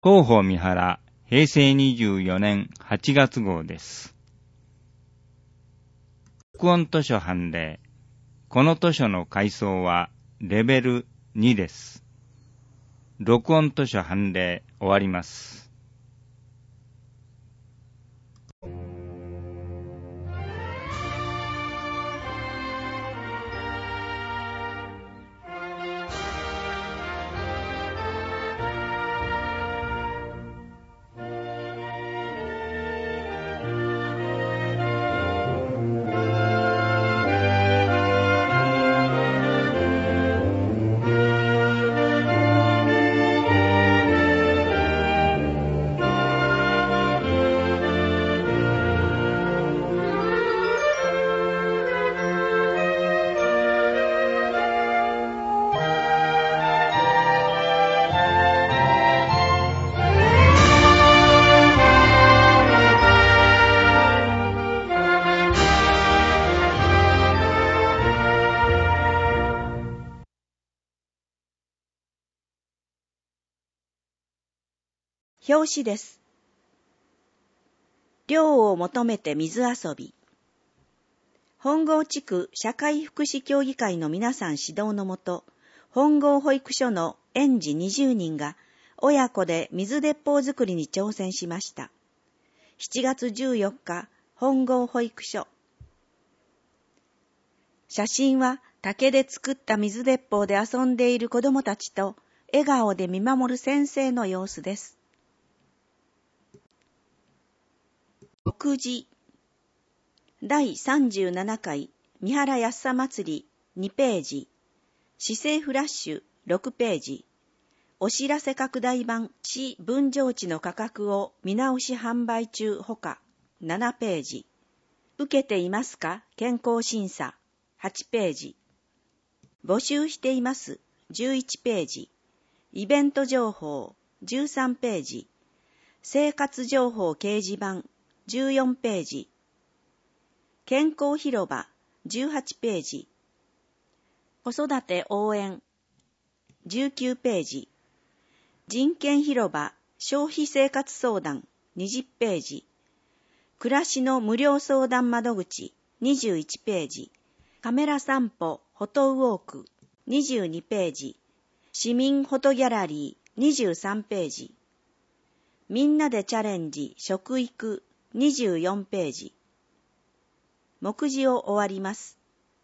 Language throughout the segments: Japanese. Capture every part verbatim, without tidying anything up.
広報三原へいせいにじゅうよねんはちがつ号です。録音図書判例。この図書の階層はレベルにです。録音図書判例終わります。 表紙です。涼を求めて水遊び。本郷地区社会福祉協議会の皆さん指導のもと、本郷保育所の園児にじゅうにんが親子で水鉄砲作りに挑戦しました。しちがつじゅうよっか、本郷保育所。写真は竹で作った水鉄砲で遊んでいる子どもたちと笑顔で見守る先生の様子です。目次だいさんじゅうななかい三原安さ祭りにページ、市政フラッシュろくページ、お知らせ拡大版市分譲地の価格を見直し販売中ほかななページ、受けていますか健康審査はちページ、募集していますじゅういちページ、イベント情報じゅうさんページ、生活情報掲示板じゅうよんページ、健康広場じゅうはちページ、子育て応援じゅうきゅうページ、人権広場消費生活相談にじゅっページ、暮らしの無料相談窓口にじゅういちページ、カメラ散歩フォトウォークにじゅうにページ、市民フォトギャラリーにじゅうさんページ、みんなでチャレンジ食育にじゅうよんページ。目次を終わります。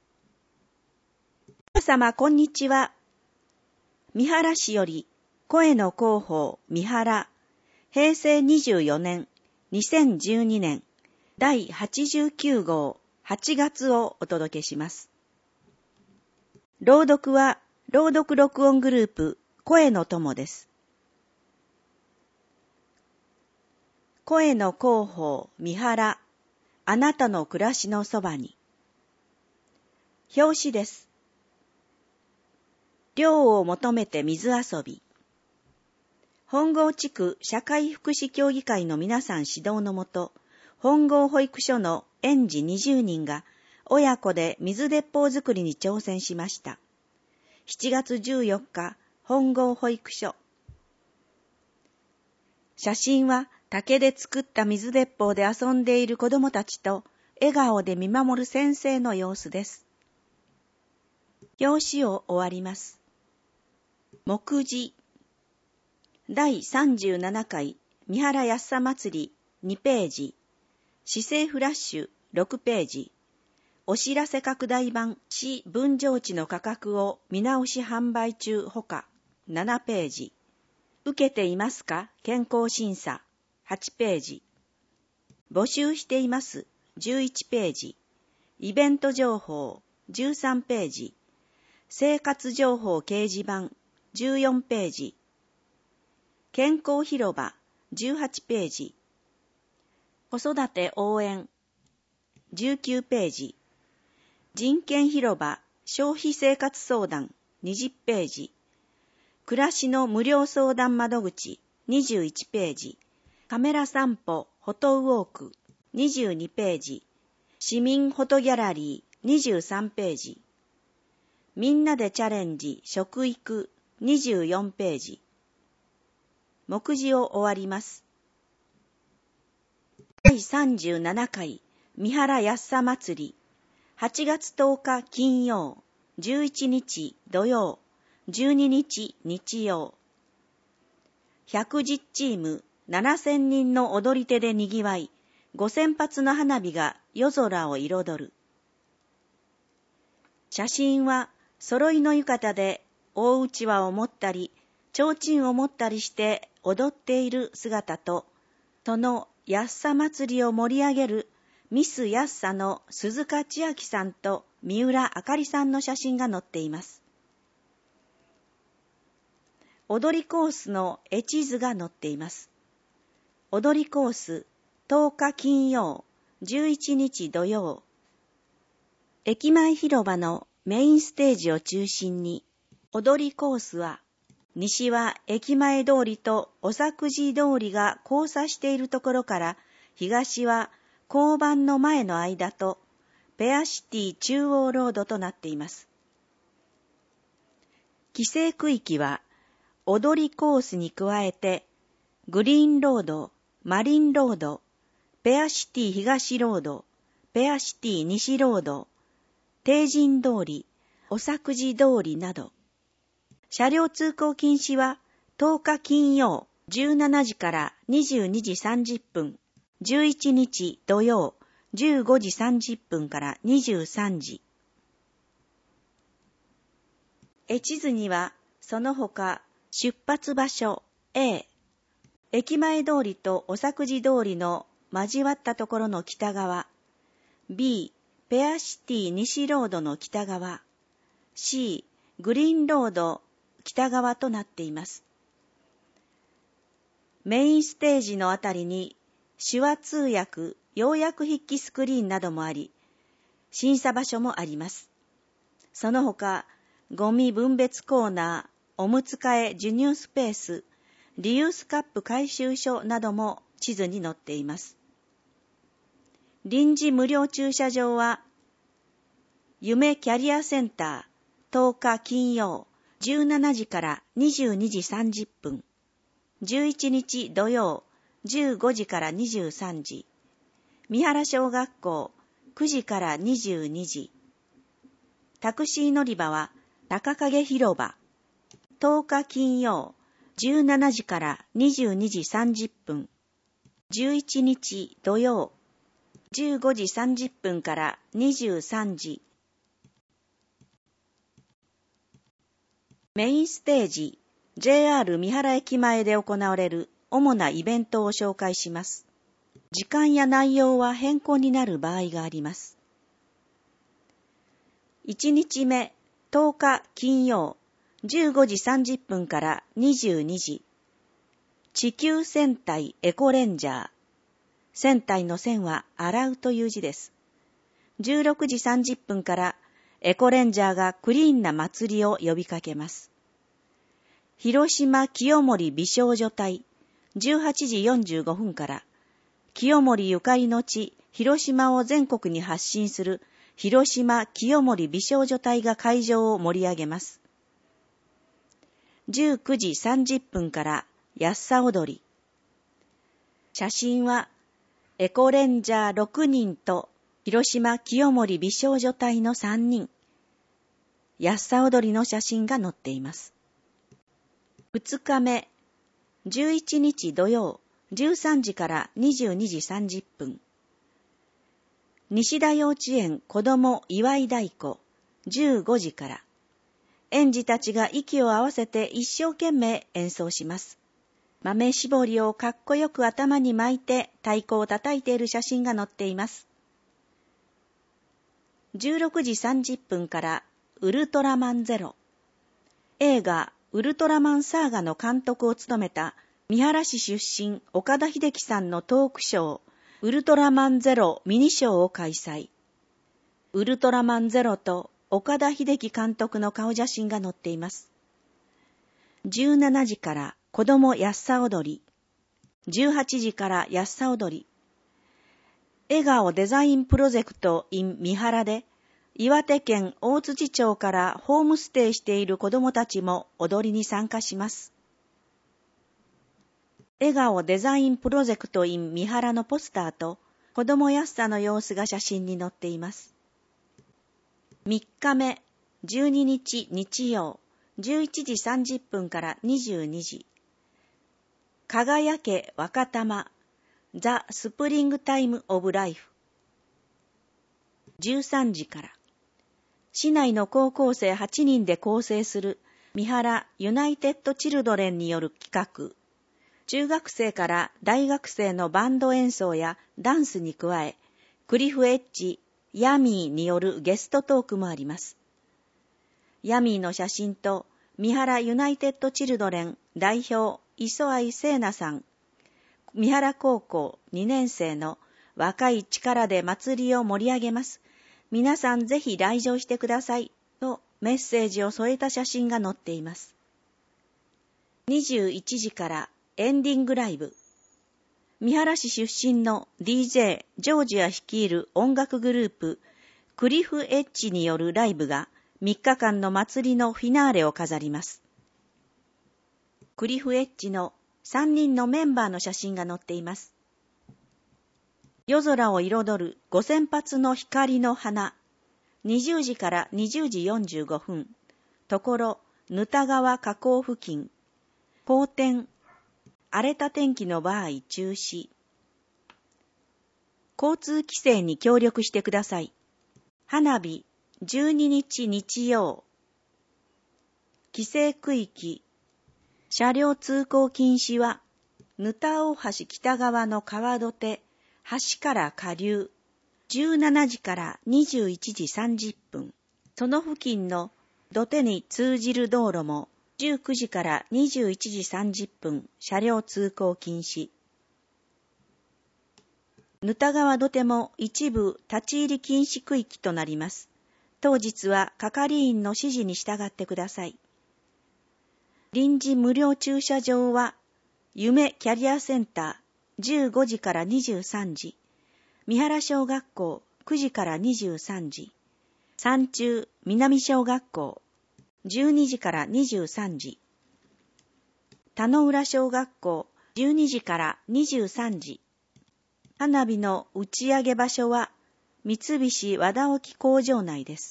皆様こんにちは。三原市より声の広報三原へいせいにじゅうよねんにせんじゅうにねんだいはちじゅうきゅうごうはちがつをお届けします。朗読は朗読録音グループ声の友です。声の広報三原、あなたの暮らしのそばに。表紙です。涼を求めて水遊び。本郷地区社会福祉協議会の皆さん指導のもと、本郷保育所の園児にじゅうにんが親子で水鉄砲作りに挑戦しました。しちがつじゅうよっか、本郷保育所。写真は竹で作った水鉄砲で遊んでいる子どもたちと笑顔で見守る先生の様子です。表紙を終わります。目次だいさんじゅうななかい三原安さ祭りにページ、市政フラッシュろくページ、お知らせ拡大版市分譲地の価格を見直し販売中ほかななページ、受けていますか健康審査はちページ、募集していますじゅういちページ、イベント情報じゅうさんページ、生活情報掲示板じゅうよんページ、健康広場じゅうはちページ、子育て応援じゅうきゅうページ、人権広場消費生活相談にじゅっページ、暮らしの無料相談窓口にじゅういちページ、カメラ散歩フォトウォークにじゅうにページ、市民フォトギャラリーにじゅうさんページ、みんなでチャレンジ食育にじゅうよんページ。 目次を終わります。だいさんじゅうななかい三原やっさ祭り、はちがつとおか金曜、じゅういちにち土曜、じゅうににち日曜。ひゃくじゅうチームななせんにんの踊り手でにぎわい、ごせんぱつの花火が夜空を彩る。写真は揃いの浴衣で大うちわを持ったり、提灯を持ったりして踊っている姿と、そのやっさ祭りを盛り上げるミスやっさの鈴鹿千秋さんと三浦あかりさんの写真が載っています。踊りコースの絵地図が載っています。踊りコースとおか金曜、じゅういちにち土曜。駅前広場のメインステージを中心に、踊りコースは、西は駅前通りとおさくじ通りが交差しているところから、東は交番の前の間とペアシティ中央ロードとなっています。規制区域は、踊りコースに加えて、グリーンロード、マリンロード、ペアシティ東ロード、ペアシティ西ロード、帝人通り、おさくじ通りなど、車両通行禁止はとおか金曜じゅうしちじからにじゅうにじさんじゅっぷん、じゅういちにち土曜じゅうごじさんじゅっぷんからにじゅうさんじ。絵地図にはその他出発場所 A、駅前通りとおさくじ通りの交わったところの北側、B、ペアシティ西ロードの北側、C、グリーンロード北側となっています。メインステージのあたりに手話通訳、要約筆記スクリーンなどもあり、審査場所もあります。その他、ゴミ分別コーナー、おむつ替え授乳スペース、リユースカップ回収所なども地図に載っています。臨時無料駐車場は、夢キャリアセンターとおか金曜じゅうしちじからにじゅうにじさんじゅっぷん、じゅういちにち土曜じゅうごじからにじゅうさんじ、三原小学校くじからにじゅうにじ、タクシー乗り場は高影広場、とおか金曜じゅうしちじからにじゅうにじさんじゅっぷん、じゅういちにち土曜じゅうごじさんじゅっぷんからにじゅうさんじ。メインステージ ジェイアール 三原駅前で行われる主なイベントを紹介します。時間や内容は変更になる場合があります。いちにちめとおか金曜じゅうごじさんじゅっぷんからにじゅうにじ、地球戦隊エコレンジャー、戦隊の戦は洗うという字です。じゅうろくじさんじゅっぷんからエコレンジャーがクリーンな祭りを呼びかけます。広島清盛美少女隊、じゅうはちじよんじゅうごふんから清盛ゆかりの地広島を全国に発信する広島清盛美少女隊が会場を盛り上げます。じゅうくじさんじゅっぷんからやっさ踊り。写真はエコレンジャーろくにんと広島清盛美少女隊のさんにん。やっさ踊りの写真が載っています。ふつかめ、じゅういちにち土曜じゅうさんじからにじゅうにじさんじゅっぷん。西田幼稚園子ども祝い太鼓じゅうごじから。園児たちが息を合わせて一生懸命演奏します。豆絞りをかっこよく頭に巻いて太鼓を叩いている写真が載っています。じゅうろくじさんじゅっぷんからウルトラマンゼロ。映画ウルトラマンサーガの監督を務めた三原市出身岡田秀樹さんのトークショーウルトラマンゼロミニショーを開催。ウルトラマンゼロと岡田秀樹監督の顔写真が載っています。じゅうしちじから子どもやっさ踊り。じゅうはちじからやっさ踊り。笑顔デザインプロジェクト in 三原で、岩手県大槌町からホームステイしている子どもたちも踊りに参加します。 笑顔デザインプロジェクト in 三原のポスターと子供やすさの様子が写真に載っています。みっかめ、じゅうににち日曜、じゅういちじさんじゅっぷんからにじゅうにじ。輝け若玉、ザ・スプリングタイム・オブ・ライフ。じゅうさんじから。市内の高校生はちにんで構成する三原ユナイテッド・チルドレンによる企画。中学生から大学生のバンド演奏やダンスに加え、クリフ・エッジ、ヤミーによるゲストトークもあります。ヤミーの写真と三原ユナイテッド・チルドレン代表磯合聖奈さん、三原高校にねん生の若い力で祭りを盛り上げます。皆さんぜひ来場してくださいとメッセージを添えた写真が載っています。にじゅういちじからエンディングライブ。三原市出身の ディージェー ジョージア率いる音楽グループクリフ・エッジによるライブがみっかかんの祭りのフィナーレを飾ります。クリフ・エッジのさんにんのメンバーの写真が載っています。夜空を彩るごせんぱつの光の花。にじゅうじからにじゅうじよんじゅうごふん。ところ、ぬた川河口付近。荒天。荒れた天気の場合中止。交通規制に協力してください。花火、じゅうににち日曜。規制区域。車両通行禁止は、ぬた大橋北側の川土手、橋から下流、じゅうしちじからにじゅういちじさんじゅっぷん。その付近の土手に通じる道路も、じゅうくじからにじゅういちじさんじゅっぷん、車両通行禁止。ぬた川土手も一部立ち入り禁止区域となります。当日は係員の指示に従ってください。臨時無料駐車場は、夢キャリアセンターじゅうごじからにじゅうさんじ、三原小学校くじからにじゅうさんじ、山中南小学校じゅうにじからにじゅうさんじ、田野浦小学校じゅうにじからにじゅうさんじ、花火の打ち上げ場所は三菱和田沖工場内です。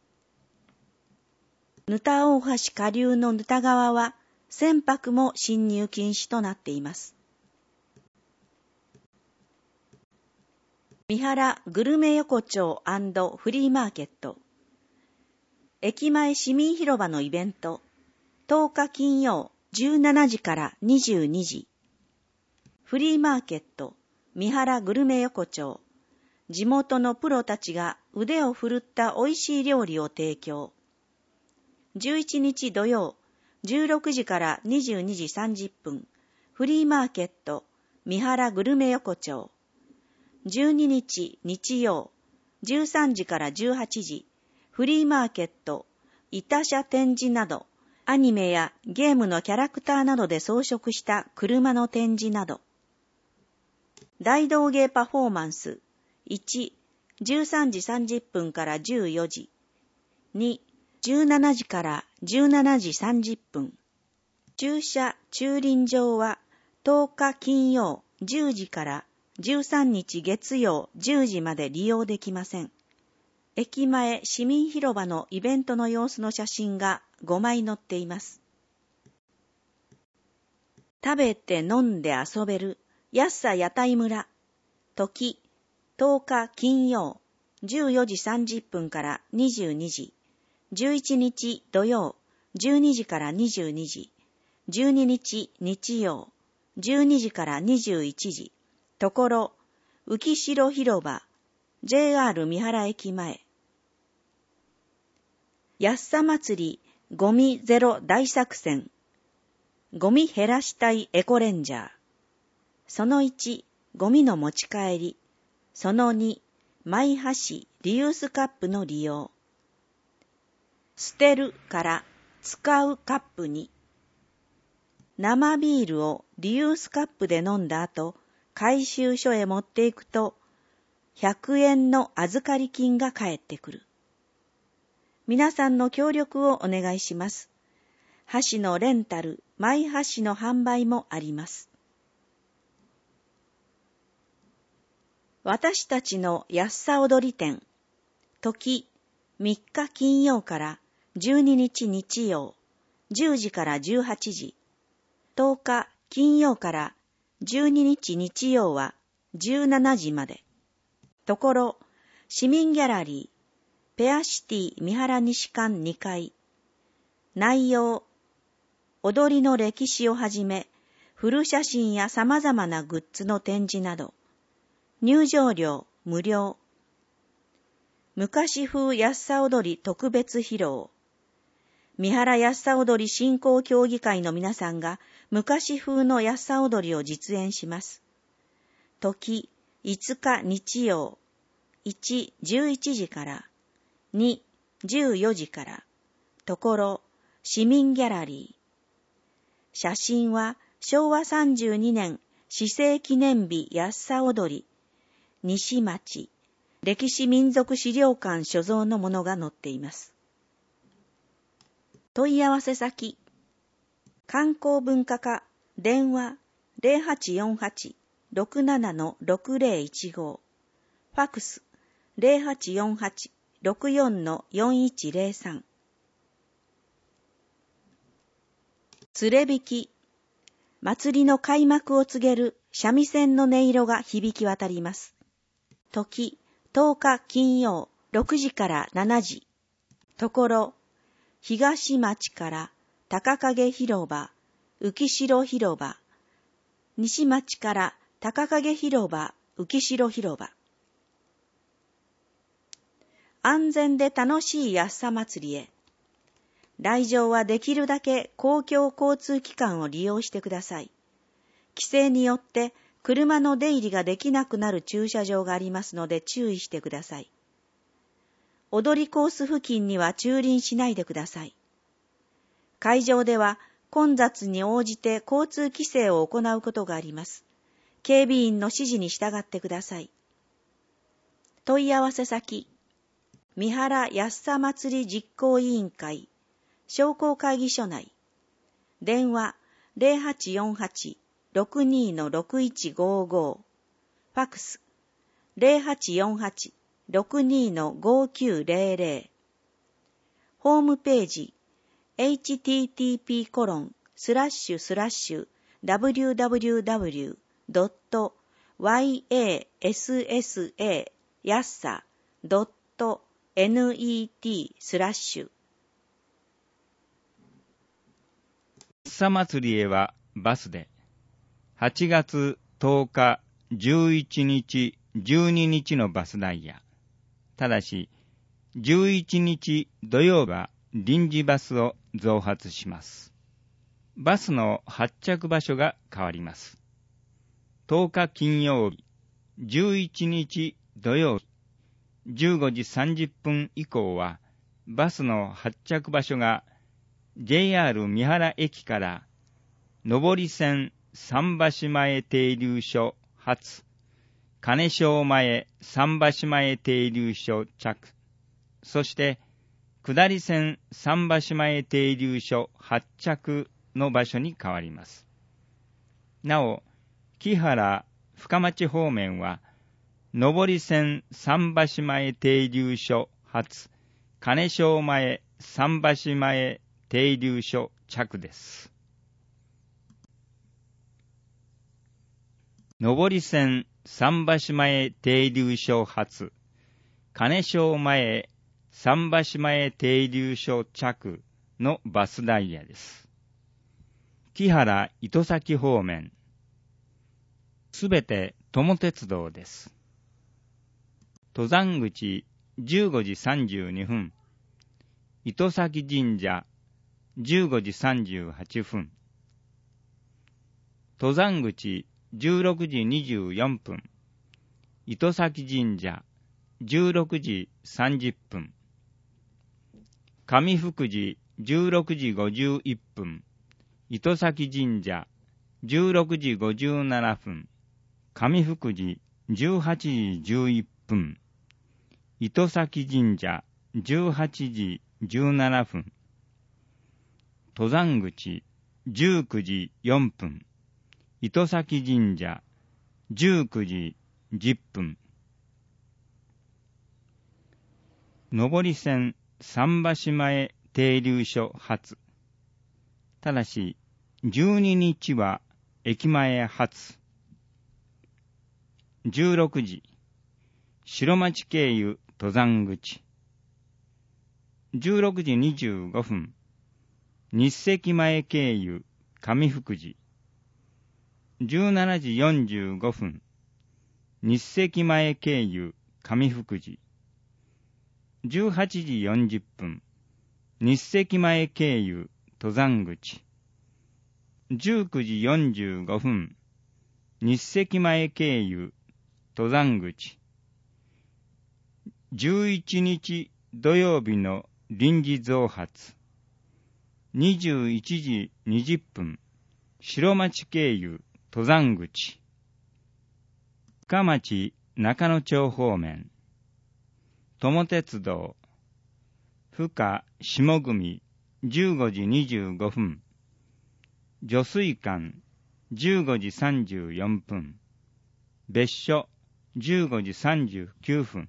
ぬた大橋下流のぬた川は船舶も進入禁止となっています。三原グルメ横丁&フリーマーケット。駅前市民広場のイベント。とおか金曜じゅうしちじからにじゅうにじ。フリーマーケット。三原グルメ横丁。地元のプロたちが腕を振るった美味しい料理を提供。じゅういちにち土曜、じゅうろくじからにじゅうにじさんじゅっぷん。フリーマーケット。三原グルメ横丁。じゅうににち日曜、じゅうさんじからじゅうはちじ、フリーマーケット、板車展示など、アニメやゲームのキャラクターなどで装飾した車の展示など。大道芸パフォーマンス、いち、じゅうさんじさんじゅっぷんからじゅうよじ、に、じゅうしちじからじゅうしちじさんじゅっぷん。駐車駐輪場はとおか金曜じゅうじからじゅうさんにち月曜じゅうじまで利用できません。駅前市民広場のイベントの様子の写真がごまい載っています。食べて飲んで遊べる安さ屋台村。時、とおか金曜じゅうよじさんじゅっぷんからにじゅうにじ。じゅういちにち土曜じゅうにじからにじゅうにじ。じゅうににち日曜じゅうにじからにじゅういちじ。ところ、浮城広場、ジェイアール 三原駅前。安さ祭り、ゴミゼロ大作戦。ゴミ減らしたいエコレンジャー。そのいち、ゴミの持ち帰り。そのに、マイ箸、リユースカップの利用。捨てるから使うカップに。生ビールをリユースカップで飲んだ後、回収所へ持っていくと、ひゃくえんの預かり金が返ってくる。皆さんの協力をお願いします。箸のレンタル、マイ箸の販売もあります。 私たちの安さ踊り展、時みっか金曜からじゅうににち日曜、じゅうじからじゅうはちじ、とおか金曜からじゅうににち日曜はじゅうしちじまで。ところ、市民ギャラリー、ペアシティ三原西館にかい。内容、踊りの歴史をはじめ、古写真や様々なグッズの展示など、入場料無料。昔風安さ踊り特別披露。三原安さ踊り振興協議会の皆さんが昔風の安さ踊りを実演します。時いつか日曜、いち、じゅういちじから、に、じゅうよじから、ところ、市民ギャラリー。写真はしょうわさんじゅうにねん市政記念日安さ踊り、西町、歴史民族資料館所蔵のものが載っています。問い合わせ先、観光文化課、電話 ゼロはちよんはち ろくなな ろくゼロいちご、ファックス ゼロはちよんはち ろくよん よんいちゼロさん。連れ引き、祭りの開幕を告げる三味線の音色が響き渡ります。時、とおか金曜、ろくじからしちじ。ところ、東町から高影広場、浮城広場、西町から高影広場、浮城広場。安全で楽しい安さ祭りへ。来場はできるだけ公共交通機関を利用してください。規制によって車の出入りができなくなる駐車場がありますので注意してください。踊りコース付近には駐輪しないでください。会場では混雑に応じて交通規制を行うことがあります。警備員の指示に従ってください。問い合わせ先、三原安さ祭り実行委員会、商工会議所内。電話 ゼロはちよんはち ろくにのろくいちごご、ファックス ゼロはちよんはち ろくにのごきゅうゼロゼロ。ホームページ エイチティーティーピーコロンスラッシュスラッシュダブリューダブリューダブリュードットワイエーエスエスエーやっさドットネットスラッシュ。 安さ祭りへはバスで、はちがつとおか、じゅういちにち、じゅうににちのバス代や、ただし、じゅういちにち土曜日は臨時バスを増発します。バスの発着場所が変わります。とおか金曜日、じゅういちにち土曜日、じゅうごじさんじゅっぷん以降は、バスの発着場所が ジェイアール 三原駅から上り線桟橋前停留所発、金賞前桟橋前停留所着、そして下り線桟橋前停留所発着の場所に変わります。なお、木原深町方面は上り線桟橋前停留所発、金賞前桟橋前停留所着です。上り線桟橋前停留所発、金賞前桟橋前停留所着のバスダイヤです。木原糸崎方面、すべて友鉄道です。登山口じゅうごじさんじゅうにふん、糸崎神社じゅうごじさんじゅうはっぷん、登山口じゅうろくじにじゅうよんぷん、糸崎神社じゅうろくじさんじゅっぷん、上福寺じゅうろくじごじゅういっぷん、糸崎神社じゅうろくじごじゅうななふん、上福寺じゅうはちじじゅういっぷん、糸崎神社じゅうはちじじゅうななふん、登山口じゅうくじよんぷん、糸崎神社じゅうくじじゅっぷん、 上り線桟橋前停留所発。ただし、じゅうににちは駅前発。じゅうろくじ、白町経由登山口。じゅうろくじにじゅうごふん、日赤前経由上福寺。じゅうしちじよんじゅうごふん、日赤前経由上福寺。じゅうはちじよんじゅっぷん、日赤前経由登山口。じゅうくじよんじゅうごふん、日赤前経由登山口。じゅういちにち土曜日の臨時増発。にじゅういちじにじゅっぷん、白町経由登山口。深町中野町方面。友鉄道。深下組じゅうごじにじゅうごふん。女水館じゅうごじさんじゅうよんぷん。別所じゅうごじさんじゅうきゅうふん。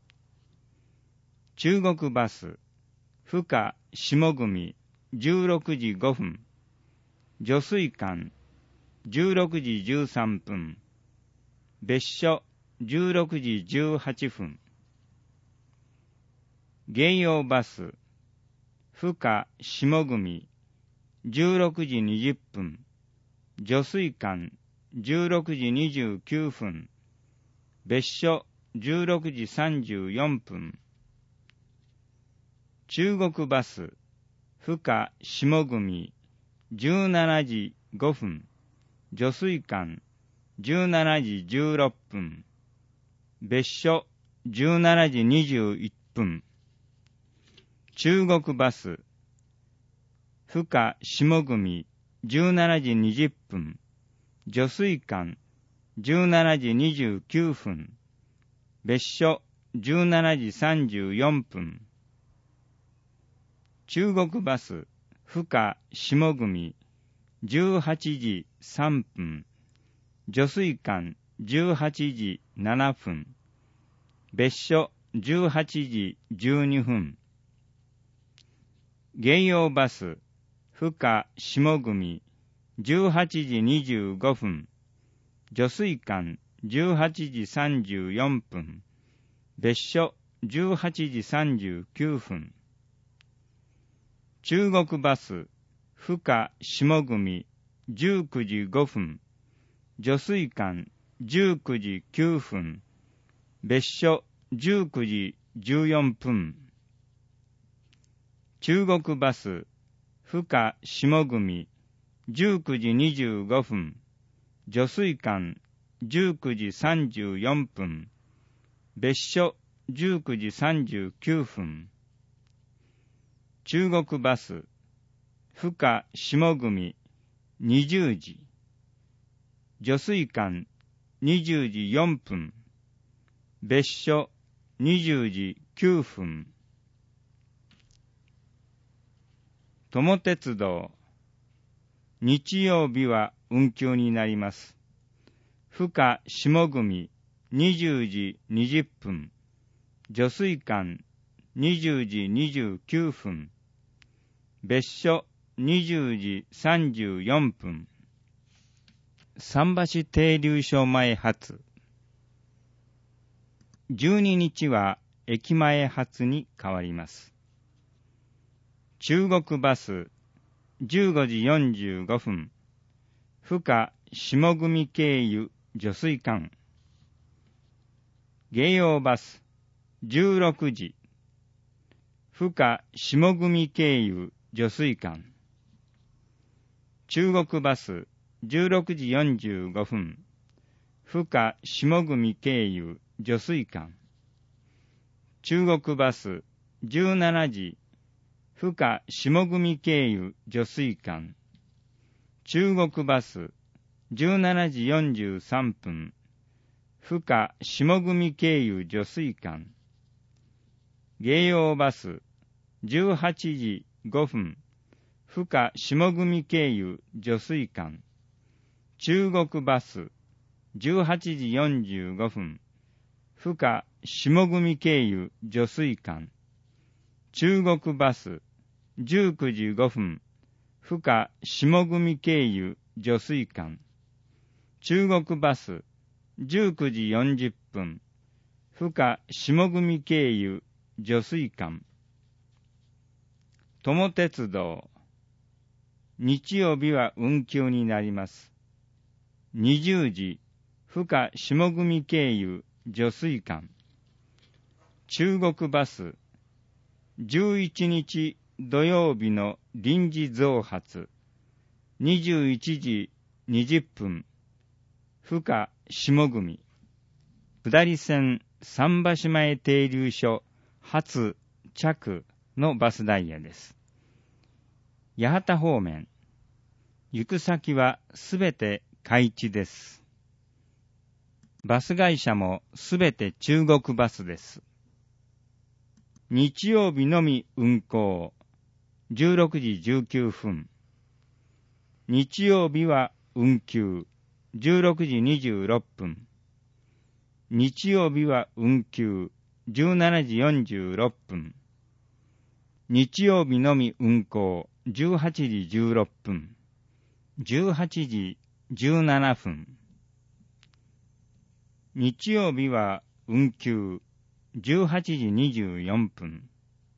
中国バス深下組じゅうろくじごふん。女水館じゅうろくじじゅうさんぷん。別所じゅうろくじじゅうはっぷん。芸用バス深下組じゅうろくじにじゅっぷん。女水館じゅうろくじにじゅうきゅうふん。別所じゅうろくじさんじゅうよんぷん。中国バス深下組じゅうしちじごふん。女水館じゅうしちじじゅうろっぷん。別所じゅうしちじにじゅういっぷん。中国バス深下組じゅうしちじにじゅっぷん。女水館じゅうしちじにじゅうきゅうふん。別所じゅうしちじさんじゅうよんぷん。中国バス深下組じゅうはちじさんぷん。女水館じゅうはちじななふん。別所じゅうはちじじゅうにふん。芸用バス深下組じゅうはちじにじゅうごふん。女水館じゅうはちじさんじゅうよんぷん。別所じゅうはちじさんじゅうきゅうふん。中国バス深下組じゅうくじごふん。女水館じゅうくじきゅうふん。別所じゅうくじじゅうよんぷん。中国バス深下組じゅうくじにじゅうごふん。女水館じゅうくじさんじゅうよんぷん。別所じゅうくじさんじゅうきゅうふん。中国バス深下組にじゅうじ。女水館にじゅうじよんぷん。別所にじゅうじきゅうふん。友鉄道。日曜日は運休になります。深下組にじゅうじにじゅっぷん。女水館にじゅうじにじゅうきゅうふん。別所にじゅうじさんじゅうよんぷん。桟橋停留所前発。じゅうににちは駅前発に変わります。中国バスじゅうごじよんじゅうごふん。深下組経由女水館。芸用バスじゅうろくじ。深下組経由女水館。中国バスじゅうろくじよんじゅうごふん。深下組経由女水館。中国バスじゅうしちじ。深下組経由女水館。中国バスじゅうしちじよんじゅうさんぷん。深下組経由女水館。芸用バスじゅうはちじごふん。深下組経由女水館。中国バスじゅうはちじよんじゅうごふん。深下組経由女水館。 中国バスじゅうくじごふん、深下組経由女水館。中国バスじゅうくじよんじゅっぷん、深下組経由女水館。友鉄道、日曜日は運休になります。にじゅうじ、深下組経由女水館。中国バス、じゅういちにち土曜日の臨時増発、にじゅういちじにじゅっぷん、深下組。下り線桟橋前停留所発着のバスダイヤです。八幡方面、行く先はすべて開地です。バス会社もすべて中国バスです。日曜日のみ運行、じゅうろくじじゅうきゅうふん。日曜日は運休、じゅうろくじにじゅうろっぷん。日曜日は運休、じゅうしちじよんじゅうろっぷん。日曜日のみ運行、じゅうはちじじゅうろっぷん。じゅうはちじじゅうななふん。日曜日は運休、じゅうはちじにじゅうよんぷん。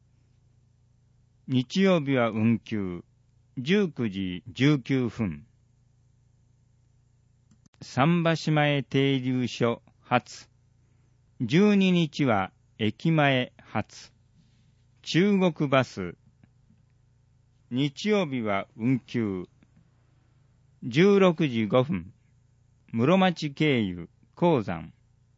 日曜日は運休、じゅうくじじゅうきゅうふん。桟橋前停留所発。じゅうににちは駅前発。中国バス。日曜日は運休。じゅうろくじごふん。室町経由鉱山。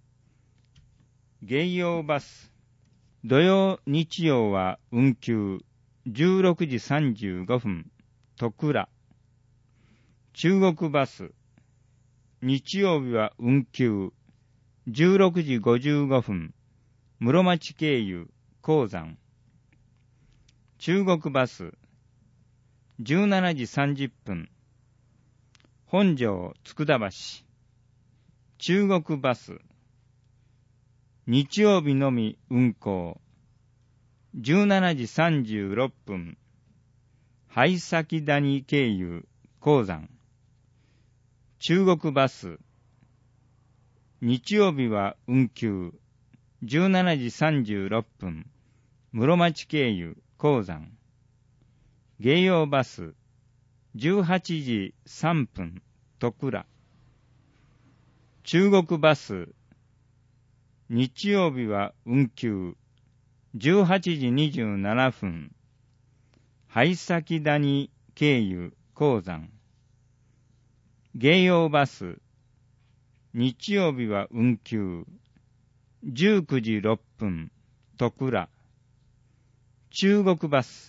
芸陽バス。土曜日曜は運休。じゅうろくじさんじゅうごふん。戸倉。中国バス。日曜日は運休。じゅうろくじごじゅうごふん。室町経由鉱山。中国バス。じゅうしちじさんじゅっぷん。本庄佃橋。中国バス。日曜日のみ運行。じゅうしちじさんじゅうろっぷん。灰崎谷経由鉱山。中国バス。日曜日は運休。じゅうしちじさんじゅうろっぷん。室町経由鉱山。芸陽バス。じゅうはちじさんぷん。戸倉。中国バス。日曜日は運休。じゅうはちじにじゅうななふん。灰崎谷経由鉱山。芸陽バス。日曜日は運休。じゅうくじろっぷん。戸倉。中国バス。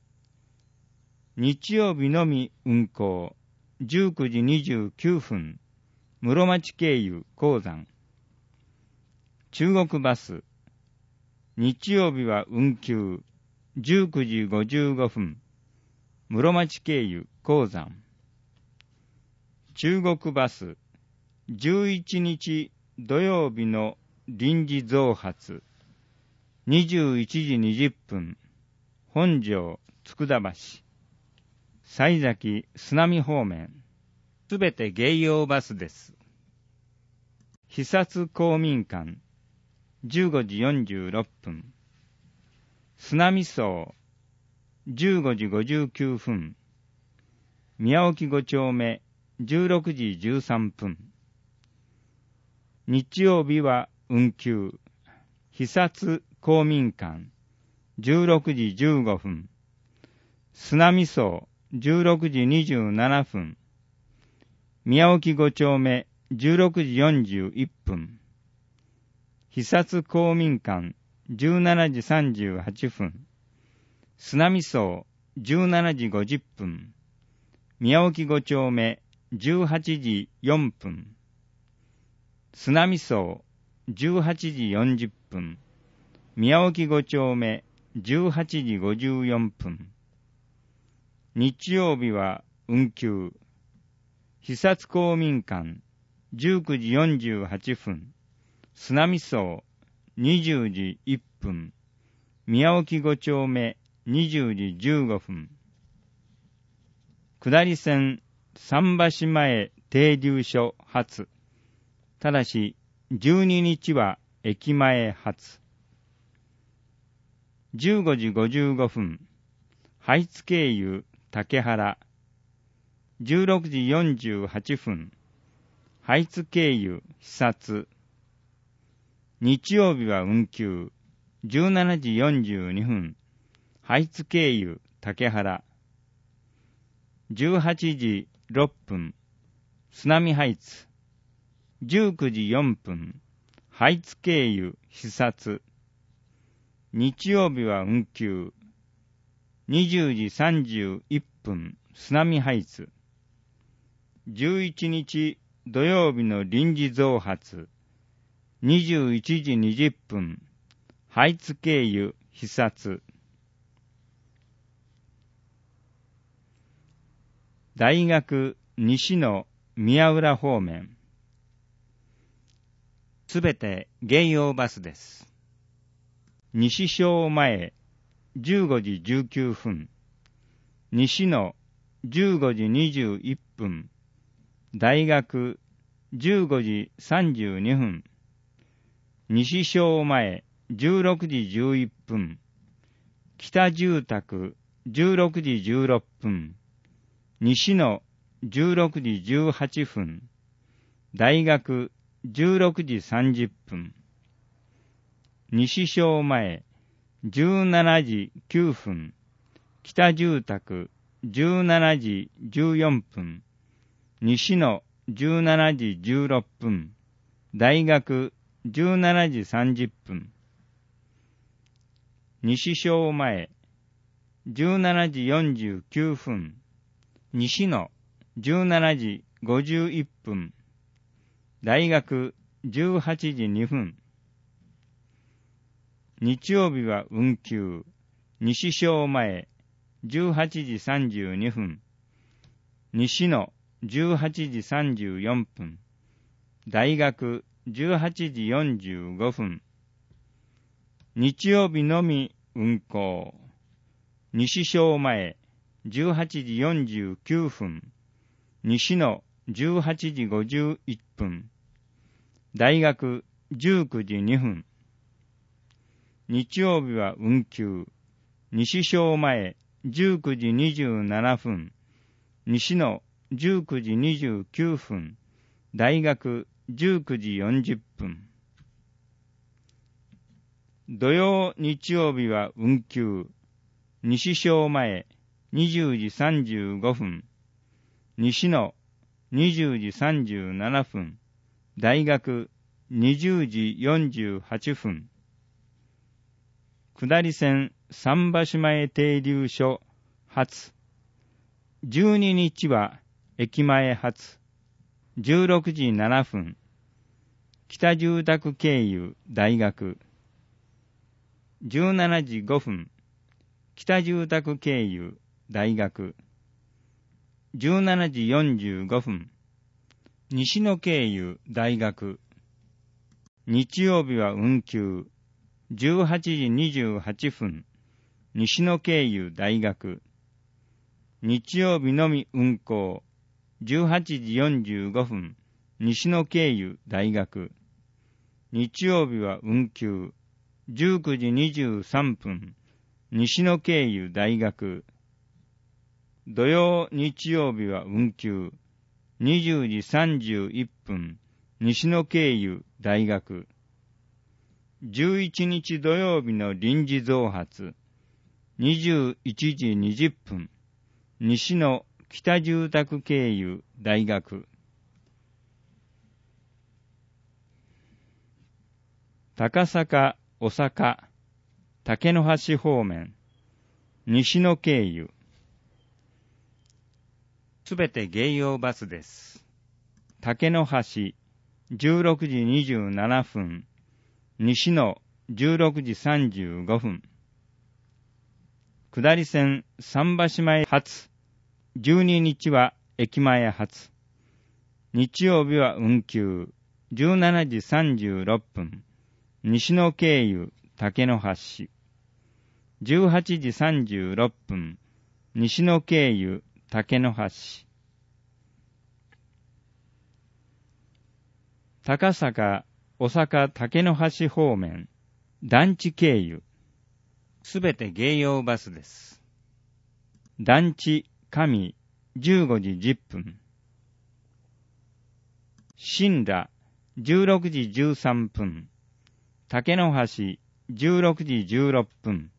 日曜日のみ運行。じゅうくじにじゅうきゅうふん。室町経由鉱山。中国バス。日曜日は運休。じゅうくじごじゅうごふん。室町経由鉱山。中国バス。じゅういちにち土曜日の臨時増発。にじゅういちじにじゅっぷん。本庄佃橋。西崎須波方面。すべて芸陽バスです。久津公民館。じゅうごじよんじゅうろっぷん。須波荘。じゅうごじごじゅうきゅうふん。宮沖ご丁目。じゅうろくじじゅうさんぷん。日曜日は運休。久津公民館。じゅうろくじじゅうごふん。須波荘。じゅうろくじにじゅうななふん。宮沖ご丁目。じゅうろくじよんじゅういっぷん。久津公民館。じゅうしちじさんじゅうはっぷん。須波荘。じゅうしちじごじゅっぷん。宮沖ご丁目。じゅうはちじよんぷん。須波荘。じゅうはちじよんじゅっぷん。宮沖ご丁目。じゅうはちじごじゅうよんぷん。日曜日は運休。久津公民館。じゅうくじよんじゅうはっぷん。須波荘。にじゅうじいっぷん。 宮沖ご丁目にじゅうじじゅうごふん。下り線桟橋前停留所発。ただしじゅうににちは駅前発。じゅうごじごじゅうごふん。ハイツ経由竹原。じゅうろくじよんじゅうはっぷん。ハイツ経由視察。日曜日は運休。じゅうしちじよんじゅうにふん。ハイツ経由竹原。じゅうはちじろっぷん。津波ハイツ。じゅうくじよんぷん。ハイツ経由視察。日曜日は運休。にじゅうじさんじゅういっぷん。津波ハイツ。じゅういちにち土曜日の臨時増発。にじゅういちじにじゅっぷん。ハイツ経由視察。大学西の宮浦方面。すべて芸用バスです。西小前じゅうごじじゅうきゅうふん。西のじゅうごじにじゅういっぷん。大学じゅうごじさんじゅうにふん。西小前じゅうろくじじゅういっぷん。北住宅じゅうろくじじゅうろっぷん。西のじゅうろくじじゅうはっぷん。大学じゅうろくじさんじゅっぷん。西小前じゅうしちじきゅうふん。北住宅じゅうしちじじゅうよんぷん。西のじゅうしちじじゅうろっぷん。大学じゅうしちじさんじゅっぷん。西小前じゅうしちじよんじゅうきゅうふん。西のじゅうしちじごじゅういっぷん。大学じゅうはちじにふん。日曜日は運休。西小前じゅうはちじさんじゅうにふん。西のじゅうはちじさんじゅうよんぷん。大学じゅうはちじよんじゅうごふん。日曜日のみ運行。西小前じゅうはちじよんじゅうきゅうふん。西のじゅうはちじごじゅういっぷん。大学じゅうくじにふん。日曜日は運休。西小前じゅうくじにじゅうななふん。西のじゅうくじにじゅうきゅうふん。大学じゅうくじよんじゅっぷん。土曜日曜日は運休。西小前にじゅうじさんじゅうごふん。西のにじゅうじさんじゅうななふん。大学にじゅうじよんじゅうはっぷん。下り線桟橋前停留所発。じゅうににちは駅前発。じゅうろくじななふん。北住宅経由大学。じゅうしちじごふん。北住宅経由大学。じゅうしちじよんじゅうごふん。西野経由大学。日曜日は運休。じゅうはちじにじゅうはっぷん。西野経由大学。日曜日のみ運行。じゅうはちじよんじゅうごふん。西野経由大学。日曜日は運休。じゅうくじにじゅうさんぷん。西野経由大学。土曜日曜日は運休。にじゅうじさんじゅういっぷん。西野経由大学。じゅういちにち土曜日の臨時増発。にじゅういちじにじゅっぷん。西の北住宅経由大学。高坂、大阪、竹の橋方面。西野経由。すべて芸用バスです。竹の橋、じゅうろくじにじゅうななふん。西のじゅうろくじさんじゅうごふん。下り線桟橋前発。じゅうににちは駅前発。日曜日は運休。じゅうしちじさんじゅうろっぷん。西野経由竹の橋。 じゅうはちじさんじゅうろっぷん、西野経由竹の橋。高坂、大阪竹の橋方面、団地経由。すべて芸用バスです。団地、上、じゅうごじじゅっぷん。新羅、じゅうろくじじゅうさんぷん。竹の橋、じゅうろくじじゅうろっぷん。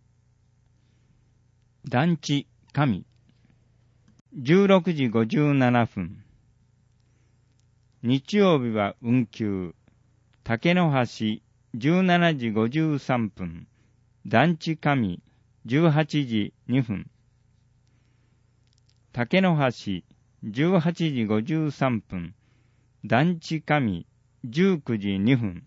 団地、上、じゅうろくじごじゅうななふん。日曜日は運休。竹の橋、じゅうしちじごじゅうさんぷん。団地上、じゅうはちじにふん。竹の橋、じゅうはちじごじゅうさんぷん。団地上、じゅうくじにふん。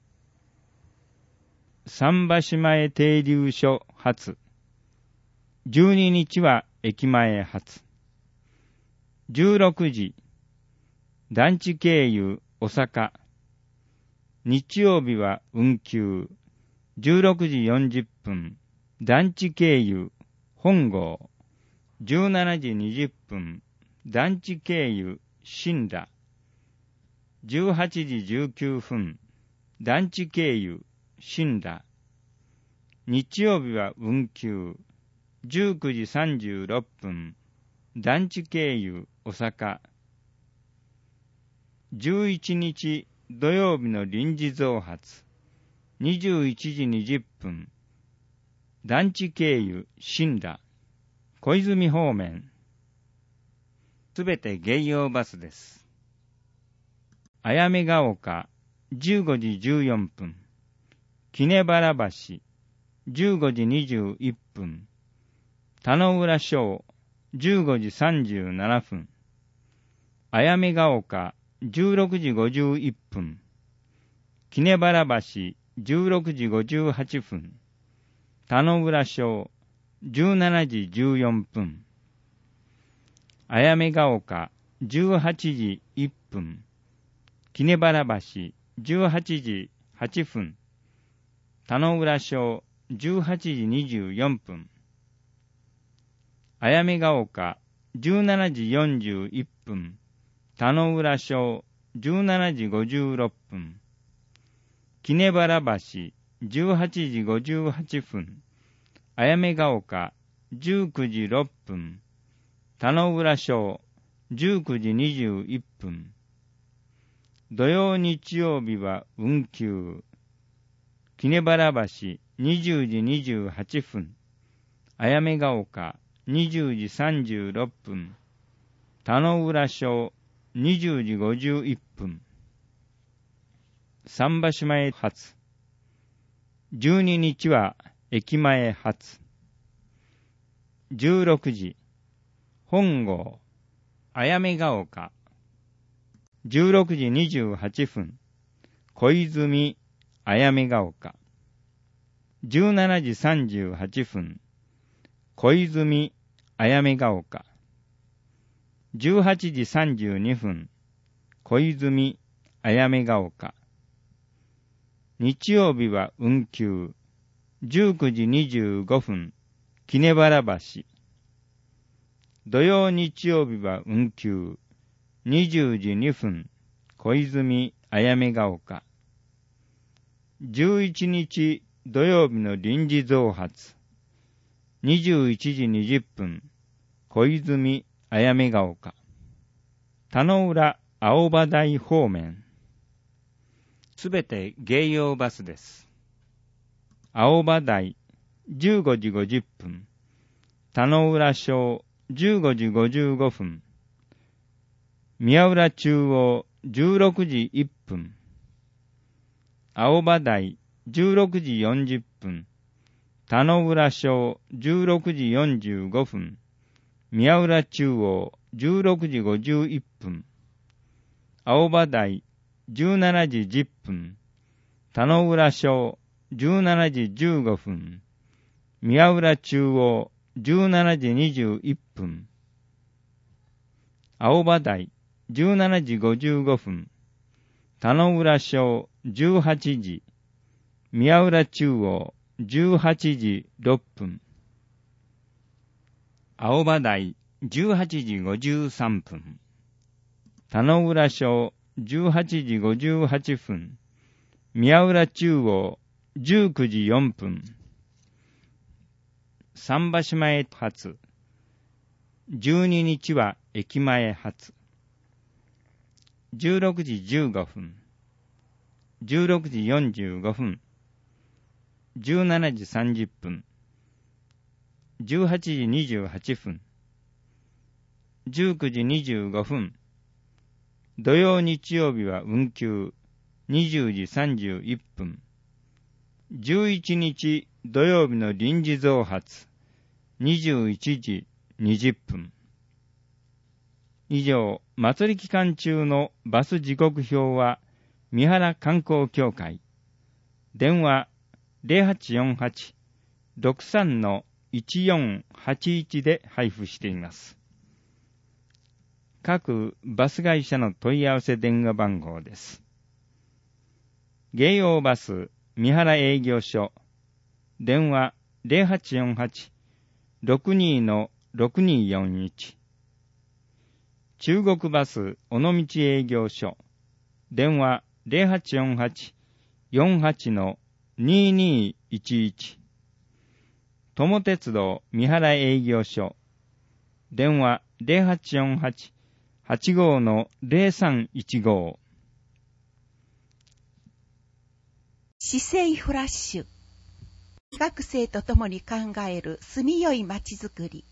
桟橋前停留所発。じゅうににちは駅前発。じゅうろくじ、団地経由大阪。日曜日は運休。じゅうろくじよんじゅっぷん、団地経由本郷。じゅうしちじにじゅっぷん、団地経由新羅。じゅうはちじじゅうきゅうふん、団地経由新羅。日曜日は運休。じゅうくじさんじゅうろっぷん、団地経由大阪。じゅういちにち土曜日の臨時増発。にじゅういちじにじゅっぷん、団地経由新羅。小泉方面。すべて芸用バスです。あやめが丘、じゅうごじじゅうよんぷん。杵原橋、じゅうごじにじゅういっぷん。田野浦小、じゅうごじさんじゅうななふん。あやめが丘、じゅうろくじごじゅういっぷん。杵原橋、じゅうろくじごじゅうはっぷん。田野浦小、じゅうしちじじゅうよんぷん。あやめが丘、じゅうはちじいっぷん。杵原橋、じゅうはちじはっぷん。田野浦小、じゅうはちじにじゅうよんぷん。あやめが丘、じゅうしちじよんじゅういっぷん。田野浦小、じゅうしちじごじゅうろっぷん。杵原橋、じゅうはちじごじゅうはっぷん。あやめが丘、じゅうくじろっぷん。田野浦小、じゅうくじにじゅういっぷん。土曜日曜日は運休。杵原橋、にじゅうじにじゅうはっぷん。あやめが丘、にじゅうじさんじゅうろっぷん。田野浦小、にじゅうじごじゅういっぷん。桟橋前発。じゅうににちは駅前発。じゅうろくじ、本郷、あやめが丘。じゅうろくじにじゅうはっぷん、小泉、あやめが丘。じゅうしちじさんじゅうはっぷん、小泉、あやめが丘。じゅうはちじさんじゅうにふん、小泉、あやめが丘。日曜日は運休。じゅうくじにじゅうごふん、杵原橋。土曜日曜日は運休。にじゅうじにふん、小泉、あやめが丘。じゅういちにち土曜日の臨時増発。にじゅういちじにじゅっぷん、小泉、あやめが丘。田野浦、青葉台方面。すべて芸用バスです。青葉台、じゅうごじごじゅっぷん。田野浦小、じゅうごじごじゅうごふん。宮浦中央、じゅうろくじいっぷん。青葉台、じゅうろくじよんじゅっぷん。田野浦小、じゅうろくじよんじゅうごふん。宮浦中央、じゅうろくじごじゅういっぷん。青葉台、じゅうしちじじゅっぷん。田野浦小、じゅうしちじじゅうごふん。宮浦中央、じゅうしちじにじゅういっぷん。青葉台、じゅうしちじごじゅうごふん。田野浦小、じゅうはちじ。宮浦中央、じゅうはちじろっぷん。 青葉台じゅうはちじごじゅうさんぷん、田野浦小じゅうはちじごじゅうはっぷん、宮浦中央じゅうくじよんぷん、桟橋前発、じゅうににちは駅前発、じゅうろくじじゅうごふん、じゅうろくじよんじゅうごふん、じゅうしちじさんじゅっぷん、じゅうはちじにじゅうはっぷん、じゅうくじにじゅうごふん、土曜日曜日は運休、にじゅうじさんじゅういっぷん、じゅういちにち土曜日の臨時増発、にじゅういちじにじゅっぷん。以上、祭り期間中のバス時刻表は、三原観光協会。電話 ゼロはちよんはち ろくさん いちよんはちいち で配布しています。各バス会社の問い合わせ電話番号です。京葉バス三原営業所、電話 ゼロはちよんはち ろくにのろくによんいち。中国バス尾道営業所、電話 ゼロはちよんはち よんはちのににいちいち。友鉄道三原営業所、電話 ゼロはちよんはち はちごのゼロさんいちご。 市政フラッシュ。学生と共に考える住みよいまちづくり。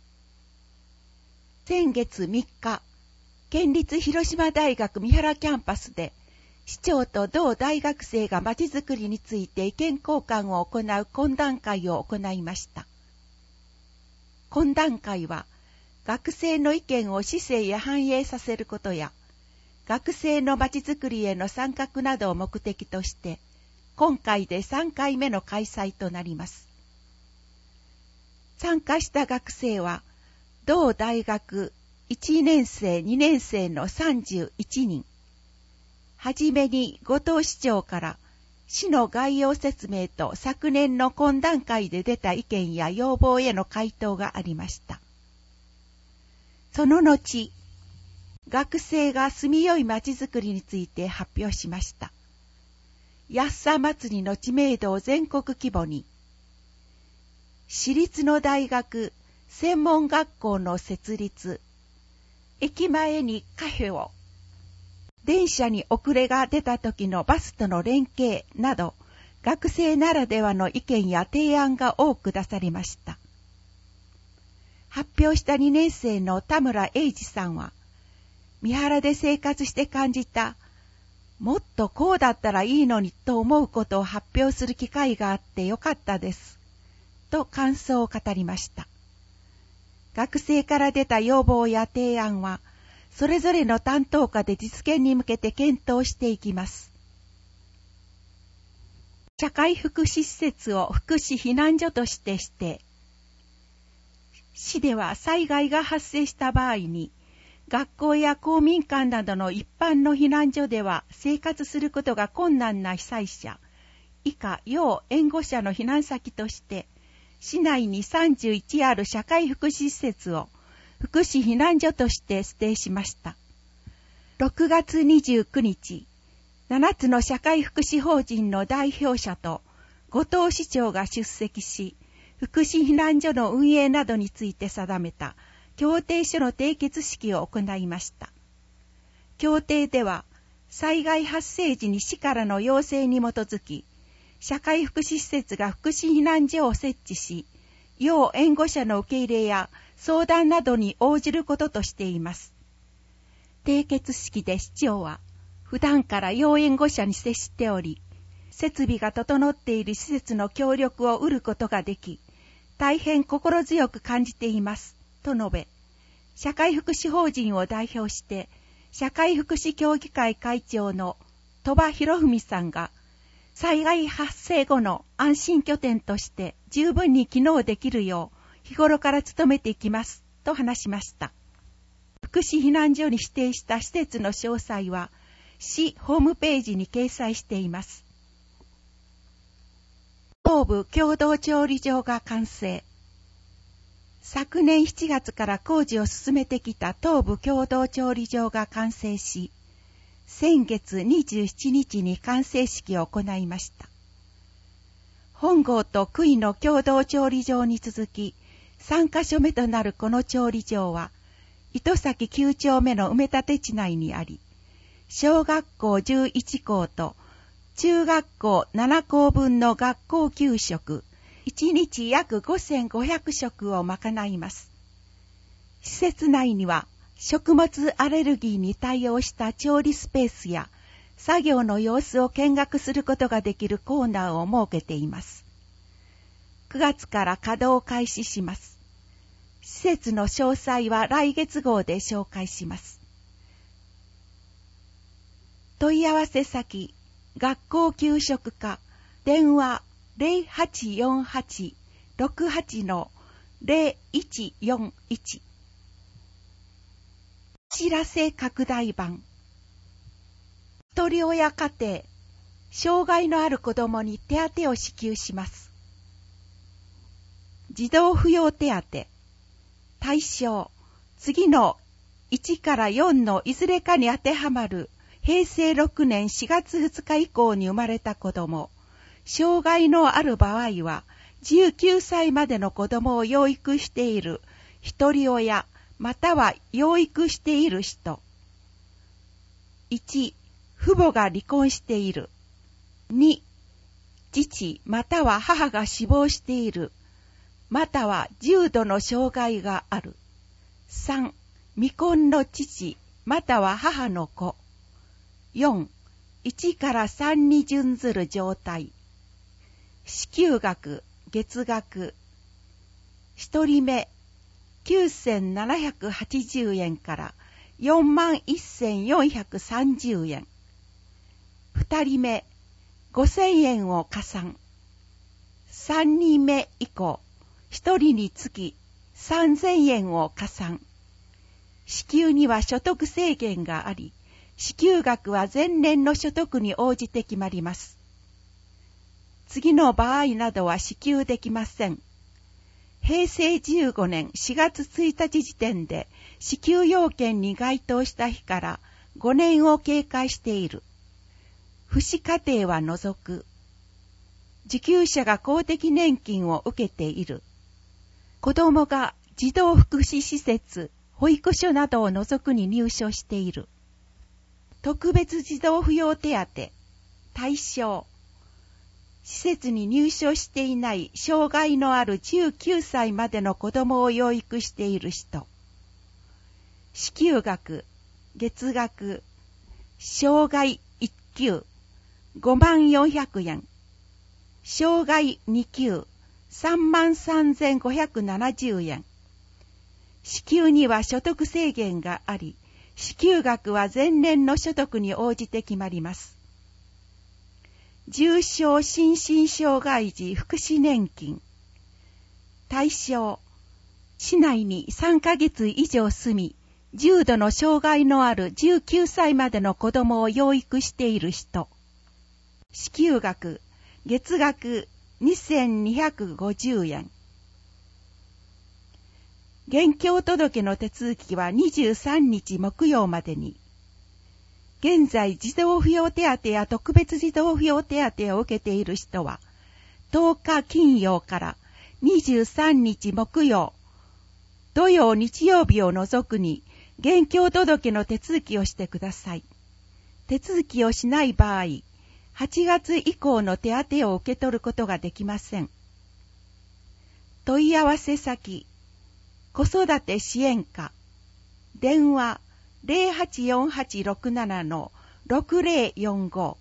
先月みっか、県立広島大学三原キャンパスで、市長と同大学生がまちづくりについて意見交換を行う懇談会を行いました。懇談会は、学生の意見を市政へ反映させることや、学生のまちづくりへの参画などを目的として、今回でさんかいめの開催となります。参加した学生は、同大学いちねんせい、にねんせいのさんじゅういちにん。はじめに後藤市長から市の概要説明と昨年の懇談会で出た意見や要望への回答がありました。その後、学生が住みよいまちづくりについて発表しました。安さ祭りの知名度を全国規模に、私立の大学、専門学校の設立、駅前にカフェを、電車に遅れが出た時のバスとの連携など、学生ならではの意見や提案が多く出されました。発表したにねんせいの田村英二さんは、三原で生活して感じた、もっとこうだったらいいのにと思うことを発表する機会があってよかったです。と感想を語りました。学生から出た要望や提案は、それぞれの担当課で実現に向けて検討していきます。社会福祉施設を福祉避難所として指定。市では災害が発生した場合に、学校や公民館などの一般の避難所では生活することが困難な被災者、以下要援護者の避難先として、市内にさんじゅういちある社会福祉施設を福祉避難所として指定しました。ろくがつにじゅうくにち、ななつの社会福祉法人の代表者と後藤市長が出席し、福祉避難所の運営などについて定めた協定書の締結式を行いました。協定では、災害発生時に市からの要請に基づき、社会福祉施設が福祉避難所を設置し、要援護者の受け入れや相談などに応じることとしています。締結式で市長は、普段から要援護者に接しており、設備が整っている施設の協力を得ることができ、大変心強く感じています、と述べ、社会福祉法人を代表して、社会福祉協議会会長の鳥羽博文さんが、災害発生後の安心拠点として十分に機能できるよう日頃から努めていきますと話しました。福祉避難所に指定した施設の詳細は市ホームページに掲載しています。東部共同調理場が完成。 昨年しちがつから工事を進めてきた東部共同調理場が完成し、先月にじゅうしちにちに完成式を行いました。本郷と杭の共同調理場に続き、さんかしょめとなるこの調理場は、糸崎きゅうちょうめの埋め立て地内にあり、小学校じゅういちこうと中学校ななこうぶんの学校給食、いちにち約ごせんごひゃくしょくを賄います。施設内には食物アレルギーに対応した調理スペースや作業の様子を見学することができるコーナーを設けています。くがつから稼働を開始します。施設の詳細は来月号で紹介します。問い合わせ先、学校給食課、電話 ゼロはちよんはち ろくはち ゼロいちよんいち。知らせ拡大版。ひとり親家庭、障害のある子どもに手当を支給します。児童扶養手当、対象、次のいちからよんのいずれかに当てはまるへいせいろくねんしがつふつか以降に生まれた子ども、障害のある場合は、じゅうきゅうさいまでの子どもを養育しているひとり親、または養育している人。いち、父母が離婚している。に、父または母が死亡している。または重度の障害がある。さん、未婚の父または母の子。よん、いちからさんに準ずる状態。支給額、月額。ひとりめ、きゅうせんななひゃくはちじゅうえんからよんまんせんよんひゃくさんじゅうえん。ふたりめ、ごせんえんを加算。さんにんめ以降、ひとりにつきさんぜんえんを加算。支給には所得制限があり、支給額は前年の所得に応じて決まります。次の場合などは支給できません。へいせいじゅうごねんしがつついたち時点で支給要件に該当した日からごねんを経過している。父子家庭は除く。受給者が公的年金を受けている。子どもが児童福祉施設、保育所などを除くに入所している。特別児童扶養手当、対象。施設に入所していない障害のあるじゅうきゅうさいまでの子どもを養育している人。支給額、月額、障害いっきゅう、ごまんよんひゃくえん。障害にきゅう、さんまんさんぜんごひゃくななじゅうえん。支給には所得制限があり、支給額は前年の所得に応じて決まります。重症心身障害児福祉年金。対象、市内にさんかげつ以上住み、重度の障害のあるじゅうきゅうさいまでの子どもを養育している人。支給額、月額にせんにひゃくごじゅうえん。現況届の手続きはにじゅうさんにち木曜までに。現在児童扶養手当や特別児童扶養手当を受けている人は、とおか金曜からにじゅうさんにち木曜、土曜日曜日を除くに、現況届の手続きをしてください。手続きをしない場合、はちがつ以降の手当を受け取ることができません。問い合わせ先、子育て支援課、電話ゼロはちよんはちろくななのろくゼロよんご。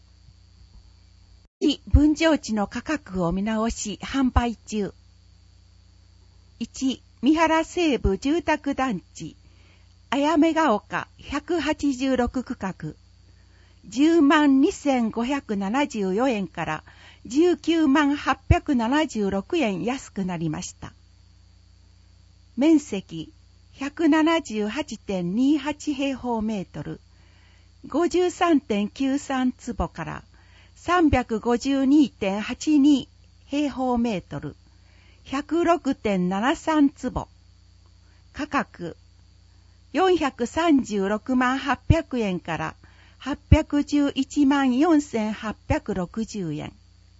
分譲地の価格を見直し販売中。いち、三原西部住宅団地、あやめが丘ひゃくはちじゅうろく区画、じゅうまんにせんごひゃくななじゅうよえんからじゅうきゅうまんはっぴゃくななじゅうろくえん安くなりました。面積 ひゃくななじゅうはちてんにはち 平方メートル、ごじゅうさんてんきゅうさん坪からさんびゃくごじゅうにてんはちに 平方メートル、ひゃくろくてんななさん坪、 価格よんひゃくさんじゅうろくまんはっぴゃくえんからはっぴゃくじゅういちまんよんせんはっぴゃくろくじゅうえん。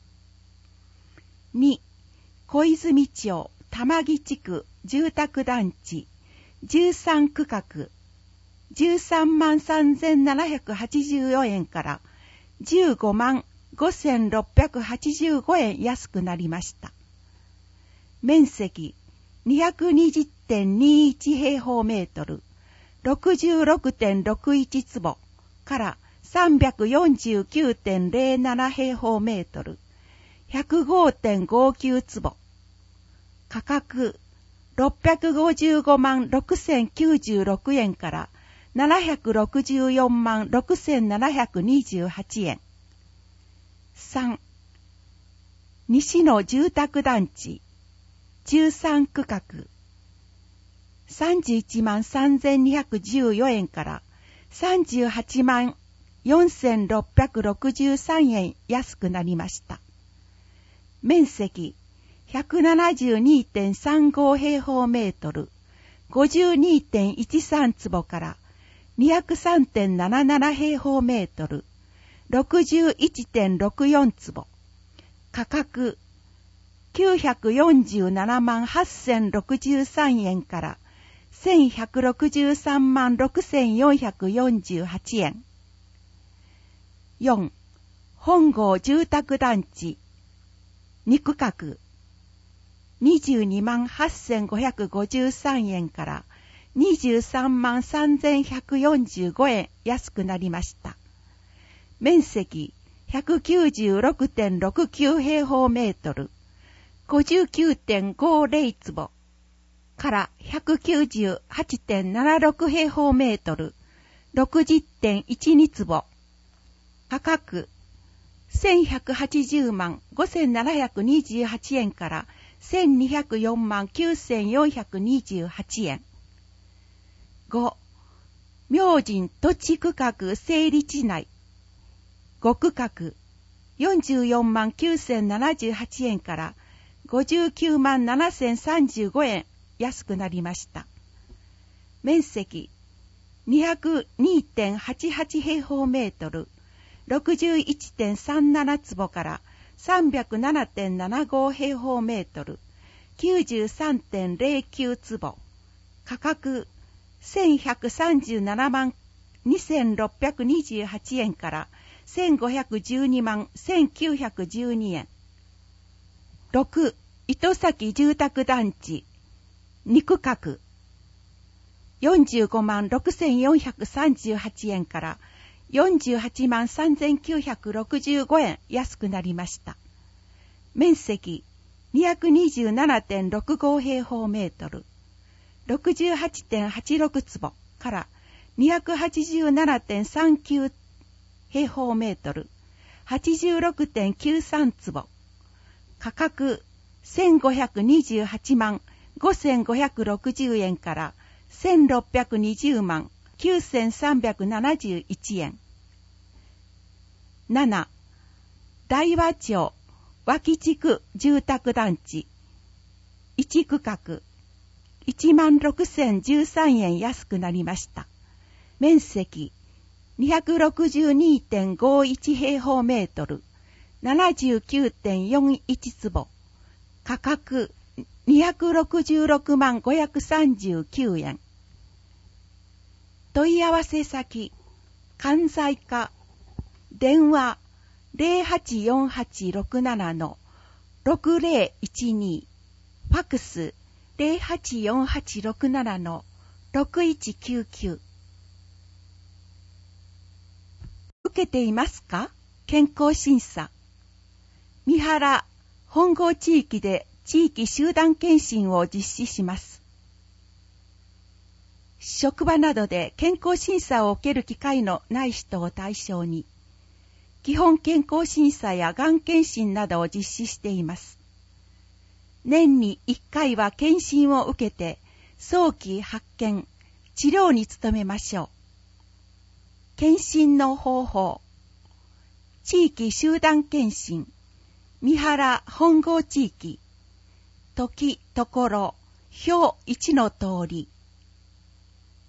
に、小泉町玉木地区住宅団地じゅうさん区画じゅうさんまんさんぜんななひゃくはちじゅうよんえんからじゅうごまんごせんろっぴゃくはちじゅうごえん安くなりました。面積 にひゃくにじゅってんにいち 平方メートル、ろくじゅうろくてんろくいち坪からさんびゃくよんじゅうきゅうてんぜろなな 平方メートル、ひゃくごてんごきゅう坪。価格ろっぴゃくごじゅうごまんろくせんきゅうじゅうろくえんからななひゃくろくじゅうよんまんろくせんななひゃくにじゅうはちえん。さん、西の住宅団地じゅうさん区画さんじゅういちまんさんぜんにひゃくじゅうよんえんからさんじゅうはちまんよんせんろっぴゃくろくじゅうさんえん安くなりました。面積 ひゃくななじゅうにてんさんご 平方メートル、ごじゅうにてんいちさん坪からにひゃくさんてんなななな 平方メートル、ろくじゅういちてんろくよん坪。価格きゅうひゃくよんじゅうななまんはっせんろくじゅうさんえんからせんひゃくろくじゅうさんまんろくせんよんひゃくよんじゅうはちえん。よん、本郷住宅団地に区画にじゅうにまんはっせんごひゃくごじゅうさんえんからにじゅうさんまんさんぜんひゃくよんじゅうごえん安くなりました。面積 ひゃくきゅうじゅうろくてんろくきゅう 平方メートル、ごじゅうきゅうてんごぜろ坪からひゃくきゅうじゅうはちてんななろく 平方メートル、ろくじゅってんいちに坪。価格せんひゃくはちじゅうまんごせんななひゃくにじゅうはちえんからせんにひゃくよんまんきゅうせんよんひゃくにじゅうはちえん。ご、明神土地区画整理地内ご区画よんじゅうよんまんきゅうせんななじゅうはちえんからごじゅうきゅうまんななせんさんじゅうごえん安くなりました。面積 にひゃくにてんはちはち 平方メートル、ろくじゅういちてんさんなな坪からさんびゃくななてんななご 平方メートル、きゅうじゅうさんてんぜろきゅう坪。価格せんひゃくさんじゅうななまんにせんろっぴゃくにじゅうはちえんからせんごひゃくじゅうにまんせんきゅうひゃくじゅうにえん。ろく、糸崎住宅団地に区画よんじゅうごまんろくせんよんひゃくさんじゅうはちえんからよんじゅうはちまんさんぜんきゅうひゃくろくじゅうごえん安くなりました。面積 にひゃくにじゅうななてんろくご 平方メートル、ろくじゅうはちてんはちろく坪からにひゃくはちじゅうななてんさんきゅう 平方メートル、はちじゅうろくてんきゅうさん坪。価格せんごひゃくにじゅうはちまんごせんごひゃくろくじゅうえんからせんろっぴゃくにじゅうまんきゅうせんさんびゃくななじゅういちえん。なな、大和町脇地区住宅団地いち区画いちまんろくせんじゅうさんえん安くなりました。面積 にひゃくろくじゅうにてんごいち 平方メートル、ななじゅうきゅうてんよんいち坪。価格にひゃくろくじゅうろくまんごひゃくさんじゅうきゅうえん。問い合わせ先、関西課、電話 ゼロはちよんはちろくななのろくぜろいちに、ファクス ゼロはちよんはちろくななのろくいちきゅうきゅう。受けていますか？健康審査。三原本郷地域で地域集団検診を実施します。職場などで健康審査を受ける機会のない人を対象に、基本健康審査やがん検診などを実施しています。年にいっかいは検診を受けて、早期発見、治療に努めましょう。検診の方法。地域集団検診、三原本郷地域、時、ところ、表いちの通り、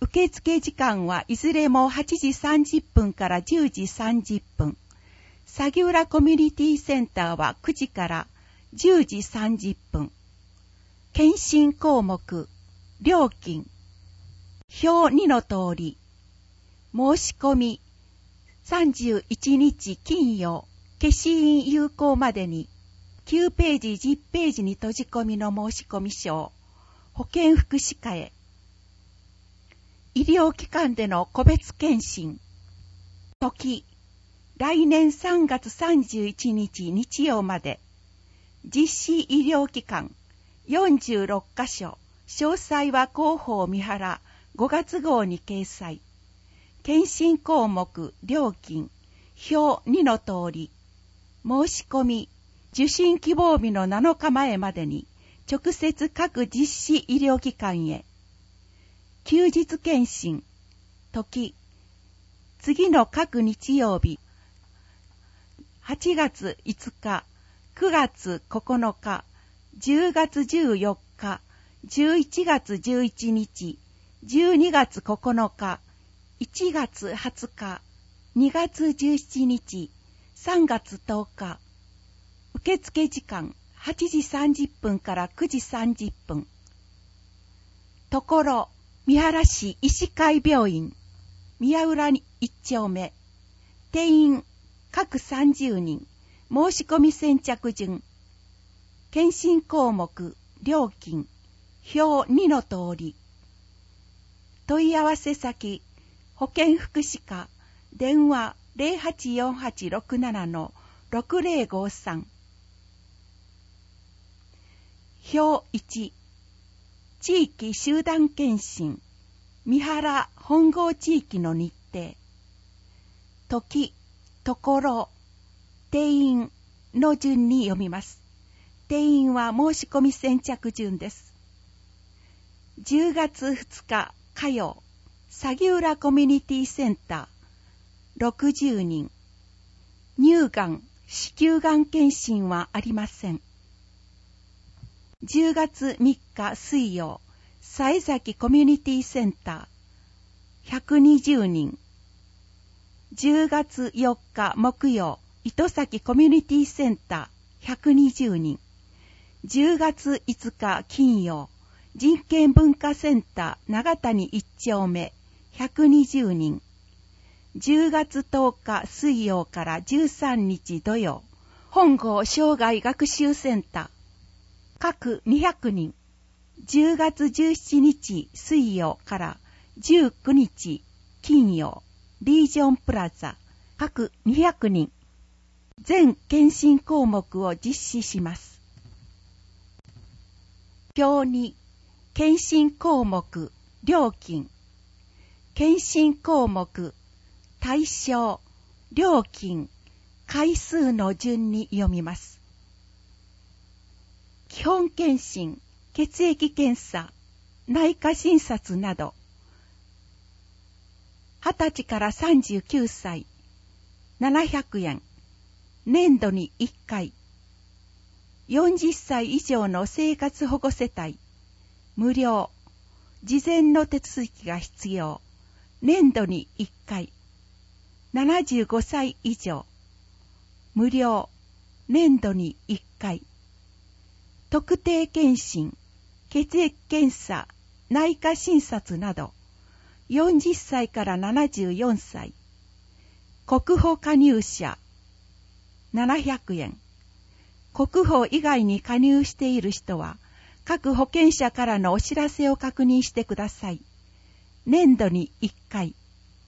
受付時間はいずれもはちじさんじゅっぷんからじゅうじさんじゅっぷん。鷺浦コミュニティセンターはくじからじゅうじさんじゅっぷん。検診項目、料金、表にの通り、申し込み、さんじゅういちにち金曜、消印有効までに、きゅうページじゅっページに閉じ込みの申し込み書を、保健福祉課へ。医療機関での個別検診。時、来年さんがつさんじゅういちにち日曜まで。実施医療機関よんじゅうろっかしょ。詳細は広報三原ごがつ号に掲載。検診項目、料金、表にの通り。申し込み、受診希望日のなのかまえまでに、直接各実施医療機関へ。休日検診、時、次の各日曜日、はちがついつか、くがつここのか、じゅうがつじゅうよっか、じゅういちがつじゅういちにち、じゅうにがつここのか、いちがつはつか、にがつじゅうしちにち、さんがつとおか。受付時間はちじさんじゅっぷんからくじさんじゅっぷん。ところ、三原市医師会病院、宮浦一丁目。定員、各さんじゅうにん。申し込み先着順。検診項目、料金、表にの通り。問い合わせ先、保健福祉課、電話 ゼロはちよんはちろくななのろくゼロごさん。表いち、地域集団検診、三原本郷地域の日程。時、ところ、定員の順に読みます。定員は申し込み先着順です。じゅうがつふつか火曜、鷺浦コミュニティセンター、ろくじゅうにん。乳がん、子宮がん検診はありません。じゅうがつみっか水曜、佐江崎コミュニティセンター、ひゃくにじゅうにん。じゅうがつよっか木曜、糸崎コミュニティセンター、ひゃくにじゅうにん。じゅうがついつか金曜、人権文化センター長谷一丁目、ひゃくにじゅうにん。じゅうがつとおか水曜からじゅうさんにち土曜、本郷生涯学習センター、各にひゃくにん。じゅうがつじゅうしちにち水曜からじゅうくにち金曜、リージョンプラザ、各にひゃくにん。全検診項目を実施します。表に、検診項目、料金。検診項目、対象、料金、回数の順に読みます。基本検診、血液検査、内科診察など、はたちからさんじゅうきゅうさい、ななひゃくえん、年度にいっかい。よんじゅっさい以上の生活保護世帯、無料、事前の手続きが必要、年度にいっかい。ななじゅうごさい以上、無料、年度にいっかい。特定健診、血液検査、内科診察など、よんじゅっさいからななじゅうよんさい。国保加入者、ななひゃくえん。国保以外に加入している人は、各保険者からのお知らせを確認してください。年度にいっかい。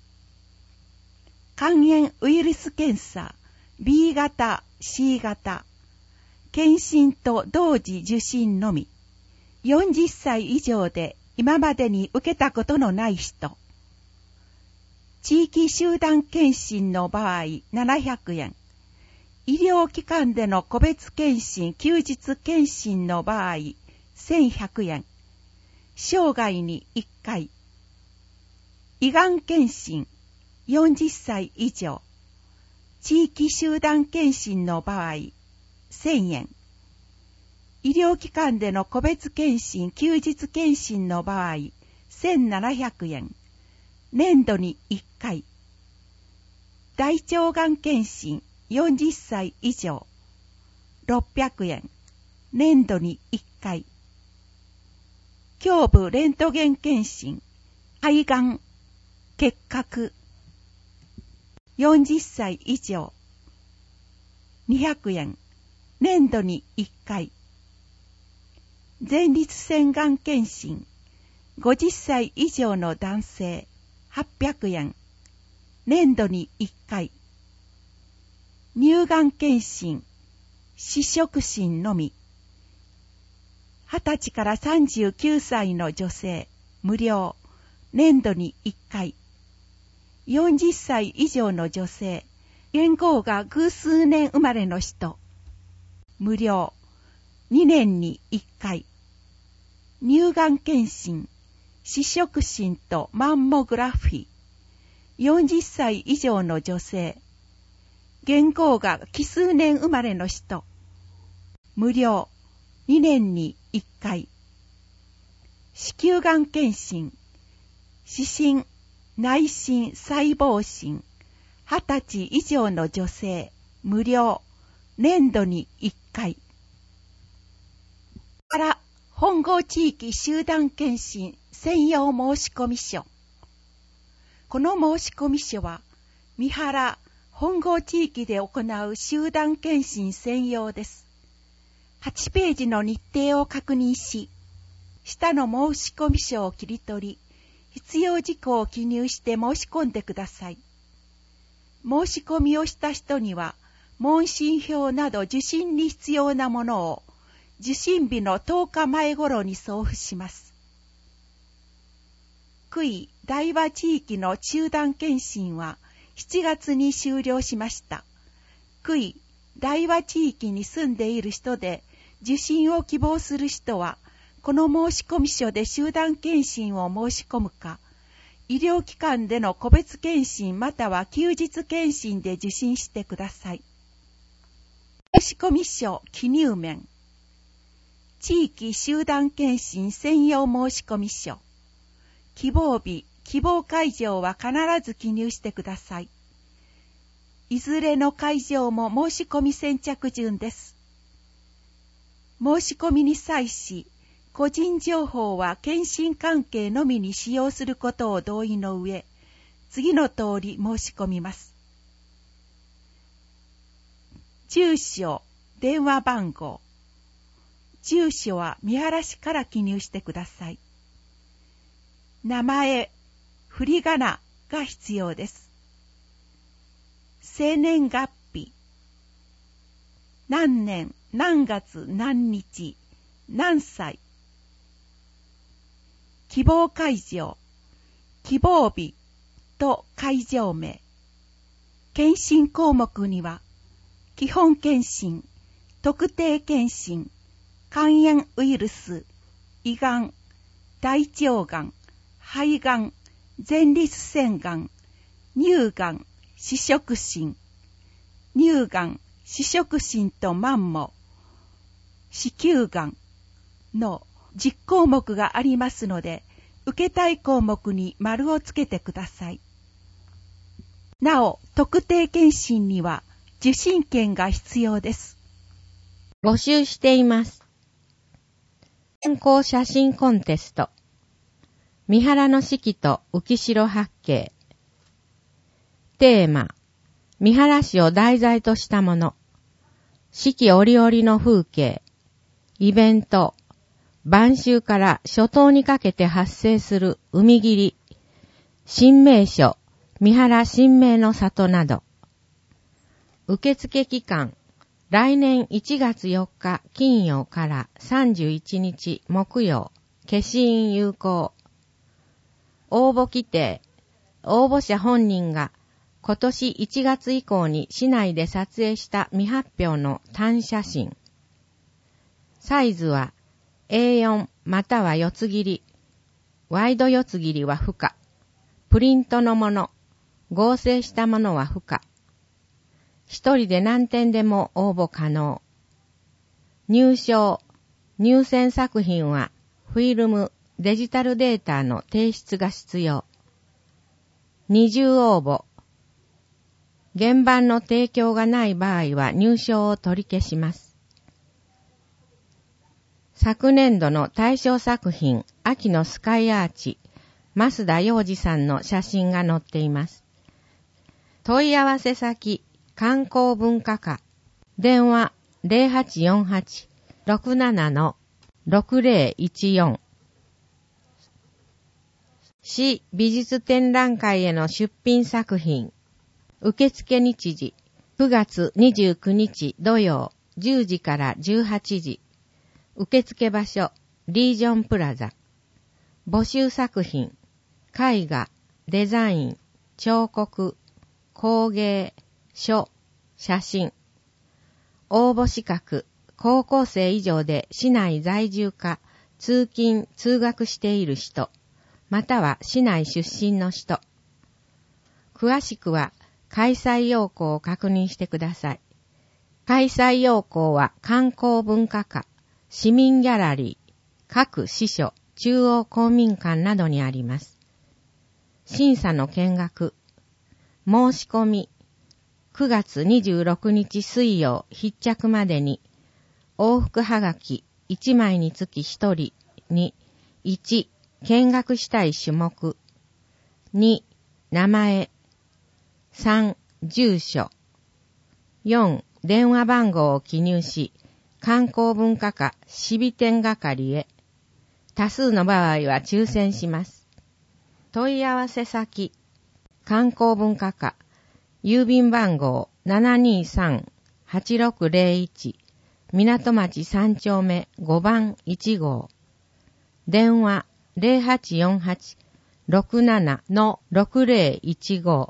肝炎ウイルス検査、ビーがた、シーがた。検診と同時受診のみ。よんじゅっさい以上で今までに受けたことのない人。地域集団検診の場合ななひゃくえん。医療機関での個別検診休日検診の場合せんひゃくえん。生涯にいっかい。胃がん検診よんじゅっさい以上。地域集団検診の場合せんえん。医療機関での個別検診休日検診の場合せんななひゃくえん。 年度にいっかい。大腸がん検診よんじゅっさい以上、ろっぴゃくえん、年度にいっかい。胸部レントゲン検診、肺がん、結核、よんじゅっさい以上、にひゃくえん、年度にいっかい。前立腺がん検診、ごじゅっさい以上の男性、はっぴゃくえん、年度にいっかい。乳がん検診、試食診のみ。はたちからさんじゅうきゅうさいの女性、無料、年度にいっかい。よんじゅっさい以上の女性、元号が偶数年生まれの人、無料、にねんにいっかい。乳がん検診、試食診とマンモグラフィー、よんじゅっさい以上の女性、元号が奇数年生まれの人、無料、にねんにいっかい。子宮がん検診、視診、内診細胞診、はたち以上の女性、無料、年度にいっかい。から、本郷地域集団検診専用申込書。この申込書は、三原本郷地域で行う集団検診専用です。はちページの日程を確認し、下の申込書を切り取り、必要事項を記入して申し込んでください。申し込みをした人には、問診票など受診に必要なものを、受診日のとおかまえ頃に送付します。区井大和地域の集団検診はしちがつに終了しました。区井大和地域に住んでいる人で受診を希望する人は、この申込書で集団検診を申し込むか、医療機関での個別検診または休日検診で受診してください。申込書記入面、地域集団検診専用申込書、希望日、希望会場は必ず記入してください。いずれの会場も申し込み先着順です。申し込みに際し、個人情報は検診関係のみに使用することを同意の上、次の通り申し込みます。住所、電話番号。住所は三原市から記入してください。名前、振り仮名が必要です。生年月日。何年、何月、何日、何歳。希望会場、希望日と会場名。検診項目には、基本検診、特定検診、肝炎ウイルス、胃がん、大腸がん、肺がん、前立腺がん、乳がん、試食診、乳がん、試食診とマンモ、子宮がんのじゅっこうもくがありますので、受けたい項目に丸をつけてください。なお、特定検診には受診券が必要です。 募集しています。健康写真コンテスト。三原の四季と浮代八景。テーマ、三原市を題材としたもの。四季折々の風景。イベント。晩秋から初冬にかけて発生する海霧。新名所、三原新名の里など。受付期間。来年いちがつよっか金曜からさんじゅういちにち木曜。消印有効。応募規定。応募者本人が今年いちがつ以降に市内で撮影した未発表の単写真。サイズは エーよん または四つ切り。ワイド四つ切りは不可。プリントのもの、合成したものは不可。一人で何点でも応募可能。入賞、入選作品はフィルム、デジタルデータの提出が必要。 二重応募。原版の提供がない場合は入賞を取り消します。昨年度の大賞作品、秋のスカイアーチ、増田洋二さんの写真が載っています。問い合わせ先、観光文化課、電話 ゼロはちよんはち ろくなな ろくゼロいちよん。市美術展覧会への出品作品。受付日時、くがつにじゅうくにち土曜じゅうじからじゅうはちじ。受付場所、リージョンプラザ。募集作品、絵画、デザイン、彫刻、工芸、書、写真。応募資格、高校生以上で市内在住か、通勤・通学している人、または市内出身の人。詳しくは、開催要項を確認してください。開催要項は観光文化課、市民ギャラリー、各支所、中央公民館などにあります。審査の見学。申し込み。くがつにじゅうろくにち水曜必着までに、往復はがきいちまいにつきひとりに、いち、見学したい種目。に、名前。さん、住所。よん、電話番号を記入し、観光文化課市美展係へ。多数の場合は抽選します。問い合わせ先、観光文化課、郵便番号 ななにさんはちろくゼロいち、港町さん丁目ごばんいち号。電話 ゼロはちよんはち ろくなな ろくゼロいちご。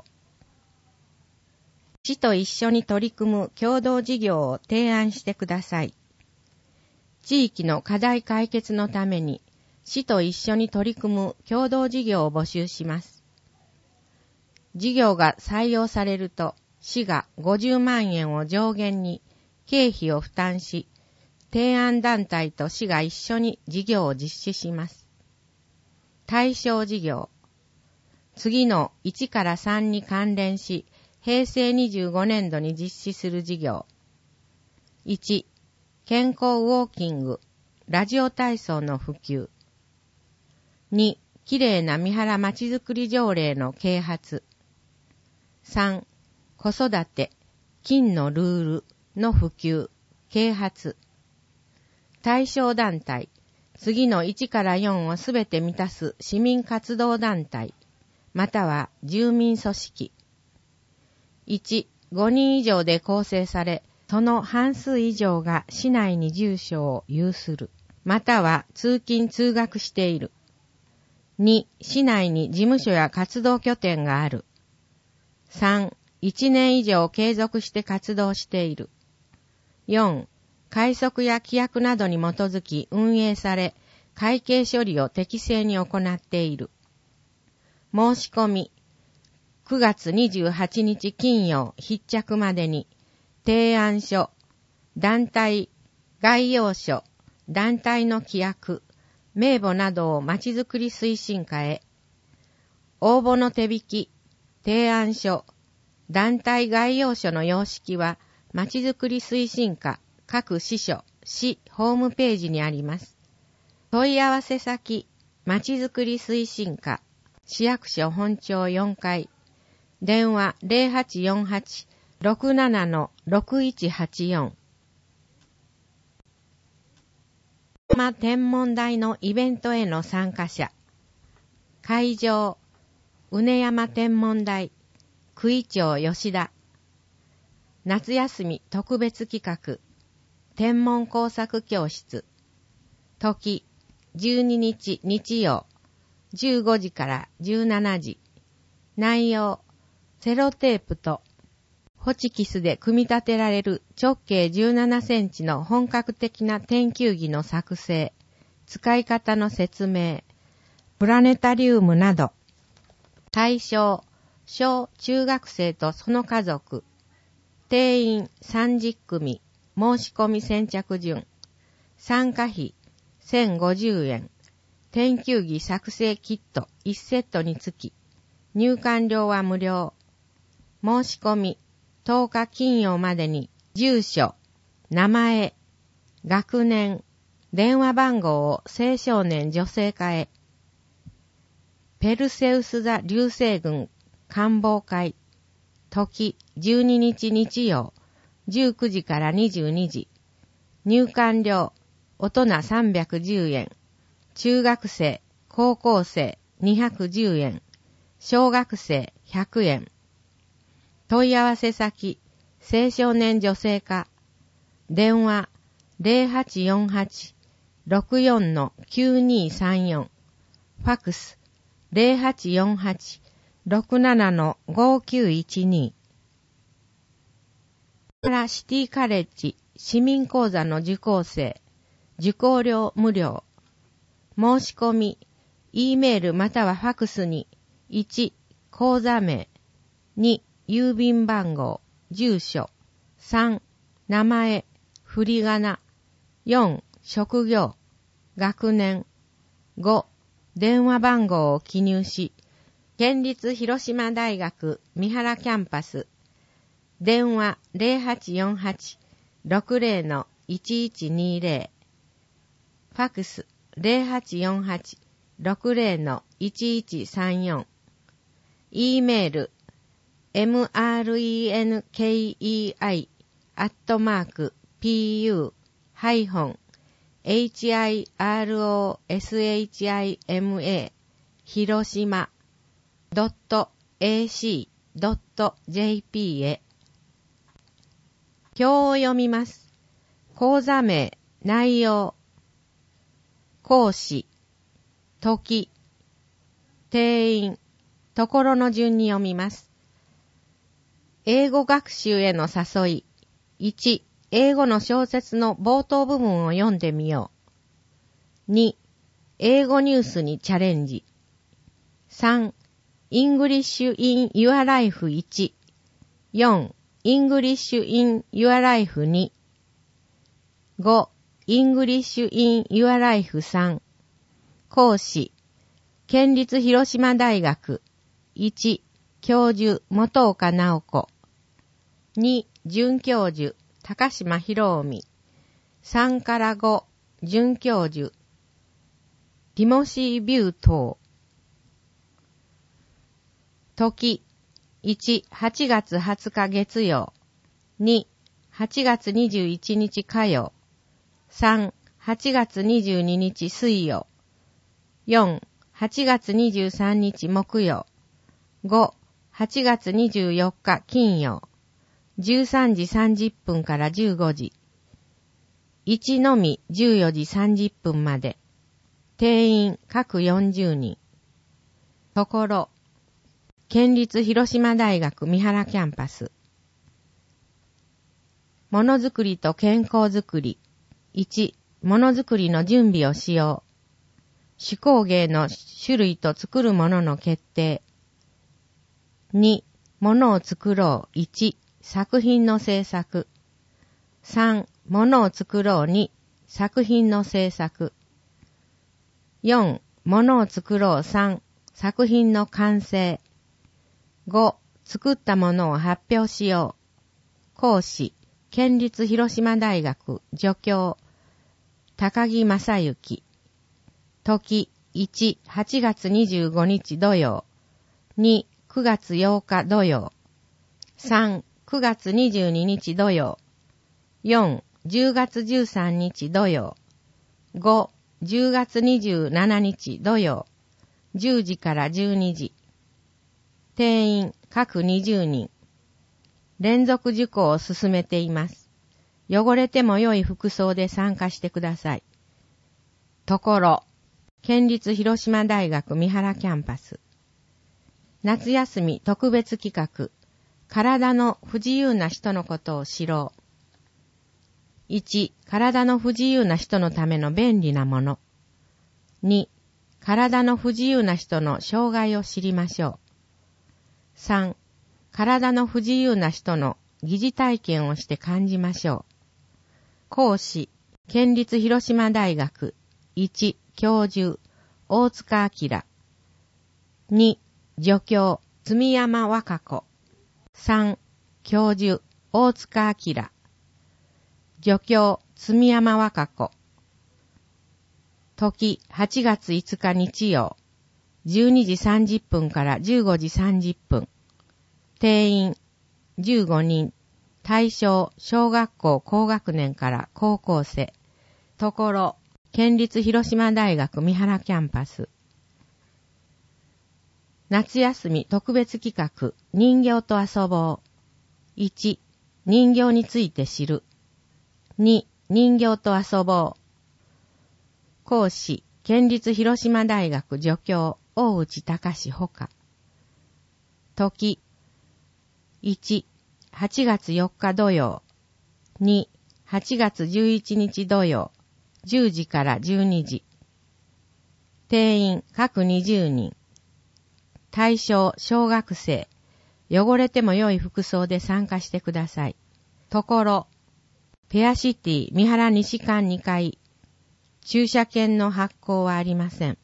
市と一緒に取り組む共同事業を提案してください。地域の課題解決のために、市と一緒に取り組む共同事業を募集します。事業が採用されると、市がごじゅうまんえんを上限に経費を負担し、提案団体と市が一緒に事業を実施します。対象事業。次のいちからさんに関連し、平成にじゅうごねんどに実施する事業。いち、健康ウォーキング、ラジオ体操の普及。に、きれいな三原まちづくり条例の啓発。さん、子育て、金のルールの普及、啓発。対象団体、次のいちからよんをすべて満たす市民活動団体、または住民組織。いち、ごにん以上で構成され、その半数以上が市内に住所を有する、または通勤通学している。に、市内に事務所や活動拠点がある。さん、いちねん以上継続して活動している。よん、快速や規約などに基づき運営され、会計処理を適正に行っている。申し込み。くがつにじゅうはちにち金曜必着までに、提案書、団体、概要書、団体の規約、名簿などをまちづくり推進課へ。応募の手引き、提案書、団体概要書の様式は、まちづくり推進課各支所、市ホームページにあります。問い合わせ先、まちづくり推進課、市役所本庁よんかい、電話 ゼロはちよんはち ろくなな ろくいちはちよん。山天文台のイベントへの参加者。会場、うね山天文台、区井町吉田。夏休み特別企画、天文工作教室。時、じゅうににち日曜、じゅうごじからじゅうしちじ。内容、セロテープとホチキスで組み立てられる直径じゅうななセンチの本格的な天球儀の作成、使い方の説明、プラネタリウムなど。対象、小中学生とその家族。定員さんじゅっくみ、申し込み先着順。参加費せんごじゅうえん。天球儀作成キットいちセットにつき、 入館料は無料。申し込み、とおか金曜までに、住所、名前、学年、電話番号を青少年女性課へ。ペルセウス座流星群観望会、時じゅうににち日曜、じゅうくじからにじゅうにじ。入館料、大人さんびゃくじゅうえん、中学生、高校生にひゃくじゅうえん、小学生ひゃくえん。問い合わせ先、青少年女性課、電話 ゼロはちよんはち ろくよん きゅうにさんよん、ファックス ゼロはちよんはち ろくなな ごきゅういちに。からシティカレッジ市民講座の受講生、受講料無料。申し込み、E メールまたはファックスに、いち、講座名、に、郵便番号、住所、さん、名前、振り仮名、よん、職業、学年、ご、電話番号を記入し、県立広島大学三原キャンパス、電話 ゼロはちよんはち ろくぜろ いちいちにぜろ、ファックス ゼロはちよんはち ろくぜろ いちいちさんよん、E メール エムアールイーエヌケーイーアイ アットマーク ピーユー ハイフン エイチアイアールオーエスエイチアイエムエー 広島 ドット エーシー ドット ジェーピー へ。表を読みます。講座名、内容、講師、時、定員、ところの順に読みます。英語学習への誘い。いち、英語の小説の冒頭部分を読んでみよう。に、英語ニュースにチャレンジ。さん、English in Your Life いち。よん、English in Your Life に。ご、English in Your Life さん。講師、県立広島大学。いち、教授、本岡直子。に、准教授、高島博臣。さんからご、准教授、ティモシー・ビュートー。時、いち、はちがつはつか月曜。に、はちがつにじゅういちにち火曜。さん、はちがつにじゅうににち水曜。よん、はちがつにじゅうさんにち木曜。ご、はちがつにじゅうよっか金曜。じゅうさんじさんじゅっぷんからじゅうごじ。いちのみじゅうよじさんじゅっぷんまで。定員各よんじゅうにん。ところ、県立広島大学三原キャンパス。ものづくりと健康づくり。いち、ものづくりの準備をしよう。手工芸の種類と作るものの決定。に、ものを作ろう。いち、作品の制作。さん、ものを作ろう。に、作品の制作。よん、ものを作ろう。さん、作品の完成。ご、作ったものを発表しよう。講師、県立広島大学助教、高木正幸。時、いち、はちがつにじゅうごにち土曜。に、くがつようか土曜。さん、くがつにじゅうににち土曜。よん、じゅうがつじゅうさんにち土曜。ご、じゅうがつにじゅうしちにち土曜。じゅうじからじゅうにじ。定員各にじゅうにん。連続受講を進めています。汚れても良い服装で参加してください。ところ、県立広島大学三原キャンパス。夏休み特別企画、体の不自由な人のことを知ろう。いち、体の不自由な人のための便利なもの。に、体の不自由な人の障害を知りましょう。さん、体の不自由な人の疑似体験をして感じましょう。講師、県立広島大学。いち、教授、大塚明。に、助教、 住山和歌子。さん、教授、大塚明。助教、住山和歌子。時、はちがついつか日曜、じゅうにじさんじゅっぷんからじゅうごじさんじゅっぷん。定員、じゅうごにん。対象、小学校高学年から高校生。ところ、県立広島大学三原キャンパス。夏休み特別企画、人形と遊ぼう。いち、人形について知る。に、人形と遊ぼう。講師、県立広島大学助教、大内隆ほか。時、いち、はちがつよっか土曜。に、はちがつじゅういちにち土曜。じゅうじからじゅうにじ。定員、各にじゅうにん。対象、小学生。汚れても良い服装で参加してください。ところ、ペアシティ三原西館にかい。駐車券の発行はありません。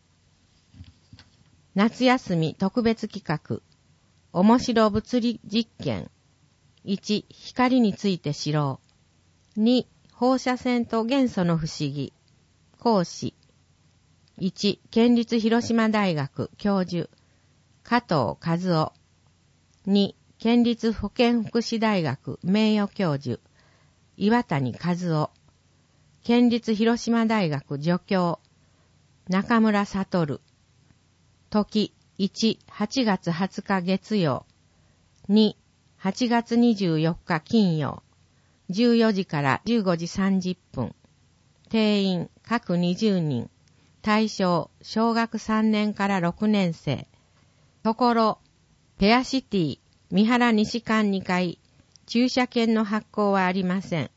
夏休み特別企画。面白物理実験。いち、光について知ろう。に、放射線と元素の不思議。講師。いち、県立広島大学教授、加藤和夫。に、県立保健福祉大学名誉教授、岩谷和夫。県立広島大学助教、中村悟。時、いち、はちがつはつか月曜。に、はちがつにじゅうよっか金曜。じゅうよじからじゅうごじさんじゅっぷん。定員、各にじゅうにん。対象、小学さんねんからろくねん生。ところ、ペアシティ、三原西館にかい。駐車券の発行はありません。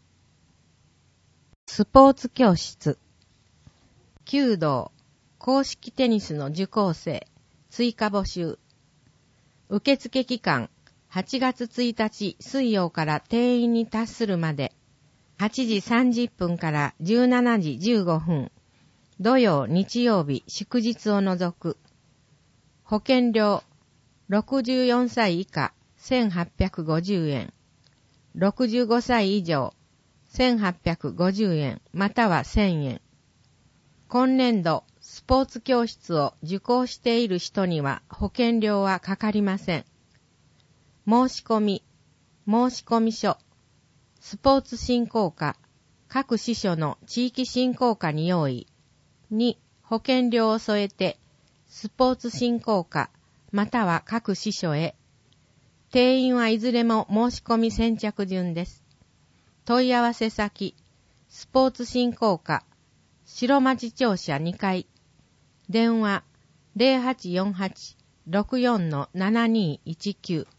スポーツ教室。弓道、公式テニスの受講生、追加募集。受付期間、はちがつついたち水曜から定員に達するまで、はちじさんじゅっぷんからじゅうしちじじゅうごふん、土曜、日曜日、祝日を除く。保険料、ろくじゅうよんさい以下、せんはっぴゃくごじゅうえん。ろくじゅうごさい以上、せんはっぴゃくごじゅうえん、またはせんえん。今年度、スポーツ教室を受講している人には保険料はかかりません。申し込み、申し込み書、スポーツ振興課、各支所の地域振興課に用意。に、保険料を添えて、スポーツ振興課、または各支所へ。定員はいずれも申し込み先着順です。問い合わせ先、スポーツ振興課、白町庁舎にかい。電話、ゼロはちよんはち ろくよん ななにいちきゅう。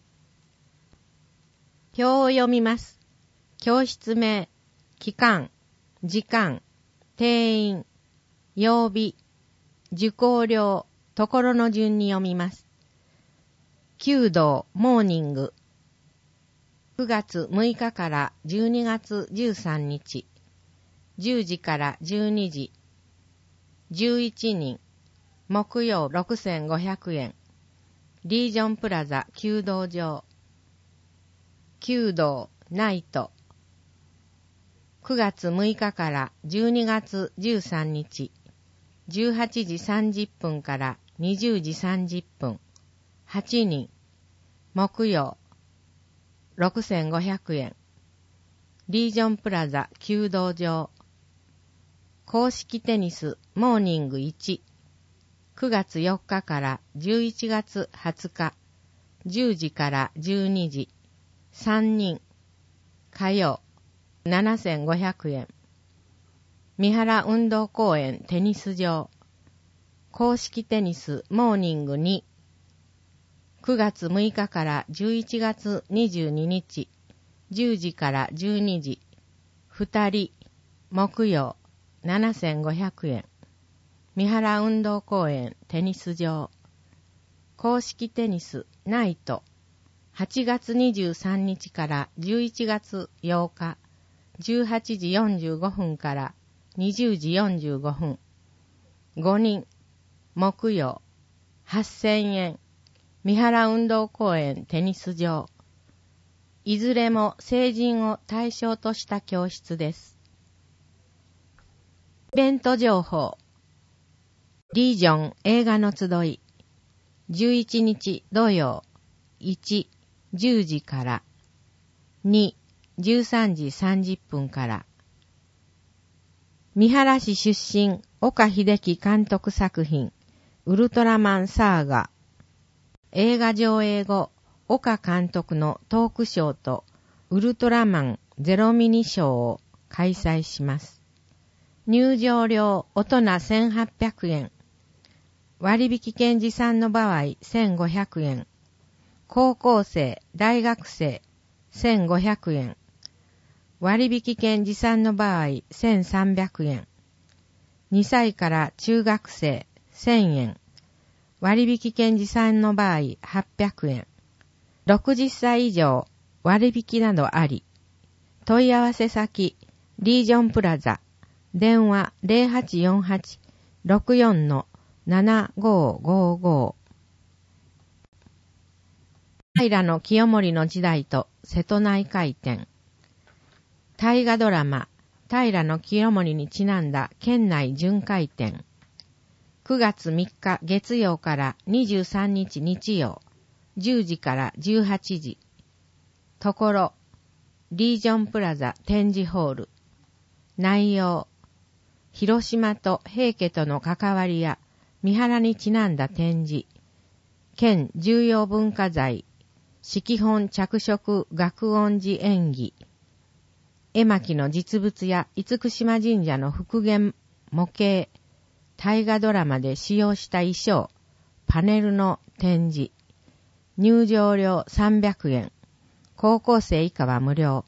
表を読みます。教室名、期間、時間、定員、曜日、受講料、ところの順に読みます。弓道、モーニング。くがつむいかからじゅうにがつじゅうさんにち。じゅうじからじゅうにじ。じゅういちにん。木曜ろくせんごひゃくえん。リージョンプラザ弓道場。弓道、ナイト。くがつむいかからじゅうにがつじゅうさんにち。じゅうはちじさんじゅっぷんからにじゅうじさんじゅっぷん。はちにん。木曜。ろくせんごひゃくえん。リージョンプラザ弓道場。公式テニスモーニングいち。くがつよっかからじゅういちがつはつか。じゅうじからじゅうにじ。さんにん。火曜。ななせんごひゃくえん。三原運動公園テニス場。公式テニスモーニングに。くがつむいかからじゅういちがつにじゅうににち。じゅうじからじゅうにじ。ふたり。木曜。ななせんごひゃくえん。三原運動公園テニス場。公式テニスナイト。はちがつにじゅうさんにちからじゅういちがつようか。じゅうはちじよんじゅうごふんからにじゅうじよんじゅうごふん。ごにん。木曜。はっせんえん。 三原運動公園テニス場。いずれも成人を対象とした教室です。イベント情報。リージョン映画の集い。じゅういちにち土曜。いち、じゅうじから。に、じゅうさんじさんじゅっぷんから。三原市出身、岡秀樹監督作品、ウルトラマンサーガ。映画上映後、岡監督のトークショーとウルトラマンゼロミニショーを開催します。入場料大人せんはっぴゃくえん。割引券持参の場合せんごひゃくえん。高校生、大学生せんごひゃくえん。割引券持参の場合せんさんびゃくえん。にさいから中学生せんえん。割引券持参の場合はっぴゃくえん。ろくじゅっさい以上割引などあり。問い合わせ先リージョンプラザ。電話 ゼロはちよんはち ろくよん ななごごご。平清盛の時代と瀬戸内海展。大河ドラマ平清盛にちなんだ県内巡回展。くがつみっか月曜からにじゅうさんにち日曜。じゅうじからじゅうはちじ。ところ、リージョンプラザ展示ホール。内容、広島と平家との関わりや三原にちなんだ展示。県重要文化財、式本着色学音寺演技。絵巻の実物や厳島神社の復元模型、大河ドラマで使用した衣装、パネルの展示。入場料さんびゃくえん。高校生以下は無料。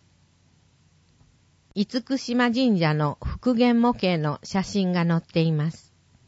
厳島神社の復元模型の写真が載っています。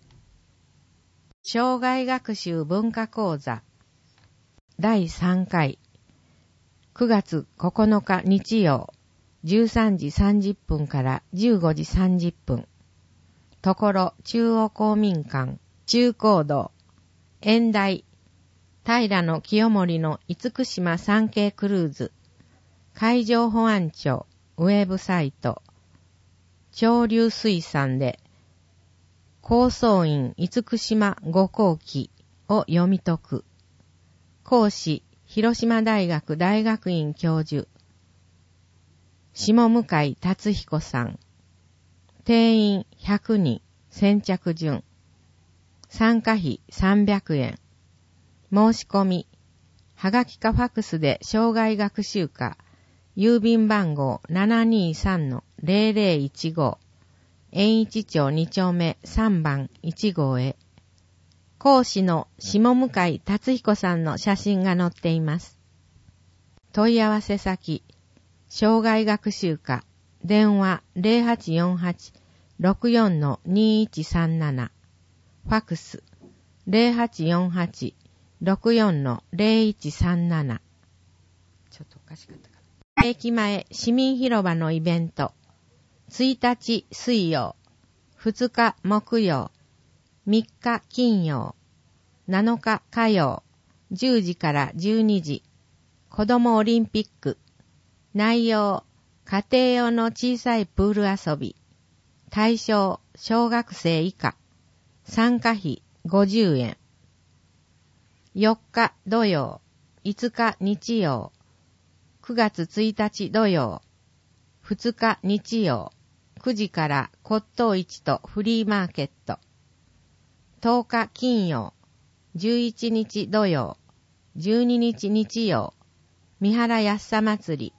生涯学習文化講座だいさんかいくがつここのか日曜じゅうさんじさんじゅっぷんからじゅうごじさんじゅっぷん。ところ中央公民館中高道演題平清盛の厳島参詣クルーズ海上保安庁ウェブサイト潮流水産で高僧院厳島ご後期を読み解く。講師広島大学大学院教授下向達彦さん。定員ひゃくにん先着順。参加費さんびゃくえん。申し込みはがきかファックスで生涯学習課郵便番号 ななにーさんのぜろぜろいちご 円一町にちょうめさんばんいちごうへ。講師の下向達彦さんの写真が載っています。問い合わせ先生涯学習課電話 ゼロはちよんはち ろくよん にいちさんなな ファックス ゼロはちよんはち ろくよん ゼロいちさんなな。ちょっとおかしかったかな。駅前市民広場のイベントついたち水曜ふつか木曜みっか金曜なのか火曜じゅうじからじゅうにじ子どもオリンピック内容家庭用の小さいプール遊び対象小学生以下参加費ごじゅうえん。よっか土曜いつか日曜くがつついたち土曜ふつか日曜くじから骨董市とフリーマーケット。とおか金曜じゅういちにち土曜じゅうににち日曜三原安さ祭り。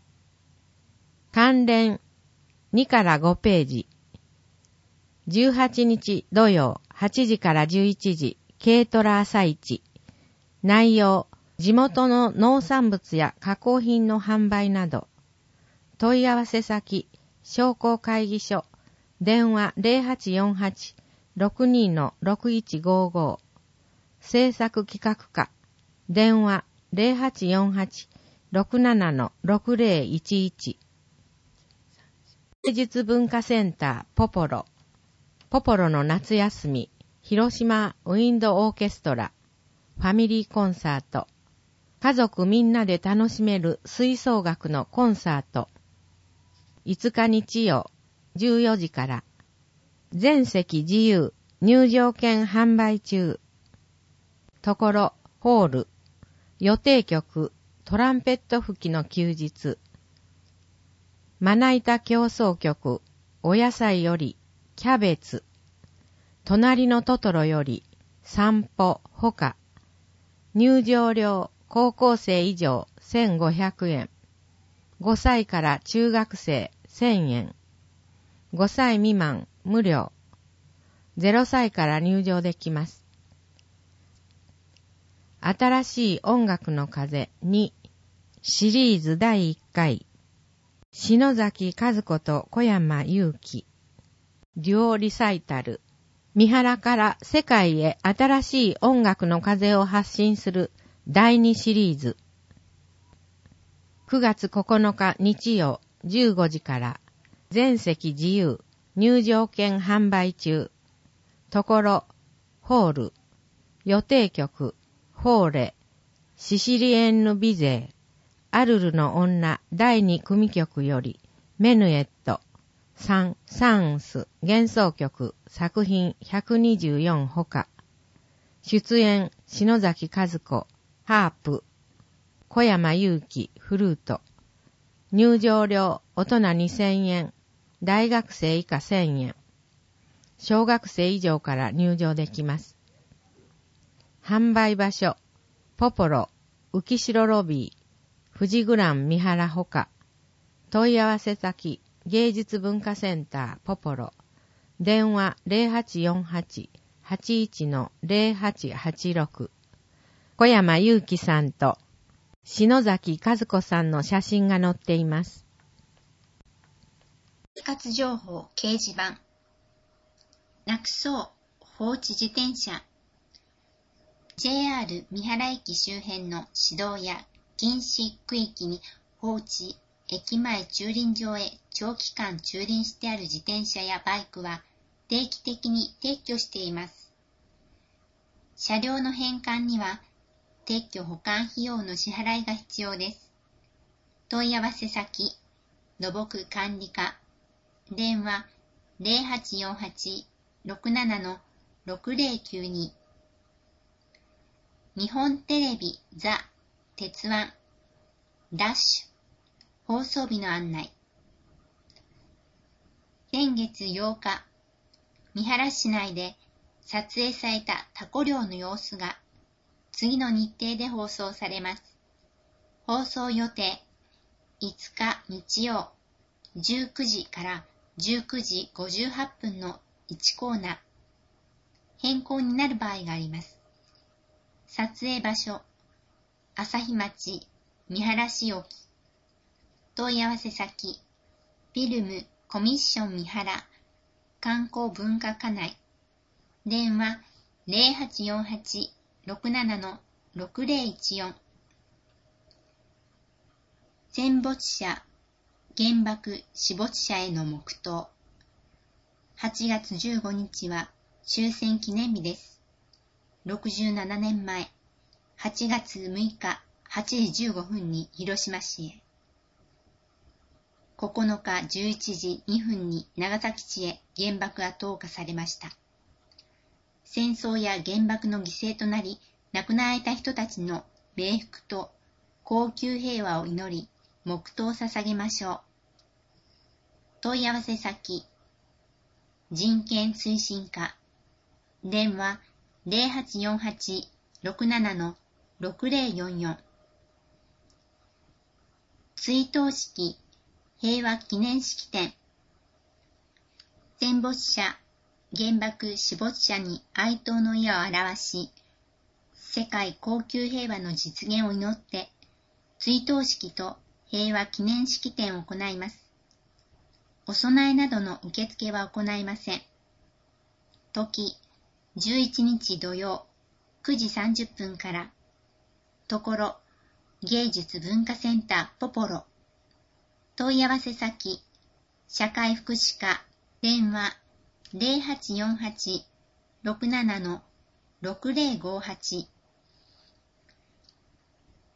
関連にからごページ。じゅうはちにち土曜はちじからじゅういちじ軽トラ朝市。内容地元の農産物や加工品の販売など。問い合わせ先商工会議所電話 ゼロはちよんはち ろくにー ろくいちごご。制作企画課電話 ゼロはちよんはち ろくなな ろくぜろいちいち。芸術文化センターポポロポポロの夏休み広島ウィンドオーケストラファミリーコンサート、家族みんなで楽しめる吹奏楽のコンサート、いつか日曜じゅうよじから、全席自由、入場券販売中。ところ、ホール、予定曲、トランペット吹きの休日。まな板競争曲、お野菜より、キャベツ。隣のトトロより、散歩、ほか。入場料、高校生以上、せんごひゃくえん。ごさいから中学生、せんえん。ごさい未満、無料。ゼロさいから入場できます。新しい音楽の風にシリーズだいいっかい、篠崎和子と小山祐希デュオリサイタル、三原から世界へ新しい音楽の風を発信するだいにシリーズ。くがつここのか日曜じゅうごじから全席自由、入場券販売中。ところ、ホール、予定曲、フォーレ、シシリエンヌ・ビゼー、アルルの女だいに組曲より、メヌエット、サン・サーンス、幻想曲、作品ひゃくにじゅうよんほか。出演、篠崎和子、ハープ、小山祐希、フルート。入場料、大人にせんえん、大学生以下せんえん。小学生以上から入場できます。販売場所、ポポロ、浮城ロビー、富士グラン三原ほか。問い合わせ先、芸術文化センターポポロ。電話 ゼロはちよんはち はちいち の ゼロはちはちろく。小山祐希さんと篠崎和子さんの写真が載っています。 生活情報掲示板。なくそう放置自転車。 ジェイアール 三原駅周辺の市道や禁止区域に放置、駅前駐輪場へ長期間駐輪してある自転車やバイクは定期的に撤去しています。車両の返還には撤去保管費用の支払いが必要です。問い合わせ先、土木管理課。電話 ゼロはちよんはち ろくなな の ろくぜろきゅうに。日本テレビザ・鉄腕ダッシュ放送日の案内。先月ようか、三原市内で撮影されたタコ漁の様子が次の日程で放送されます。放送予定いつか日曜じゅうくじからじゅうくじごじゅうはっぷんのいちコーナー。変更になる場合があります。撮影場所、朝日町、三原市沖。問い合わせ先、フィルムコミッション三原、観光文化課内。電話ゼロはちよんはち ろくなな の ろくぜろいちよん。戦没者、原爆死没者への黙祷。はちがつじゅうごにちは終戦記念日です。ろくじゅうななねんまえ、はちがつむいかはちじじゅうごふんに広島市へ。ここのかじゅういちじにふんに長崎市へ原爆が投下されました。戦争や原爆の犠牲となり、亡くなられた人たちの冥福と恒久平和を祈り、黙祷を捧げましょう。問い合わせ先、人権推進課。電話ゼロはちよんはち ろくなな の ろくぜろよんよん。追悼式、平和記念式典。戦没者、原爆死没者に哀悼の意を表し、世界恒久平和の実現を祈って、追悼式と平和記念式典を行います。お供えなどの受付は行いません。時、じゅういちにち土曜、くじさんじゅっぷんから。ところ、芸術文化センターポポロ。問い合わせ先、社会福祉課、電話ゼロはちよんはち ろくなな の ろくぜろごはち。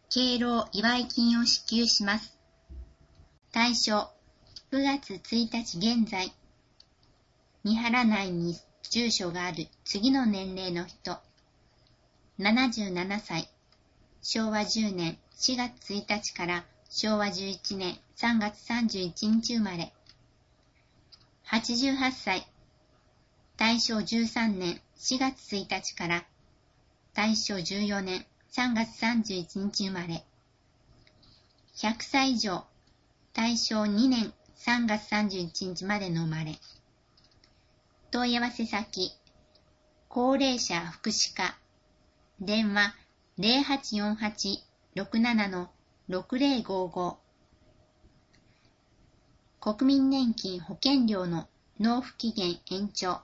敬老祝い金を支給します。対象、くがつついたち現在、三原内に住所がある次の年齢の人、ななじゅうななさい、しょうわじゅうねんしがつついたちからしょうわじゅういちねんさんがつさんじゅういちにち生まれ、はちじゅうはっさい、大正じゅうさんねんしがつついたちから大正じゅうよねんさんがつさんじゅういちにち生まれ、ひゃくさい以上、大正にねんさんがつさんじゅういちにちまでの生まれ。問い合わせ先、高齢者福祉課、電話 ゼロはちよんはち ろくなな ろくゼロごご。国民年金保険料の納付期限延長。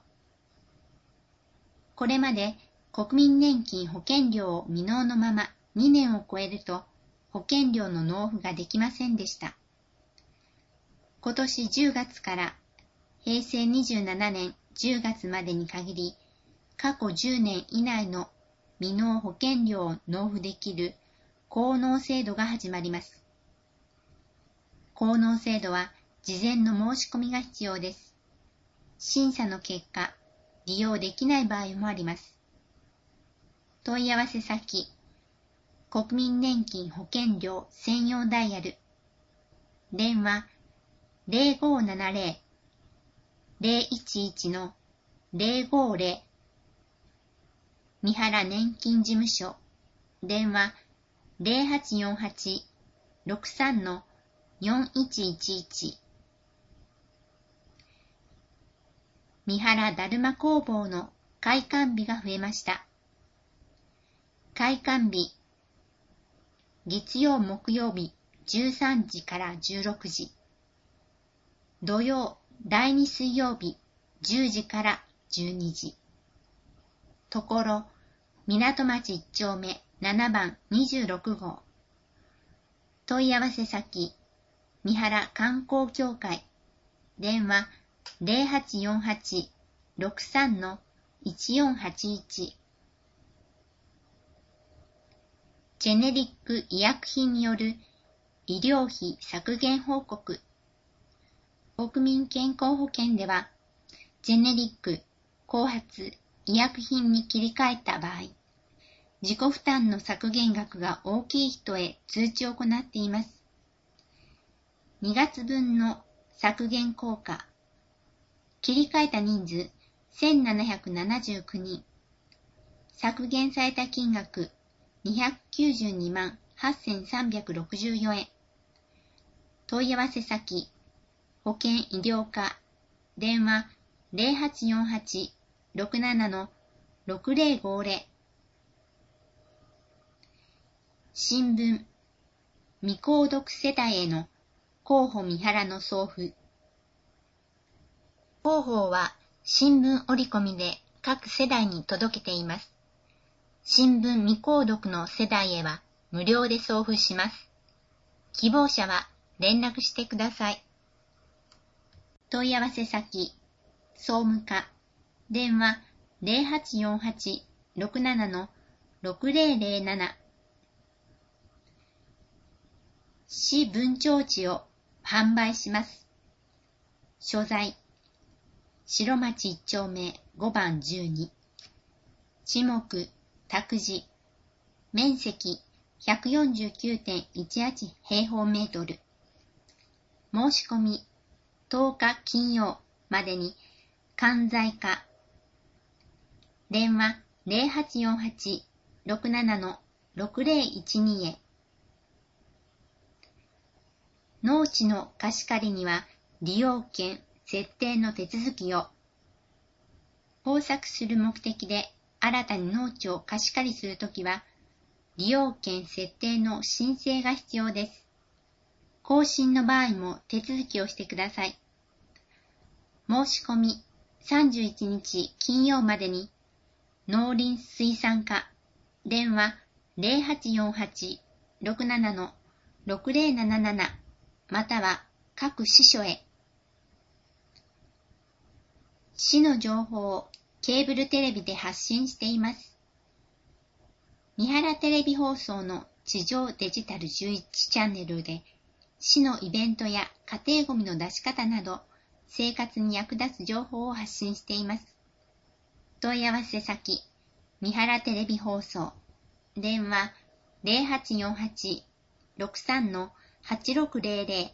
これまで国民年金保険料を未納のままにねんを超えると保険料の納付ができませんでした。今年じゅうがつからへいせいにじゅうななねんじゅうがつまでに限り、過去じゅうねん以内の未納保険料を納付できる高納制度が始まります。高納制度は事前の申し込みが必要です。審査の結果、利用できない場合もあります。問い合わせ先、国民年金保険料専用ダイヤル、電話 ゼロごななゼロ ゼロいちいち ゼロごゼロ、三原年金事務所、電話 ゼロはちよんはち ろくさん よんいちいちいち。三原だるま工房の開館日が増えました。開館日、月曜木曜日じゅうさんじからじゅうろくじ、土曜だいに水曜日じゅうじからじゅうにじ。ところ、港町いちちょうめななばんにじゅうろくごう。問い合わせ先、三原観光協会、電話 ゼロはちよんはち ろくさん いちよんはちいち。ジェネリック医薬品による医療費削減報告。国民健康保険では、ジェネリック、後発、医薬品に切り替えた場合、自己負担の削減額が大きい人へ通知を行っています。にがつぶんの削減効果。切り替えた人数せんななひゃくななじゅうきゅうにん。削減された金額にひゃくきゅうじゅうにまんはっせんさんびゃくろくじゅうよえん。問い合わせ先、保険医療課、電話 ゼロはちよんはち ろくなな ろくゼロごゼロ。新聞、未購読世帯への候補三原の送付。広報は新聞折り込みで各世代に届けています。新聞未購読の世代へは無料で送付します。希望者は連絡してください。問い合わせ先、総務課、電話 ゼロはちよんはち ろくなな ろくゼロゼロなな。市分庁地を販売します。所在、白町いちちょうめごばんじゅうに。地目、託児。面積 ひゃくよんじゅうきゅうてんいちはち 平方メートル。申し込み、とおか金曜までに関西課。電話 ゼロはちよんはち ろくなな ろくゼロいちに へ。農地の貸し借りには利用権設定の手続きを。耕作する目的で新たに農地を貸し借りするときは、利用権設定の申請が必要です。更新の場合も手続きをしてください。申し込みさんじゅういちにち金曜までに、農林水産課、電話 ゼロはちよんはち ろくなな ろくゼロなななな または各支所へ。市の情報をケーブルテレビで発信しています。三原テレビ放送の地上デジタルじゅういちチャンネルで、市のイベントや家庭ごみの出し方など、生活に役立つ情報を発信しています。問い合わせ先、三原テレビ放送、電話 ゼロはちよんはち ろくさん はちろくゼロゼロ、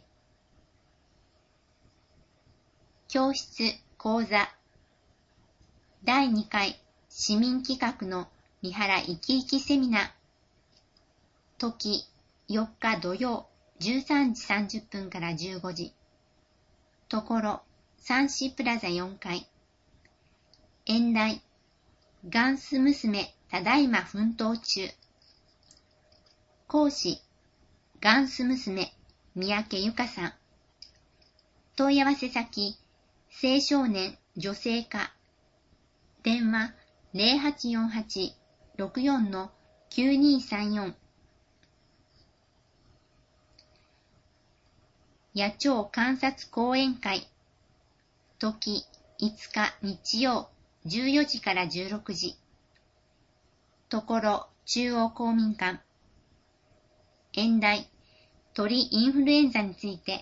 教室講座だいにかい市民企画の三原生き生きセミナー、時よっか土曜じゅうさんじさんじゅっぷんからじゅうごじ、ところサンシープラザよんかい、演題ガンス娘ただいま奮闘中、講師ガンス娘三宅由香さん、問い合わせ先青少年女性課、電話 ゼロはちよんはち ろくよん きゅうにさんよん、野鳥観察講演会、時いつか日曜じゅうよじからじゅうろくじ、ところ中央公民館、演題鳥インフルエンザについて、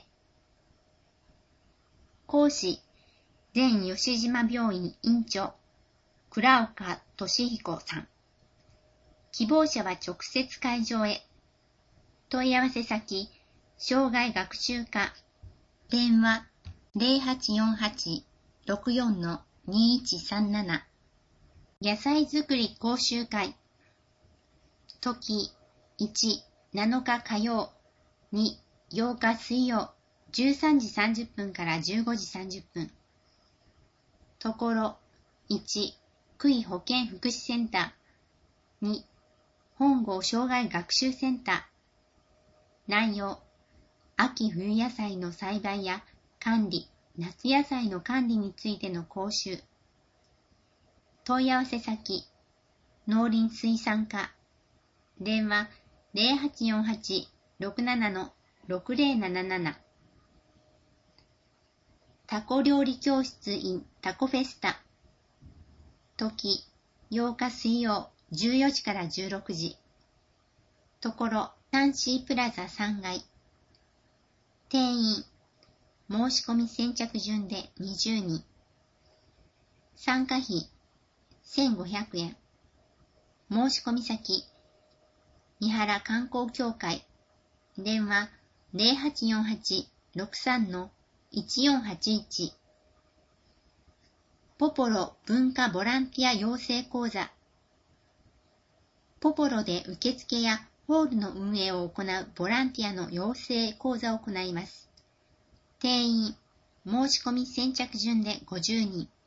講師前吉島病院院長倉岡俊彦さん、希望者は直接会場へ、問い合わせ先障害学習課、電話 ゼロはちよんはち ろくよん にいちさんなな、野菜作り講習会、時いち、なのか火曜、に、ようか水曜、じゅうさんじさんじゅっぷんからじゅうごじさんじゅっぷん、ところいち、区医保健福祉センター、に、本郷障害学習センター、内容、秋冬野菜の栽培や管理、夏野菜の管理についての講習。問い合わせ先、農林水産課、電話 ゼロはちよんはち ろくなな ろくゼロなななな、タコ料理教室 in タコフェスタ、時ようか水曜じゅうよじからじゅうろくじ、ところサンシープラザさんがい、定員申し込み先着順でにじゅうにん、参加費せんごひゃくえん、申し込み先三原観光協会、電話 ゼロはちよんはち ろくさん いちよんはちいち、ポポロ文化ボランティア養成講座、ポポロで受付やホールの運営を行うボランティアの養成講座を行います。定員申し込み先着順でごじゅうにん、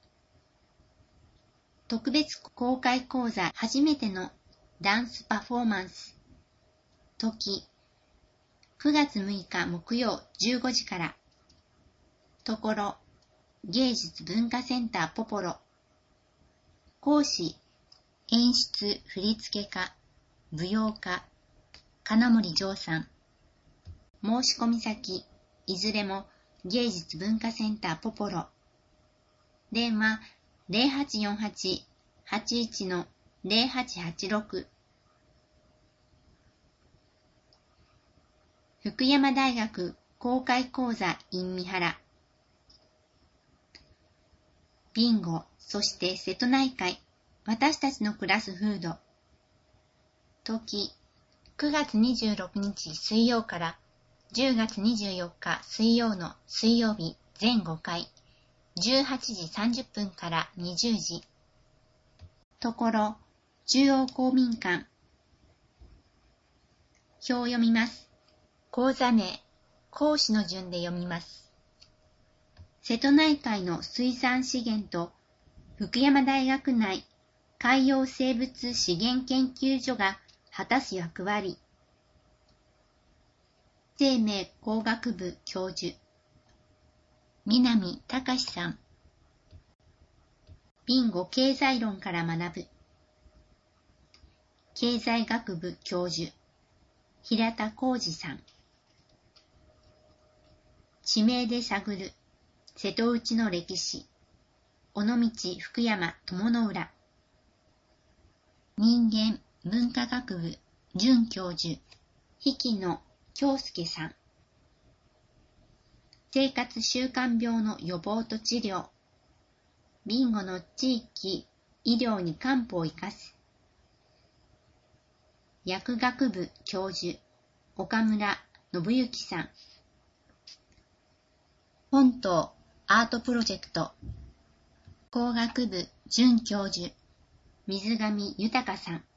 特別公開講座初めてのダンスパフォーマンス、時くがつむいか木曜じゅうごじから、ところ芸術文化センターポポロ、講師演出振付家舞踊家金森丈さん、申し込み先いずれも芸術文化センターポポロ、電話 ゼロはちよんはち はちいち ゼロはちはちろく、福山大学公開講座 in 三原、ビンゴ、そして瀬戸内海、私たちの暮らす風土、時くがつにじゅうろくにち水曜からじゅうがつにじゅうよっか水曜の水曜日全ごかい、じゅうはちじさんじゅっぷんからにじゅうじ、ところ中央公民館、表を読みます。講座名、講師の順で読みます。瀬戸内海の水産資源と福山大学内海洋生物資源研究所が果たす役割。生命工学部教授、南隆さん。ビンゴ経済論から学ぶ。経済学部教授、平田浩二さん。地名で探る瀬戸内の歴史、尾道福山友の浦。人間文化学部准教授、引野京介さん。生活習慣病の予防と治療。ビンゴの地域医療に漢方を生かす。薬学部教授、岡村信之さん。本島アートプロジェクト。工学部准教授、水上豊さん。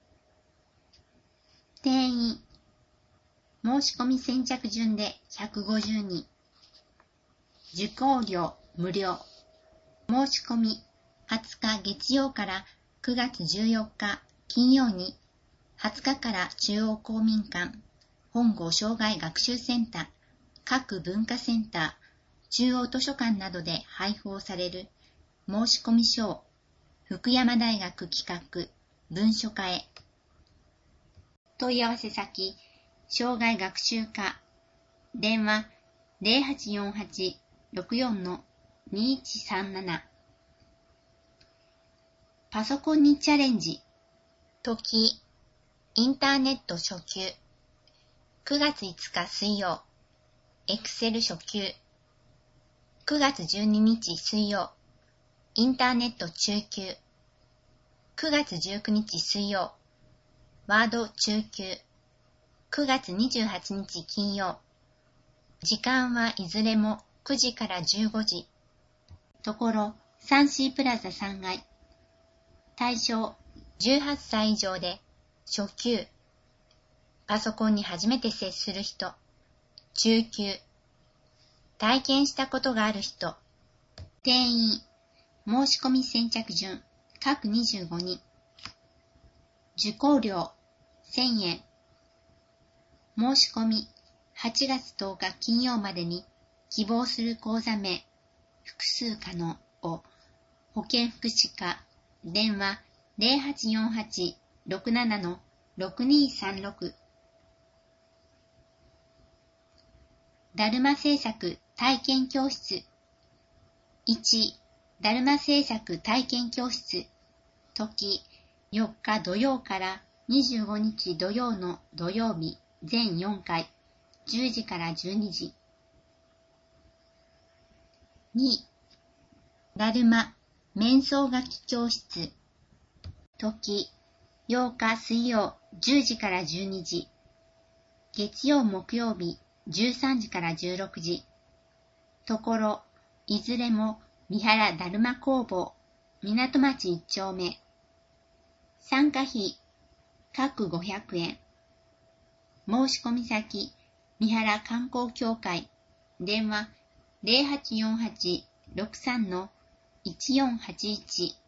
定員。申し込み先着順でひゃくごじゅうにん。受講料無料。申し込みはつか月曜からくがつじゅうよっか金曜に、はつかから中央公民館、本郷障害学習センター、各文化センター、中央図書館などで配布される申し込み書を福山大学企画文書課へ。問い合わせ先、障害学習課、電話 ゼロはちよんはちろくよんのにいちさんなな。パソコンにチャレンジ。時、インターネット初級。くがついつか水曜、エクセル初級。くがつじゅうににち水曜、インターネット中級。くがつじゅうくにち水曜、ワード中級。くがつにじゅうはちにち金曜。時間はいずれもくじからじゅうごじ。ところ スリーシー プラザさんがい。対象じゅうはっさい以上で初級。パソコンに初めて接する人。中級。体験したことがある人。定員。申し込み先着順各にじゅうごにん。受講料せんえん。申し込みはちがつとおか金曜までに希望する講座名、複数可能を保健福祉課、電話 ゼロはちよんはちろくななのろくにさんろく。だるま製作体験教室。いち、だるま製作体験教室。時、よっか土曜からにじゅうごにち土曜の土曜日全よんかい、じゅうじからじゅうにじ。に、だるま面相書き教室。時、ようか水曜じゅうじからじゅうにじ。月曜木曜日じゅうさんじからじゅうろくじ。ところ、いずれも三原だるま工房、港町いっちょうめ。参加費、各ごひゃくえん。申し込み先、三原観光協会、電話ゼロはちよんはちろくさんのいちよんはちいち。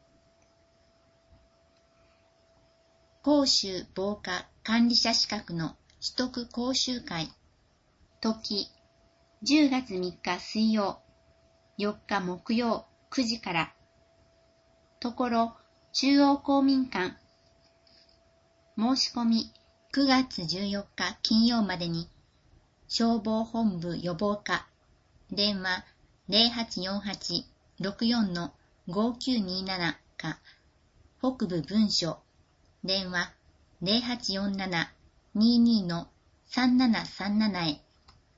講習防火管理者資格の取得講習会。時、じゅうがつみっか水曜、よっか木曜くじから。ところ、中央公民館。申し込みくがつじゅうよっか金曜までに、消防本部予防課、電話ゼロはちよんはちろくよんのごきゅうにななか、北部文書、電話ゼロはちよんななににのさんななさんななへ。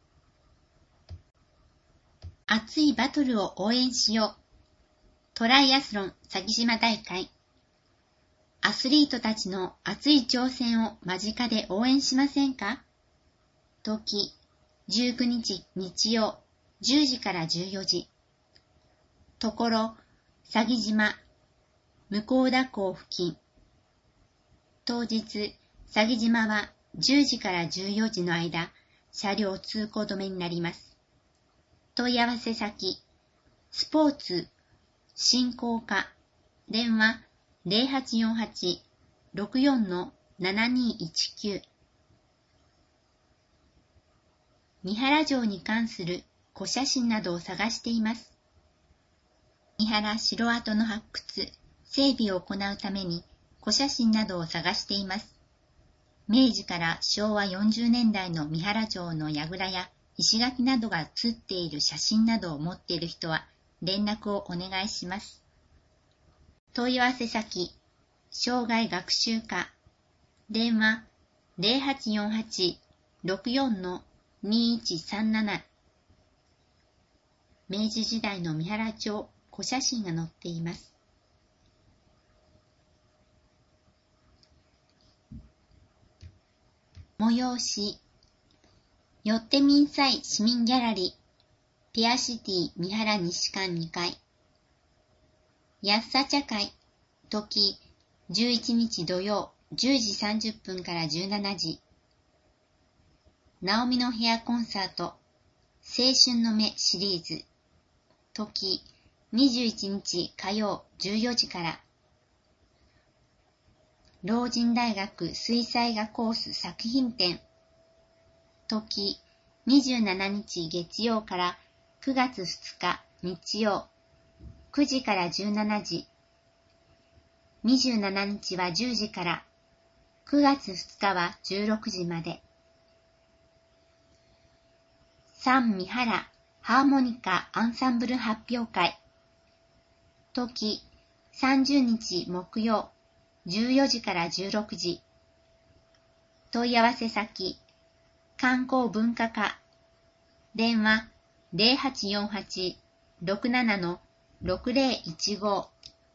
熱いバトルを応援しよう。トライアスロン鷺島大会。アスリートたちの熱い挑戦を間近で応援しませんか？時、じゅうくにち日曜、じゅうじからじゅうよじ。ところ、鷺島、向田港付近。当日、鷺島はじゅうじからじゅうよじの間、車両通行止めになります。問い合わせ先、スポーツ、振興課、電話ゼロはちよんはちろくよんのななにいちきゅう。三原城に関する古写真などを探しています。三原城跡の発掘、整備を行うために古写真などを探しています。明治からしょうわよんじゅうねんだいの三原城の櫓や石垣などが写っている写真などを持っている人は連絡をお願いします。問い合わせ先、障害学習課、電話ゼロはちよんはち ろくよん にいちさんなな。明治時代の三原町小写真が載っています。催し、よってみんさい市民ギャラリー、ピアシティ三原西館にかい。安さ茶会、時じゅういちにち土曜じゅうじさんじゅっぷんからじゅうしちじ。ナオミのヘアコンサート、青春の目シリーズ、時にじゅういちにち火曜じゅうよじから。老人大学水彩画コース作品展、時にじゅうしちにち月曜からくがつふつか日曜くじからじゅうしちじ。にじゅうしちにちはじゅうじからくがつふつかはじゅうろくじまで。三三原ハーモニカアンサンブル発表会、時さんじゅうにち木曜じゅうよじからじゅうろくじ。問い合わせ先、観光文化課、電話ゼロはちよんはち ろくなな ろくゼロいちご。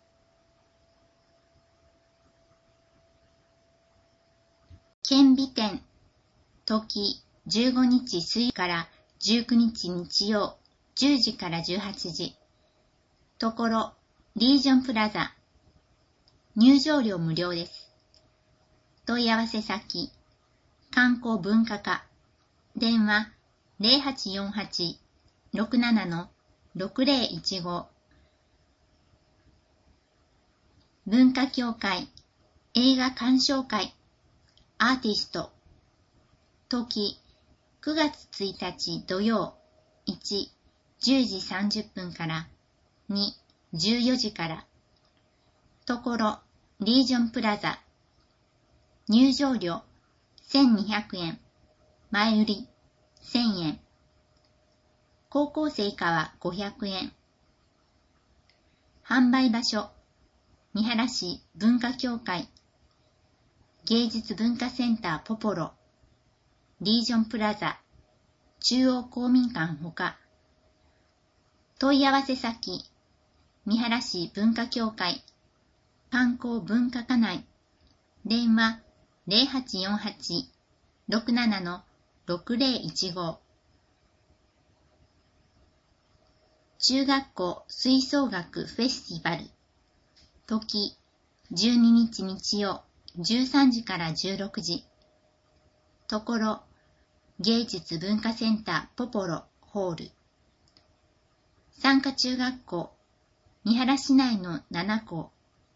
顕微展、時じゅうごにち水曜からじゅうくにち日曜じゅうじからじゅうはちじ。ところリージョンプラザ、入場料無料です。問い合わせ先、観光文化課、電話ゼロはちよんはち ろくなな ろくゼロいちご。文化協会映画鑑賞会アーティスト、時くがつついたち土曜いち、じゅうじさんじゅっぷんからに、じゅうよじから。ところリージョンプラザ、入場料せんにひゃくえん、前売りせんえん、高校生以下はごひゃくえん。販売場所、三原市文化協会芸術文化センターポポロ、リージョンプラザ、中央公民館ほか。問い合わせ先、三原市文化協会観光文化課内、電話ゼロはちよんはち ろくなな ろくゼロいちご。中学校吹奏楽フェスティバル、時じゅうににち日曜じゅうさんじからじゅうろくじ。ところ芸術文化センターポポロホール。参加中学校、三原市内のななこ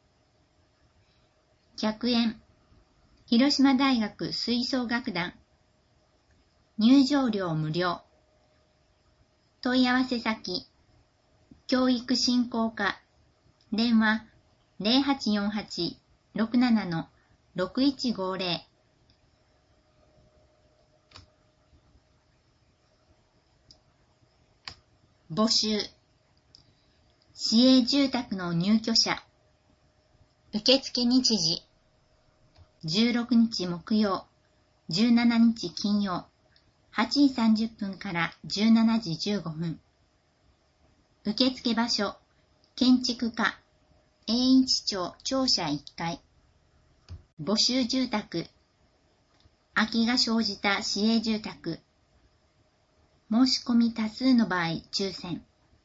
う。客演、広島大学吹奏楽団。入場料無料。問い合わせ先、教育振興課。電話ゼロはちよんはち ろくなな ろくいちごゼロ。募集。市営住宅の入居者。受付日時。じゅうろくにち木曜、じゅうしちにち金曜、はちじさんじゅっぷんからじゅうしちじじゅうごふん。受付場所、建築課、栄一町庁舎いっかい。募集住宅。空きが生じた市営住宅。申し込み多数の場合抽選。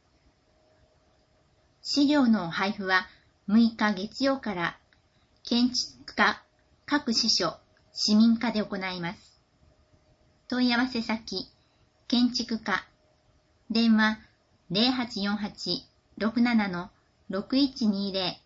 資料の配布はむいか月曜から建築課各支所市民課で行います。問い合わせ先、建築課、電話ゼロはちよんはち ろくなな ろくいちにゼ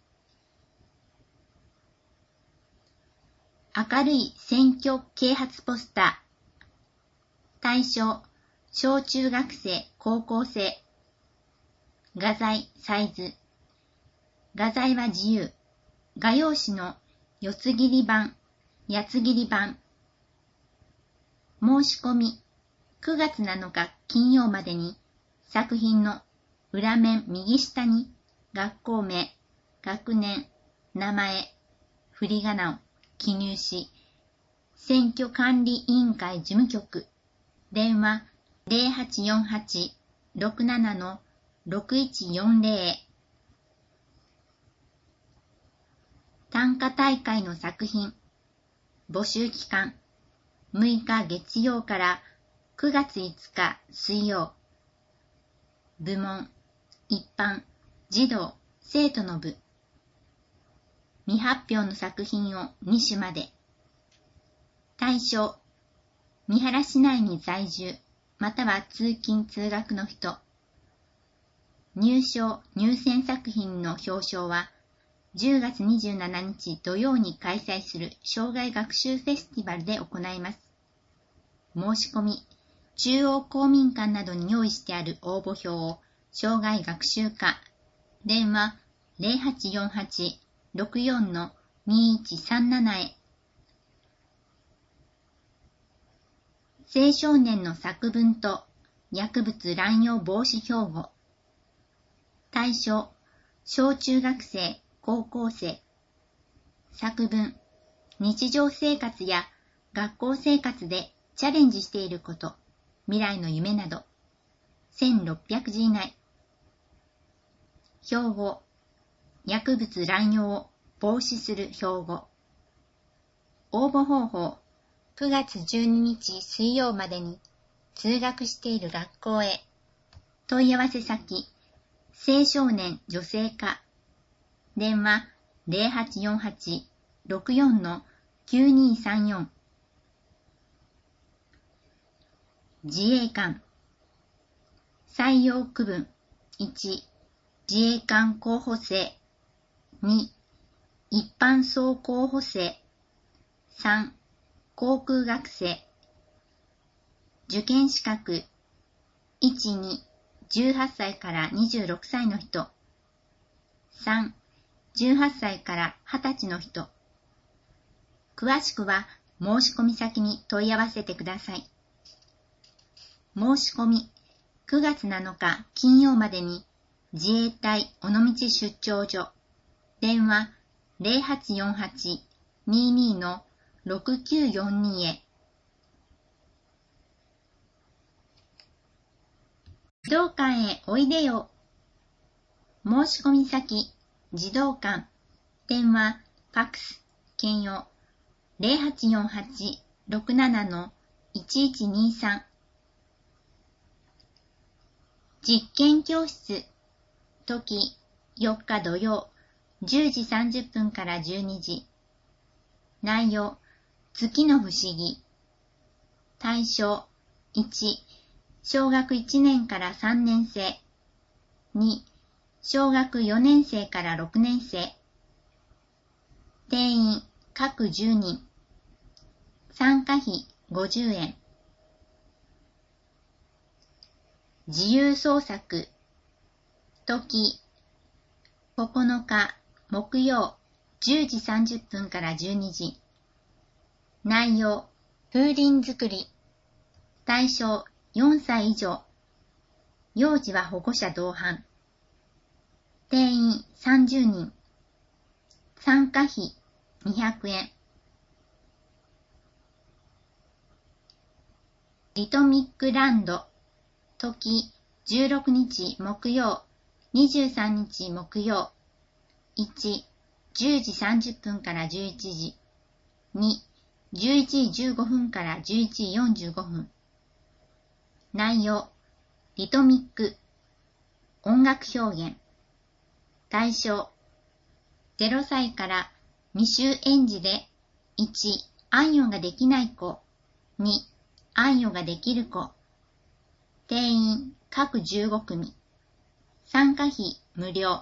ロ。明るい選挙啓発ポスター。対象、小中学生、高校生。画材、サイズ。画材は自由。画用紙の四つ切り版、八つ切り版。申し込み、くがつなのか金曜までに作品の裏面右下に学校名、学年、名前、振り仮名を記入し、 選挙管理委員会事務局、電話 ゼロはちよんはち ろくなな ろくいちよんゼロ へ。短歌大会の作品、募集期間、むいか月曜からくがついつか水曜。部門、一般、児童、生徒の部。未発表の作品をに種まで。対象、三原市内に在住、または通勤通学の人。入賞・入選作品の表彰は、じゅうがつにじゅうしちにち土曜に開催する生涯学習フェスティバルで行います。申し込み、中央公民館などに用意してある応募表を生涯学習課、電話 ゼロはちよんはち ろくよん にいちさんなな へ。青少年の作文と薬物乱用防止標語。対象、小中学生、高校生。作文、日常生活や学校生活でチャレンジしていること、未来の夢など、せんろっぴゃくじ以内。標語、薬物乱用を防止する標語。応募方法、くがつじゅうににち水曜までに通学している学校へ。問い合わせ先、青少年女性課。電話 ゼロはちよんはち ろくよん きゅうにさんよん。自衛官。採用区分。いち、自衛官候補生。に、一般総候補生。さん、航空学生。受験資格。いち、に、じゅうはっさいからにじゅうろくさいの人。さん、じゅうはっさいからはたちの人。詳しくは申し込み先に問い合わせてください。申し込み、くがつなのか金曜までに自衛隊尾道出張所。電話 ゼロはちよんはち にに ろくきゅうよんに へ。児童館へおいでよ。申し込み先、児童館。電話、ファックス、兼用。ゼロはちよんはち ろくなな いちいちにさん。実験教室。時、よっか土曜、じゅうじさんじゅっぷんからじゅうにじ。内容、月の不思議。対象、いち、小学いちねんからさんねん生。に、小学よねん生からろくねん生。定員、各じゅうにん。参加費ごじゅうえん。自由創作。時、ここのか木曜じゅうじさんじゅっぷんからじゅうにじ。内容、風鈴作り。対象よんさい以上。幼児は保護者同伴。定員さんじゅうにん。参加費にひゃくえん。リトミックランド。時、じゅうろくにち木曜、にじゅうさんにち木曜。いち、じゅうじさんじゅっぷんからじゅういちじ。に、じゅういちじじゅうごふんからじゅういちじよんじゅうごふん。内容、リトミック、音楽表現。対象、ゼロさいから未就園児で、いち、暗夜ができない子、に、暗夜ができる子。定員、各じゅうごくみ。参加費、無料。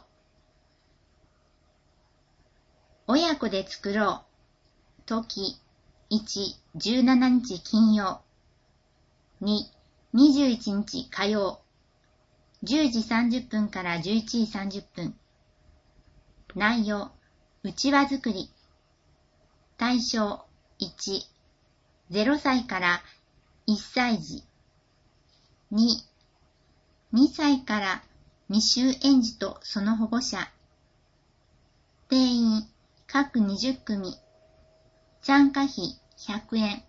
親子で作ろう。時、いち、じゅうしちにち金曜。に、にじゅういちにち火曜。じゅうじさんじゅっぷんからじゅういちじさんじゅっぷん。内容、うちわ作り。対象、いち、ゼロさいからいっさい児。に、にさいから未就園児とその保護者。定員、各にじゅっくみ。参加費ひゃくえん。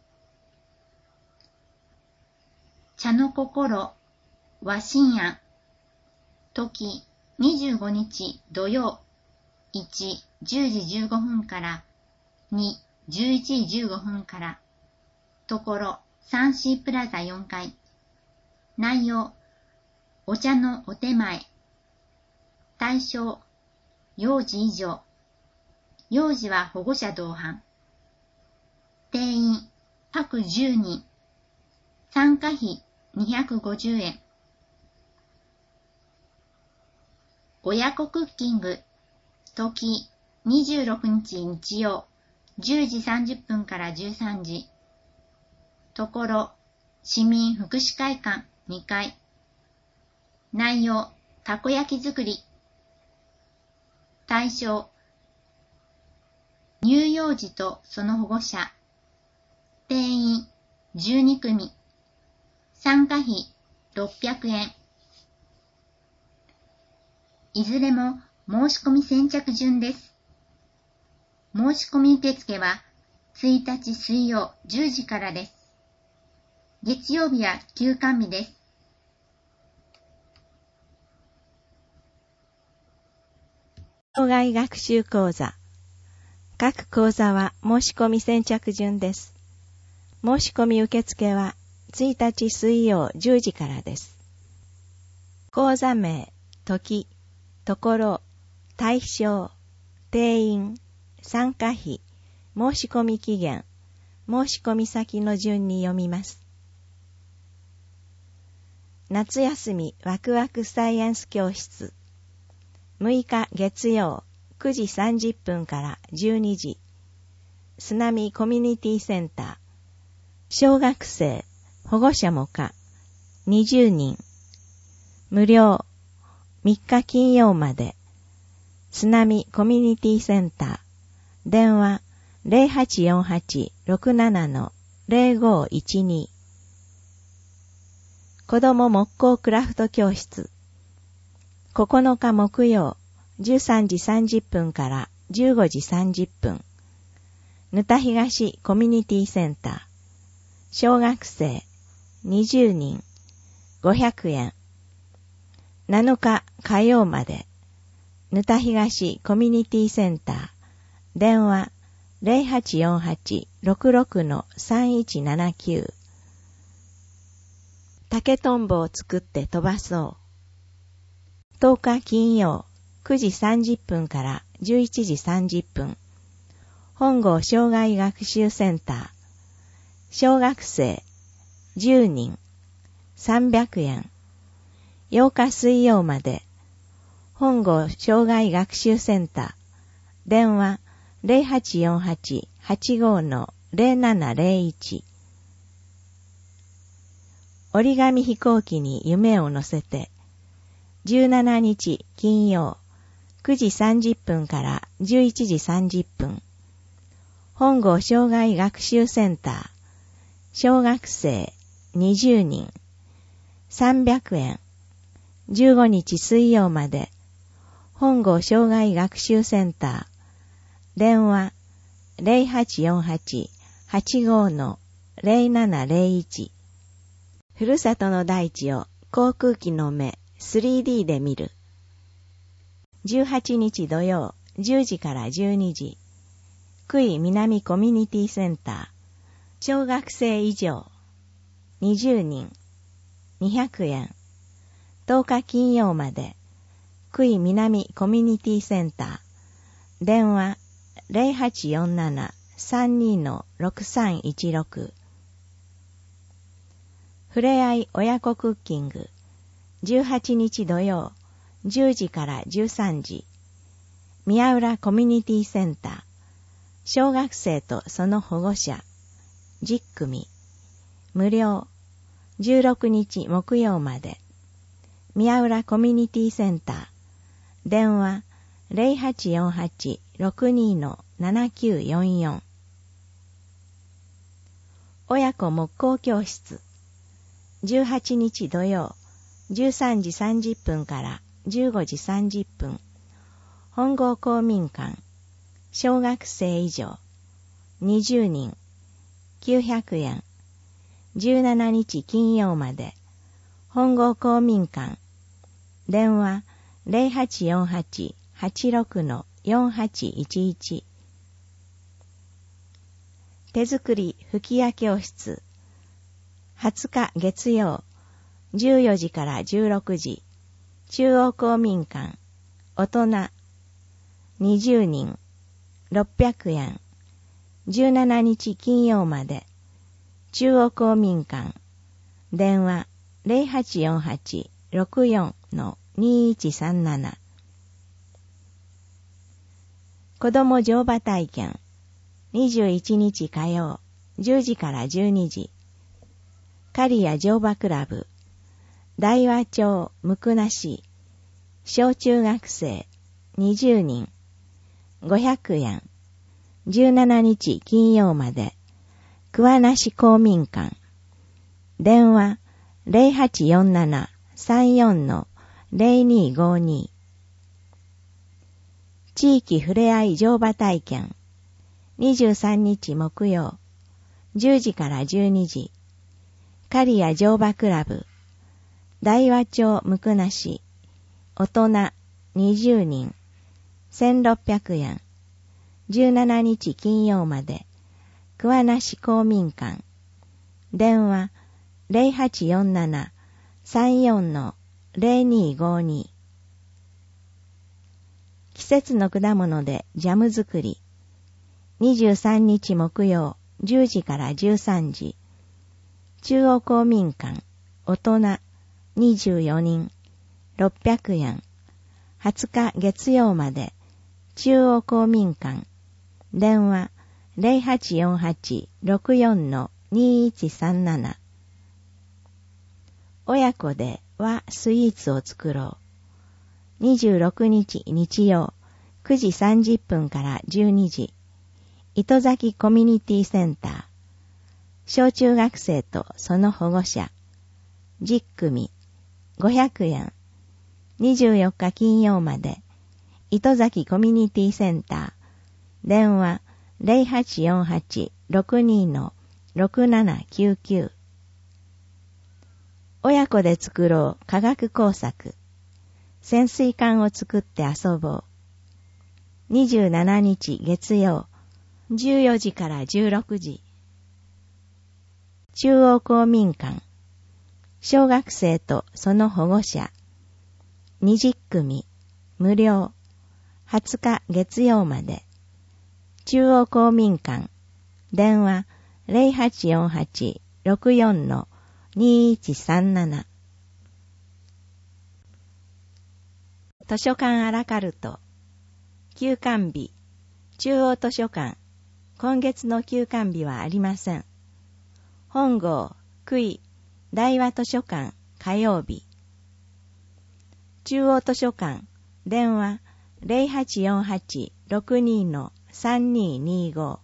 茶の心和心庵。時にじゅうごにち土曜。いち、じゅうじじゅうごふんからに、じゅういちじじゅうごふんから。ところ、サンシープラザよんかい。内容、お茶のお手前。対象、幼児以上。幼児は保護者同伴。定員、各じゅうにん。参加費にひゃくごじゅうえん。親子クッキング。時、にじゅうろくにち日曜、じゅうじさんじゅっぷんからじゅうさんじ。ところ、市民福祉会館にかい。内容、たこ焼き作り。対象、乳幼児とその保護者。定員、じゅうにくみ。参加費、ろっぴゃくえん。いずれも申し込み先着順です。申し込み受付はついたち水曜じゅうじからです。月曜日は休館日です。 障害学習講座。各講座は申し込み先着順です。申し込み受付はついたち水曜じゅうじからです。講座名、時、ところ、対象、定員、参加費、申し込み期限、申し込み先の順に読みます。夏休みワクワクサイエンス教室。むいか月曜くじさんじゅっぷんからじゅうにじ。すなみコミュニティセンター。小学生、保護者も可。にじゅうにん。無料。みっか金曜まで。すなみコミュニティセンター。電話 ゼロはちよんはち ろくなな ゼロごいちに。子供木工クラフト教室。ここのか木曜じゅうさんじさんじゅっぷんからじゅうごじさんじゅっぷん。ぬた東コミュニティセンター。小学生にじゅうにんごひゃくえん。なのか火曜まで。ぬた東コミュニティセンター。電話 ゼロはちよんはち ろくろく さんいちななきゅう。竹とんぼを作って飛ばそう。とおか金曜くじさんじゅっぷんからじゅういちじさんじゅっぷん。本郷障害学習センター。小学生じゅうにんさんびゃくえん。ようか水曜まで。本郷障害学習センター。電話 ゼロはちよんはち はちご ゼロななゼロいち。折り紙飛行機に夢を乗せて。じゅうしちにち金曜くじさんじゅっぷんからじゅういちじさんじゅっぷん。本郷障害学習センター。小学生にじゅうにんさんびゃくえん。じゅうごにち水曜まで。本郷障害学習センター。電話 ゼロはちよんはち はちご ゼロななゼロいち。ふるさとの大地を航空機の目 スリーディー で見る。じゅうはちにち土曜じゅうじからじゅうにじ。久井南コミュニティセンター。小学生以上にじゅうにんにひゃくえん。とおか金曜まで。久井南コミュニティセンター。電話 ゼロはちよんなな さんに ろくさんいちろく。ふれあい親子クッキング。じゅうはちにち土曜じゅうじからじゅうさんじ。宮浦コミュニティセンター。小学生とその保護者じゅっくみ。無料。じゅうろくにち木曜まで。宮浦コミュニティセンター。電話 ゼロはちよんはち ろくに ななきゅうよんよん。親子木工教室。じゅうはちにち土曜じゅうさんじさんじゅっぷんからじゅうごじさんじゅっぷん。本郷公民館。小学生以上にじゅうにんきゅうひゃくえん。じゅうしちにち金曜まで。本郷公民館。電話 ゼロはちよんはち はちろく よんはちいちいち。手作り吹き矢教室。はつか月曜、じゅうよじからじゅうろくじ。中央公民館。大人にじゅうにん。ろっぴゃくえん。じゅうしちにち金曜まで。中央公民館。電話 ゼロはちよんはち ろくよん にいちさんなな。子供乗馬体験。にじゅういちにち火曜、じゅうじからじゅうにじ。刈谷乗馬クラブ。大和町向名市。小中学生にじゅうにん。ごひゃくえん。じゅうしちにち金曜まで。桑名市公民館。電話 ゼロはちよんなな さんよん ゼロにごに。地域ふれあい乗馬体験。にじゅうさんにち木曜、じゅうじからじゅうにじ。刈谷乗馬クラブ。大和町向名市。大人にじゅうにん。せんろっぴゃくえん。じゅうしちにち金曜まで。桑名市公民館。電話 ゼロはちよんなな さんよん ゼロにごに。季節の果物でジャム作り。にじゅうさんにち木曜、じゅうじからじゅうさんじ。中央公民館。大人にじゅうよにん。ろっぴゃくえん。はつか月曜まで。中央公民館。電話 ゼロはちよんはち ろくよん にいちさんなな。親子で和スイーツを作ろう。にじゅうろくにち日曜、くじさんじゅっぷんからじゅうにじ。糸崎コミュニティセンター。小中学生とその保護者。じゅっくみ。ごひゃくえん。にじゅうよっか金曜まで。糸崎コミュニティセンター。電話 ゼロはちよんはち ろくに ろくななきゅうきゅう。親子で作ろう科学工作。潜水艦を作って遊ぼう。にじゅうしちにち月曜、じゅうよじからじゅうろくじ。中央公民館。小学生とその保護者。にじゅっくみ。無料。はつか月曜まで。中央公民館。電話 ゼロはちよんはち ろくよん にいちさんなな。図書館アラカルト。休館日。中央図書館。今月の休館日はありません。本郷、久井、大和図書館、火曜日。中央図書館。電話ゼロはちよんはち ろくに さんににご。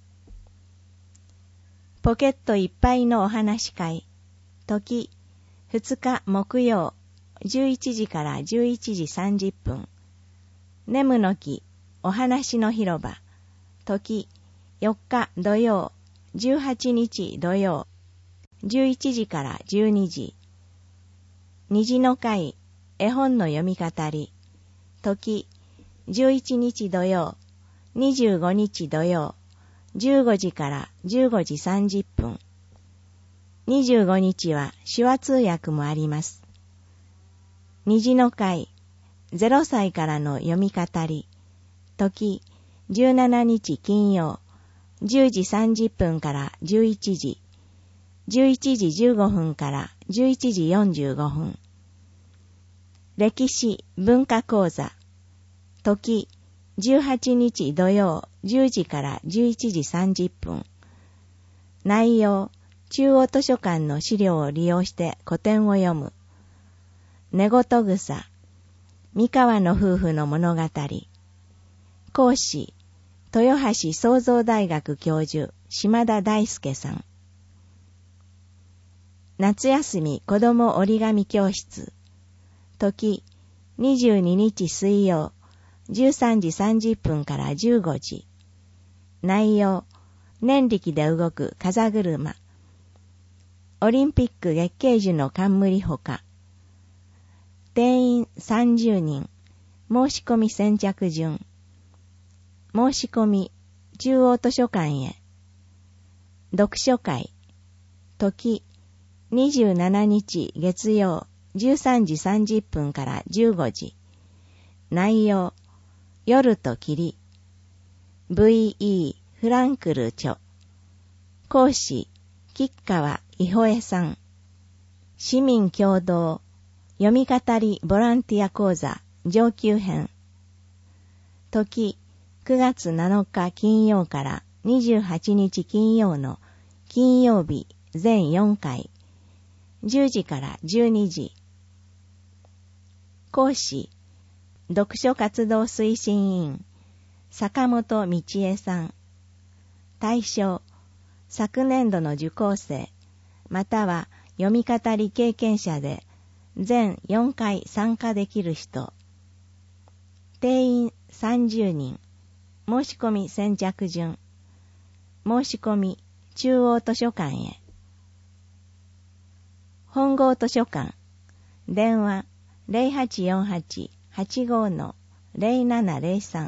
ポケットいっぱいのお話会。時、ふつか木曜、じゅういちじからじゅういちじさんじゅっぷん。ネムの木、お話の広場。時、よっか土曜、じゅうはちにち土曜、じゅういちじからじゅうにじ。虹の会、絵本の読み語り。時、じゅういちにち土曜、にじゅうごにち土曜、じゅうごじからじゅうごじさんじゅっぷん。にじゅうごにちは手話通訳もあります。虹の会、ゼロさいからの読み語り。時、じゅうしちにち金曜、じゅうじさんじゅっぷんからじゅういちじ、じゅういちじじゅうごふんからじゅういちじよんじゅうごふん。歴史文化講座。時、じゅうはちにち土曜、じゅうじからじゅういちじさんじゅっぷん。内容、中央図書館の資料を利用して古典を読む。寝言草。三河の夫婦の物語。講師、豊橋創造大学教授、島田大輔さん。夏休み子ども折り紙教室。時、にじゅうににち水曜、じゅうさんじさんじゅっぷんからじゅうごじ。内容、 年力で動く風車、オリンピック月桂樹の冠ほか、定員さんじゅうにん、申し込み先着順、申し込み中央図書館へ、読書会、時にじゅうしちにち月曜じゅうさんじさんじゅっぷんからじゅうごじ、内容、夜と霧、ブイイー フランクル著、講師、吉川伊保江さん、市民共同、読み語りボランティア講座上級編、時くがつなのか金曜からにじゅうはちにち金曜の金曜日全よんかい、じゅうじからじゅうにじ、講師、読書活動推進委員、坂本道恵さん。対象、昨年度の受講生、または読み語り経験者で、全よんかい参加できる人。定員さんじゅうにん。申し込み先着順。申し込み中央図書館へ。本郷図書館。電話 ゼロはちよんはち はちご の ゼロななゼロさん。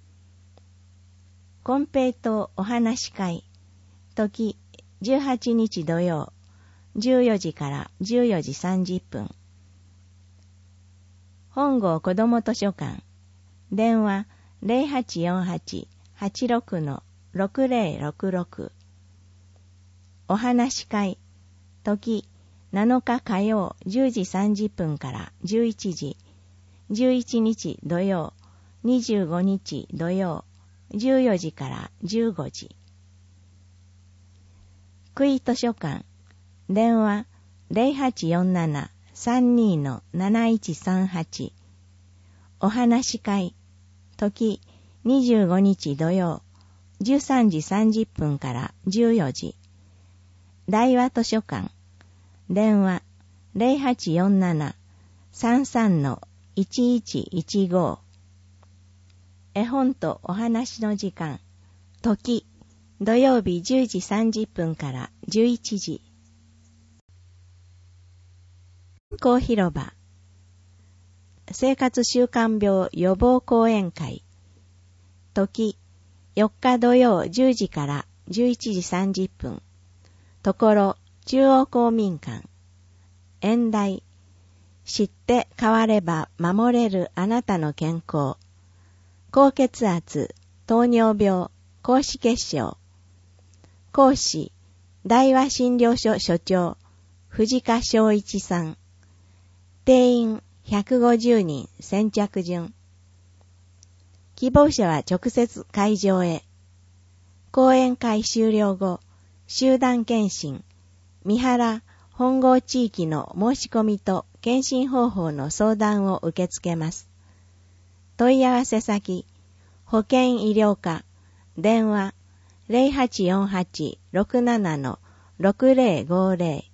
金平糖お話会。時じゅうはちにち土曜じゅうよじからじゅうよじさんじゅっぷん。本郷子ども図書館。電話 ゼロはちよんはち はちろく の ろくゼロろくろく。お話会。時なのか火曜じゅうじさんじゅっぷんからじゅういちじ。じゅういちにち土曜、にじゅうごにち土曜、じゅうよじからじゅうごじ。区井図書館。電話 ゼロはちよんなな さんに の なないちさんはち。お話会。時にじゅうごにち土曜、じゅうさんじさんじゅっぷんからじゅうよじ。大和図書館。電話 ゼロはちよんなな さんさん の いちいちいちご。絵本とお話の時間。時土曜日じゅうじさんじゅっぷんからじゅういちじ。健康広場。生活習慣病予防講演会。時よっか土曜じゅうじからじゅういちじさんじゅっぷん。ところ中央公民館。演題。知って変われば守れるあなたの健康。高血圧、糖尿病、高脂血症。講師、大和診療所所長、藤川昭一さん。定員ひゃくごじゅうにん先着順。希望者は直接会場へ。講演会終了後、集団検診、三原本郷地域の申し込みと検診方法の相談を受け付けます。問い合わせ先、保健医療課、電話 ゼロはちよんはち ろくなな の ろくゼロごゼロ。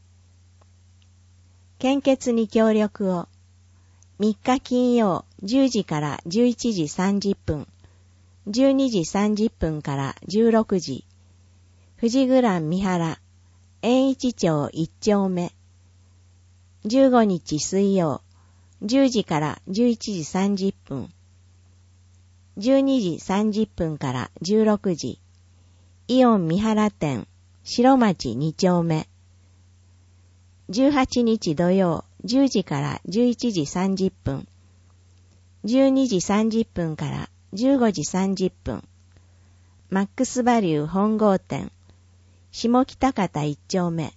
献血に協力を。みっか金曜じゅうじからじゅういちじさんじゅっぷん、じゅうにじさんじゅっぷんからじゅうろくじ。富士グラン三原、円一町一丁目。じゅうごにち水曜、じゅうじからじゅういちじさんじゅっぷん、じゅうにじさんじゅっぷんからじゅうろくじ。イオン三原店、白町に丁目。じゅうはちにち土曜、じゅうじからじゅういちじさんじゅっぷん、じゅうにじさんじゅっぷんからじゅうごじさんじゅっぷん。マックスバリュー本郷店、下北方一丁目。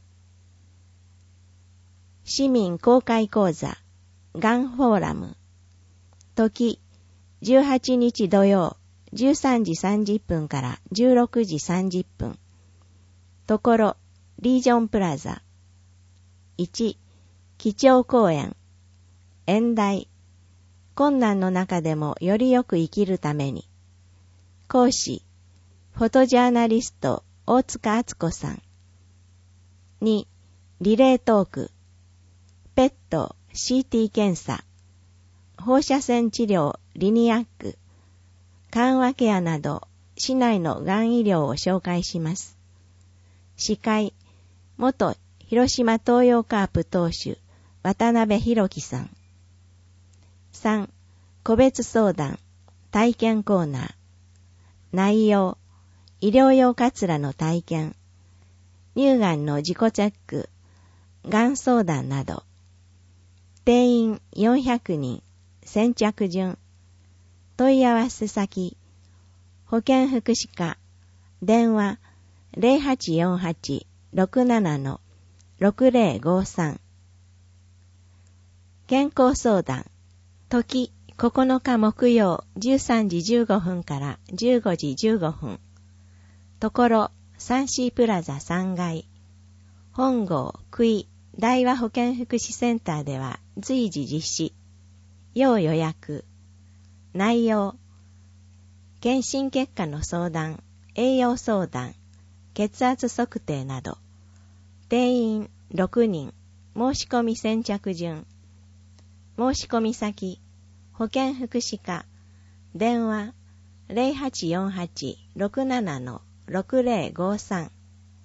市民公開講座、がんフォーラム。時、じゅうはちにち土曜、じゅうさんじさんじゅっぷんからじゅうろくじさんじゅっぷん。ところ、リージョンプラザ。いち、基調講演。演題。困難の中でもよりよく生きるために。講師、フォトジャーナリスト、大塚敦子さん。に、リレートーク。ペット シーティー 検査。放射線治療リニアック。緩和ケアなど市内のがん医療を紹介します。司会、元広島東洋カープ投手、渡辺博樹さん。さん、個別相談、体験コーナー。内容、医療用カツラの体験、乳がんの自己チェック、がん相談など。定員よんひゃくにん、先着順。問い合わせ先、保健福祉課、電話 ゼロはちよんはち ろくなな ろくゼロごさん。健康相談、時ここのか木曜じゅうさんじじゅうごふんからじゅうごじじゅうごふん。ところ、サンシープラザさんがい。本郷区井大和保健福祉センターでは随時実施。要予約。内容。検診結果の相談、栄養相談、血圧測定など。定員ろくにん。申し込み先着順。申し込み先、保健福祉課。電話ゼロはちよんはち ろくなな ろくゼロごさん。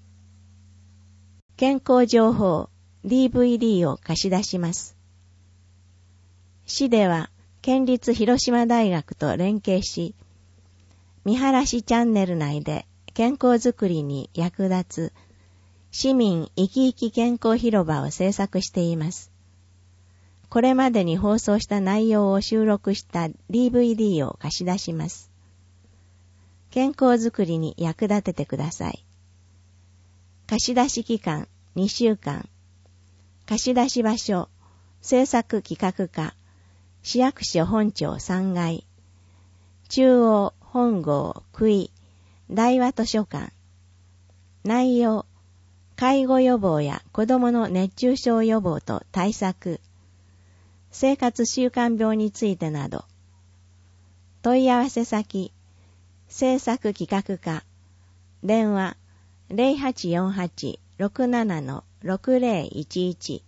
健康情報 ディーブイディー を貸し出します。市では県立広島大学と連携し、見晴らしチャンネル内で健康づくりに役立つ市民生き生き健康広場を制作しています。これまでに放送した内容を収録した ディーブイディー を貸し出します。健康づくりに役立ててください。貸し出し期間にしゅうかん。貸し出し場所、制作企画課、市役所本庁さんがい。中央本郷区井大和図書館。内容、介護予防や子どもの熱中症予防と対策、生活習慣病についてなど。問い合わせ先、制作企画課、電話ゼロはちよんはち ろくなな ろくゼロいちいち。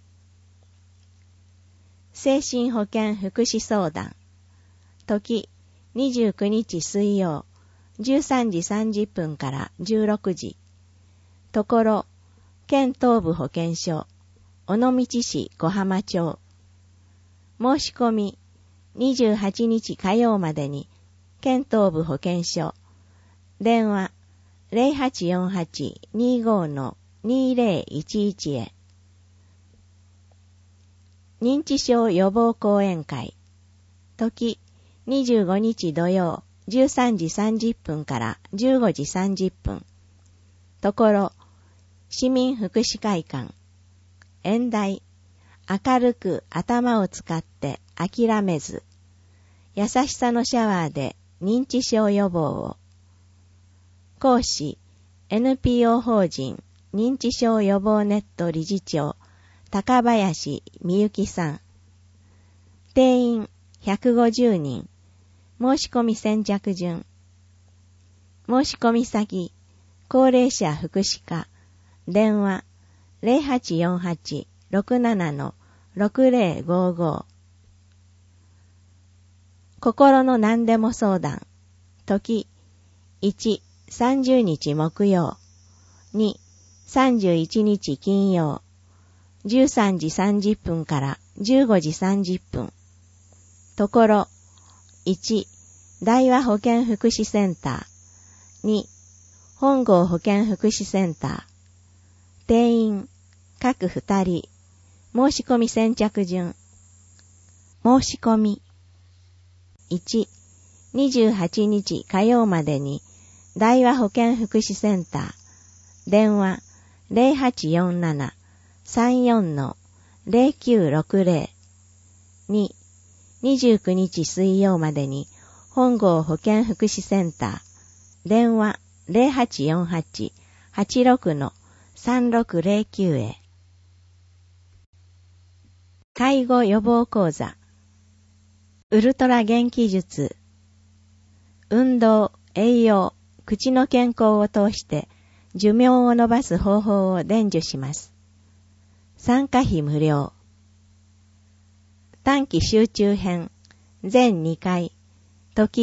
精神保健福祉相談、時にじゅうくにち水曜じゅうさんじさんじゅっぷんからじゅうろくじ。ところ、県東部保健所、尾道市小浜町。申し込み、にじゅうはちにち火曜までに、県東部保健所、電話ゼロはちよんはち にご にゼロいちいち へ。認知症予防講演会、時にじゅうごにち土曜じゅうさんじさんじゅっぷんからじゅうごじさんじゅっぷん。ところ、市民福祉会館。演題、明るく頭を使って諦めず。優しさのシャワーで認知症予防を。講師、エヌピーオー 法人認知症予防ネット理事長、高林美幸さん。定員ひゃくごじゅうにん。申し込み先着順。申し込み先、高齢者福祉課。電話ゼロはちよんはち ろくなな ろくゼロごご。心の何でも相談。時いち、さんじゅうにち木曜。に、さんじゅういちにち金曜。じゅうさんじさんじゅっぷんからじゅうごじさんじゅっぷん。ところ、いち、大和保健福祉センター。に、本郷保健福祉センター。定員、各ふたり。申し込み先着順。申し込み。いち、にじゅうはちにち火曜までに、大和保健福祉センター。電話ゼロはちよんなな さんよん ゼロきゅうろくゼロ。に、にじゅうくにち水曜までに、本郷保健福祉センター。電話ゼロはちよんはち はちろく さんろくゼロきゅう へ。介護予防講座。ウルトラ元気術。運動、栄養、口の健康を通して寿命を延ばす方法を伝授します。参加費無料。短期集中編、全にかい。時、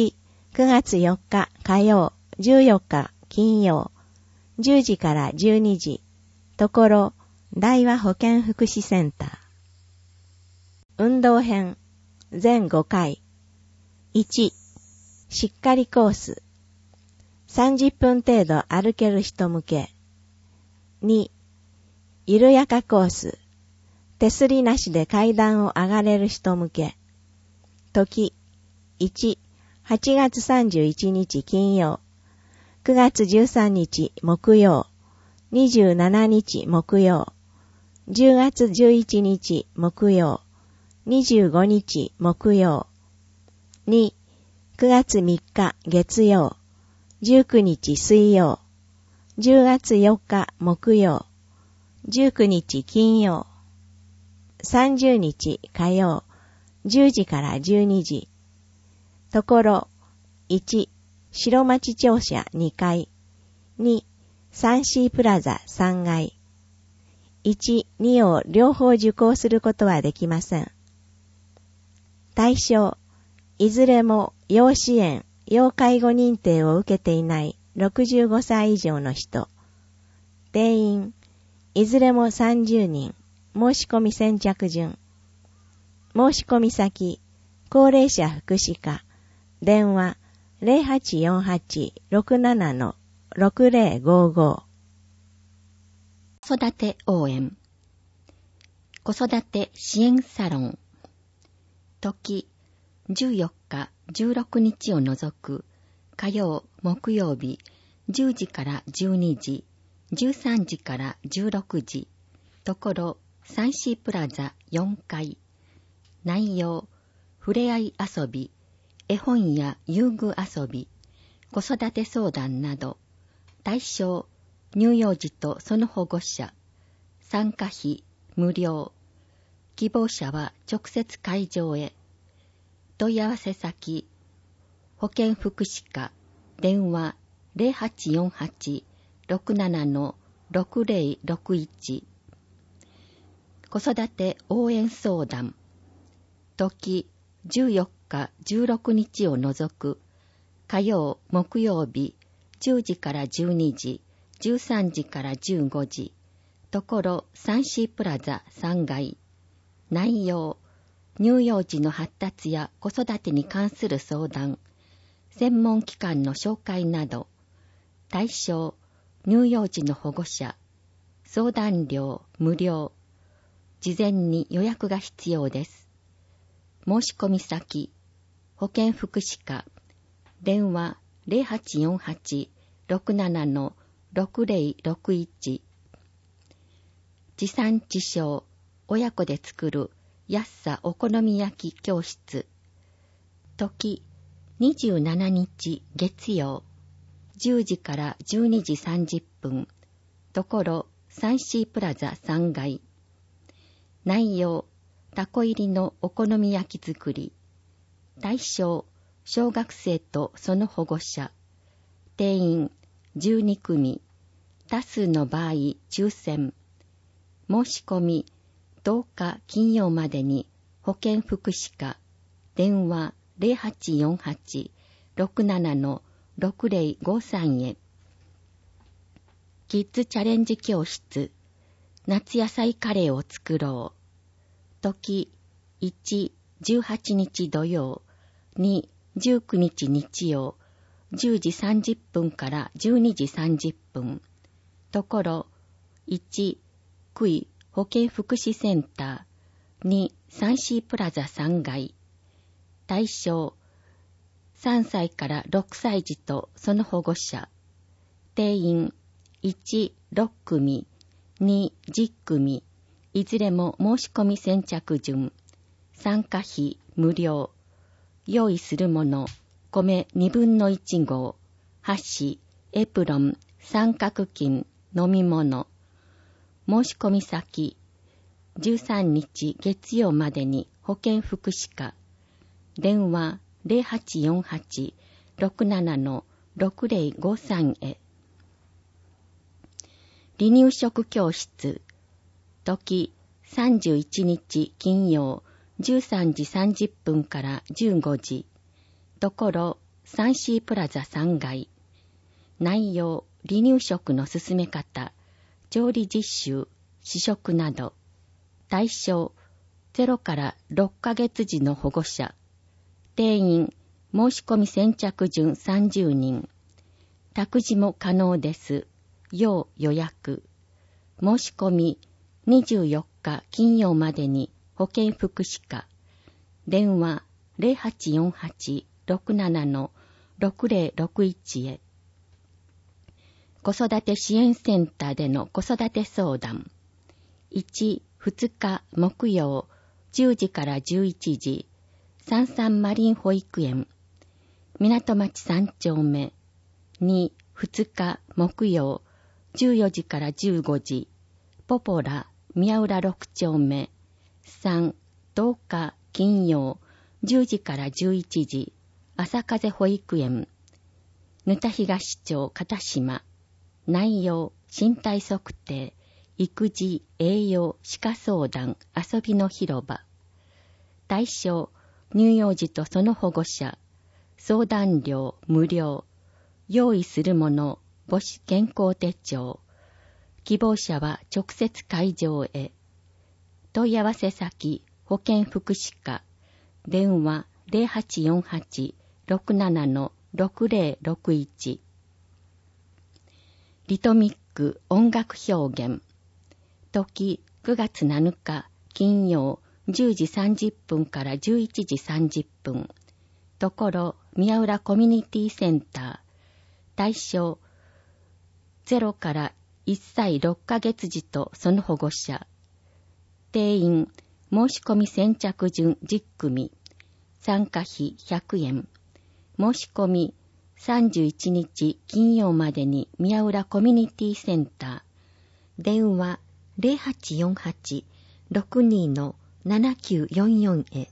くがつよっか火曜、じゅうよっか金曜、じゅうじからじゅうにじ、ところ、大和保健福祉センター。運動編、全ごかい。いち、しっかりコース。さんじゅっぷん程度歩ける人向け。に、緩やかコース。手すりなしで階段を上がれる人向け。時、いち、はちがつさんじゅういちにち金曜、くがつじゅうさんにち木曜、にじゅうしちにち木曜、じゅうがつじゅういちにち木曜、にじゅうごにち木曜。に、くがつみっか月曜、じゅうくにち水曜、じゅうがつよっか木曜、じゅうくにち金曜。さんじゅうにち火曜、じゅうじからじゅうにじ。ところ、いち、白町庁舎にかい。に、サンシープラザさんがい。いち、にを両方受講することはできません。対象、いずれも要支援、要介護認定を受けていないろくじゅうごさい以上の人。定員、いずれもさんじゅうにん。申し込み先着順。申し込み先、高齢者福祉課。電話、ゼロはちよんはち ろくなな ろくゼロごご。 子育て応援。子育て支援サロン。時、じゅうよっか、じゅうろくにちを除く、火曜、木曜日、じゅうじからじゅうにじ、じゅうさんじからじゅうろくじ、ところ、サンシープラザよんかい。内容、ふれあい遊び、絵本や遊具遊び、子育て相談など、対象、乳幼児とその保護者、参加費無料、希望者は直接会場へ。問い合わせ先、保健福祉課、電話ゼロはちよんはち ろくなな ろくゼロろくいち。子育て応援相談。時、じゅうよっか、じゅうろくにちを除く、火曜、木曜日、じゅうじからじゅうにじ、じゅうさんじからじゅうごじ、ところ、サンシープラザさんがい。内容、乳幼児の発達や子育てに関する相談、専門機関の紹介など、対象、乳幼児の保護者、相談料無料、事前に予約が必要です。申し込み先、保健福祉課、電話ゼロはちよんはち ろくなな ろくゼロろくいち。地産地消、親子で作る安さお好み焼き教室。時、にじゅうしちにち月曜、じゅうじからじゅうにじさんじゅっぷん、ところ、サンシープラザさんがい。内容、タコ入りのお好み焼き作り。対象、小学生とその保護者。定員、じゅうにくみ。多数の場合、抽選。申し込み、とおか金曜までに保健福祉課。電話ゼロはちよんはち ろくなな ろくゼロごさんへ。キッズチャレンジ教室。夏野菜カレーを作ろう。時、いち、じゅうはちにち土曜、に、じゅうくにち日曜、じゅうじさんじゅっぷんからじゅうにじさんじゅっぷん。ところ、いち、区医保健福祉センター、に、サンシープラザさんがい。対象、さんさいからろくさい児とその保護者。定員、いち、ろっくみ、に、じゅっくみ、いずれも申し込み先着順。参加費無料。用意するもの、米にぶんのいちごう、箸、エプロン、三角巾、飲み物。申し込み先、じゅうさんにち月曜までに保健福祉課。電話ゼロはちよんはち ろくなな ろくゼロごさんへ。離乳食教室。時、さんじゅういちにち金曜、じゅうさんじさんじゅっぷんからじゅうごじ。ところ、 サンシープラザさんがい。内容、離乳食の進め方、調理実習、試食など。対象、ゼロからろっかげつ児の保護者。定員、申し込み先着順さんじゅうにん。託児も可能です。要予約。申し込みにじゅうよっか金曜までに保健福祉課。電話 ゼロはちよんはち ろくなな ろくゼロろくいち へ。子育て支援センターでの子育て相談。いち、ふつか木曜じゅうじからじゅういちじ、さんさんマリン保育園、港町さん丁目。に、ふつか木曜じゅうよじからじゅうごじ、ポポラ宮浦ろく丁目。さん、とおか金曜じゅうじからじゅういちじ、朝風保育園、沼田東町片島。内容、身体測定、育児、栄養、歯科相談、遊びの広場。対象、乳幼児とその保護者。相談料無料。用意するもの、母子健康手帳。希望者は直接会場へ。問い合わせ先、保健福祉課。電話 ゼロはちよんはち ろくなな ろくゼロろくいち。リトミック音楽表現。時くがつなのか金曜じゅうじさんじゅっぷんからじゅういちじさんじゅっぷん。ところ宮浦コミュニティセンター。対象ゼロからいっさいろっかげつ児とその保護者。定員申し込み先着順じゅっくみ。参加費ひゃくえん。申し込みさんじゅういちにち金曜までに宮浦コミュニティセンター。電話 ゼロはちよんはち ろくにー ななきゅうよんよん へ。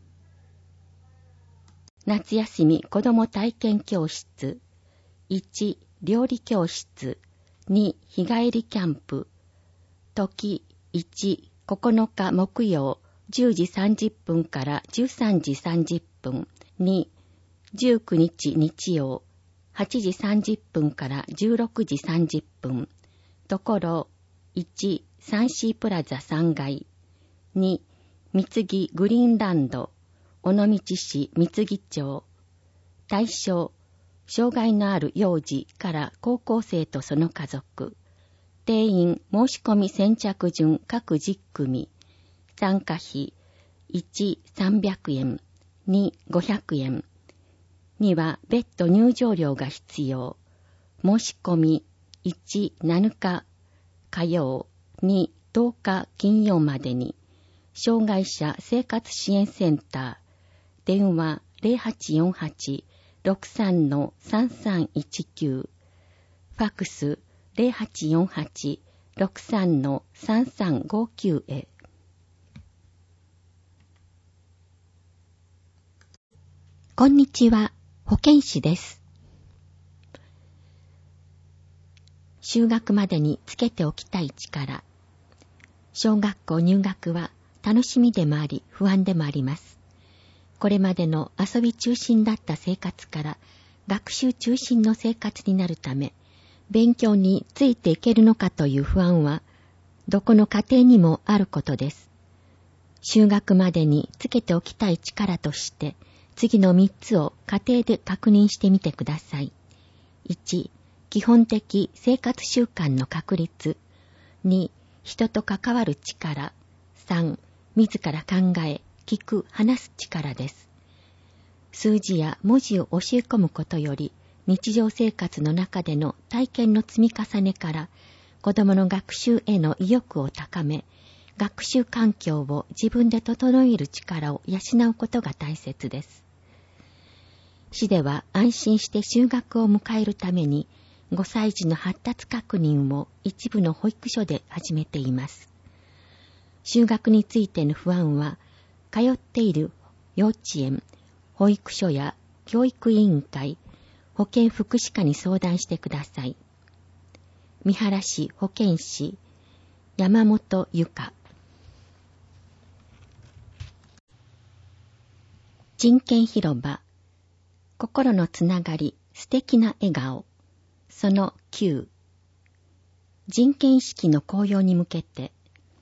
夏休み子ども体験教室。いち、料理教室。に、日帰りキャンプ。時いち、ここのか木曜じゅうじさんじゅっぷんからじゅうさんじさんじゅっぷん。に、じゅうくにち日曜はちじさんじゅっぷんからじゅうろくじさんじゅっぷん。ところいち、サンシープラザさんがい。に、三木グリーンランド、尾道市三木町。対象、障害のある幼児から高校生とその家族。定員申し込み先着順各じゅっくみ。参加費いち、さんびゃくえん。に、ごひゃくえん。には別途入場料が必要。申し込みいち、なのか火曜、に、とおか金曜までに。障害者生活支援センター。電話 ゼロはちよんはち ろくさん さんさんいちきゅう。ファックス ゼロはちよんはち ろくさん さんさんごきゅう へ。こんにちは、保健師です。就学までにつけておきたい力。小学校入学は楽しみでもあり不安でもあります。これまでの遊び中心だった生活から学習中心の生活になるため、勉強についていけるのかという不安はどこの家庭にもあることです。就学までにつけておきたい力として次のみっつを家庭で確認してみてください。いち、基本的生活習慣の確立。に、人と関わる力。さん、自ら考え、聞く、話す力です。数字や文字を教え込むことより、日常生活の中での体験の積み重ねから、子どもの学習への意欲を高め、学習環境を自分で整える力を養うことが大切です。市では安心して就学を迎えるために、ごさい児の発達確認を一部の保育所で始めています。就学についての不安は、通っている幼稚園、保育所や教育委員会、保健福祉課に相談してください。三原市保健師、山本由香。人権広場、 心のつながり、素敵な笑顔。そのきゅう。人権意識の高揚に向けて、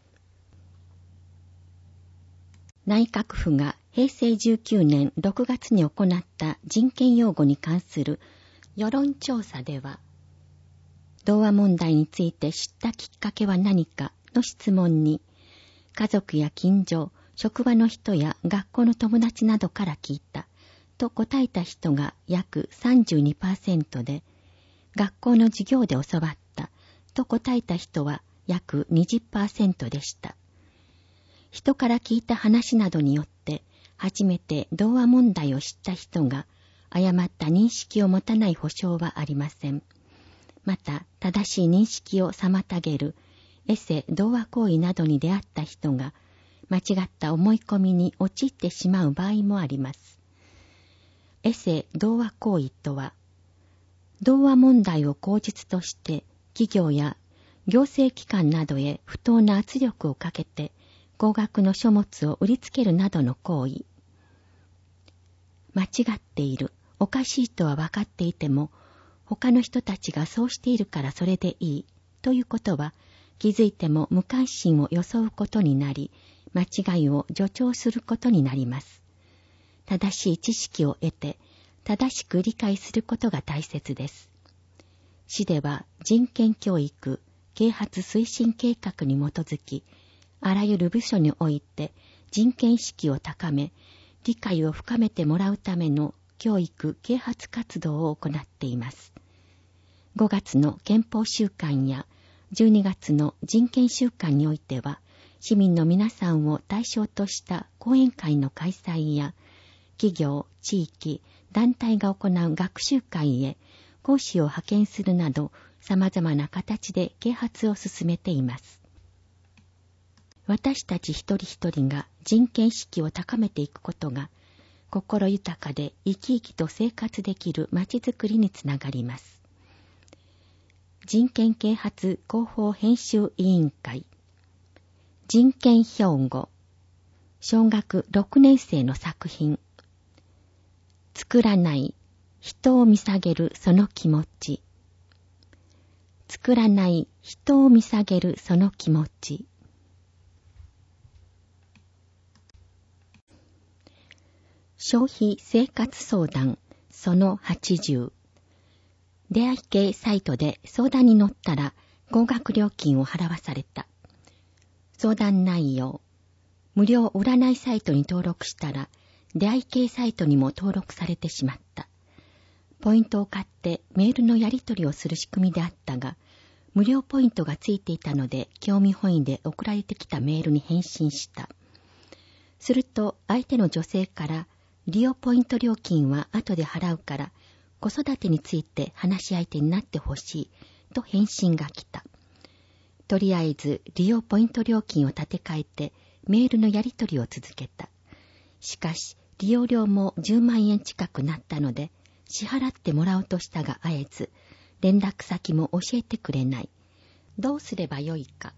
内閣府がへいせいじゅうきゅうねんろくがつに行った人権擁護に関する世論調査では、童話問題について知ったきっかけは何かの質問に、家族や近所、職場の人や学校の友達などから聞いたと答えた人が約 さんじゅうにパーセント で、学校の授業で教わったと答えた人は約 にじゅっパーセント でした。人から聞いた話などによって初めて童話問題を知った人が誤った認識を持たない保証はありません。また、正しい認識を妨げるエセ・童話行為などに出会った人が間違った思い込みに陥ってしまう場合もあります。エセ・童話行為とは、童話問題を口実として企業や行政機関などへ不当な圧力をかけて高額の書物を売りつけるなどの行為。間違っている、おかしいとは分かっていても、他の人たちがそうしているからそれでいいということは、気づいても無関心を装うことになり、間違いを助長することになります。正しい知識を得て、正しく理解することが大切です。市では人権教育、啓発推進計画に基づき、あらゆる部署において人権意識を高め、理解を深めてもらうための教育・啓発活動を行っています。ごがつの憲法週間やじゅうにがつの人権週間においては、市民の皆さんを対象とした講演会の開催や、企業、地域、団体が行う学習会へ講師を派遣するなど、様々な形で啓発を進めています。私たち一人一人が人権意識を高めていくことが、心豊かで生き生きと生活できるまちづくりにつながります。人権啓発広報編集委員会、人権標語、小学ろくねん生の作品、作らない人を見下げるその気持ち、作らない人を見下げるその気持ち。消費生活相談そのはちじゅう。出会い系サイトで相談に乗ったら高額料金を払わされた。相談内容。無料占いサイトに登録したら出会い系サイトにも登録されてしまった。ポイントを買ってメールのやり取りをする仕組みであったが、無料ポイントがついていたので興味本位で送られてきたメールに返信した。すると相手の女性から利用ポイント料金は後で払うから子育てについて話し相手になってほしいと返信が来た。とりあえず利用ポイント料金を立て替えてメールのやり取りを続けた。しかし利用料もじゅうまんえん近くなったので支払ってもらおうとしたが会えず、連絡先も教えてくれない。どうすればよいか。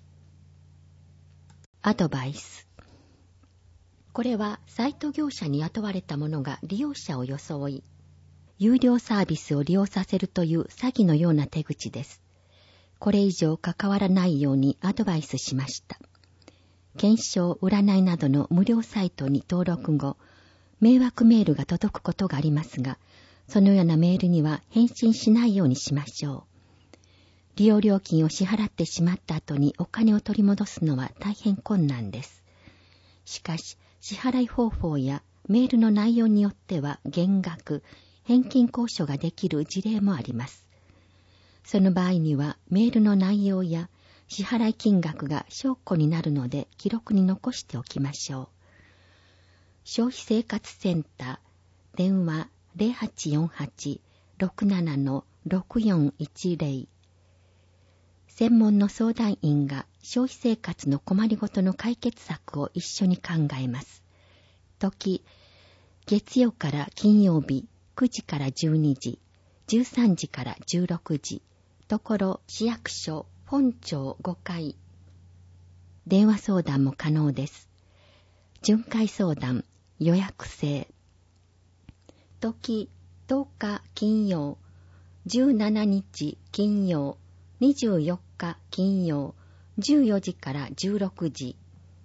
アドバイス。これはサイト業者に雇われた者が利用者を装い、有料サービスを利用させるという詐欺のような手口です。これ以上関わらないようにアドバイスしました。検証、占いなどの無料サイトに登録後、迷惑メールが届くことがありますが、そのようなメールには返信しないようにしましょう。利用料金を支払ってしまった後にお金を取り戻すのは大変困難です。しかし、支払い方法やメールの内容によっては減額、返金交渉ができる事例もあります。その場合にはメールの内容や支払い金額が証拠になるので記録に残しておきましょう。消費生活センター、電話 ゼロはちよんはち ろくなな ろくよんいちゼロ。専門の相談員が消費生活の困りごとの解決策を一緒に考えます。時、月曜から金曜日くじからじゅうにじ、じゅうさんじからじゅうろくじ、ところ市役所本町ごかい。電話相談も可能です。巡回相談、予約制。時、 とおか金曜、じゅうしちにち金曜、にじゅうよっか金曜、じゅうよじからじゅうろくじ。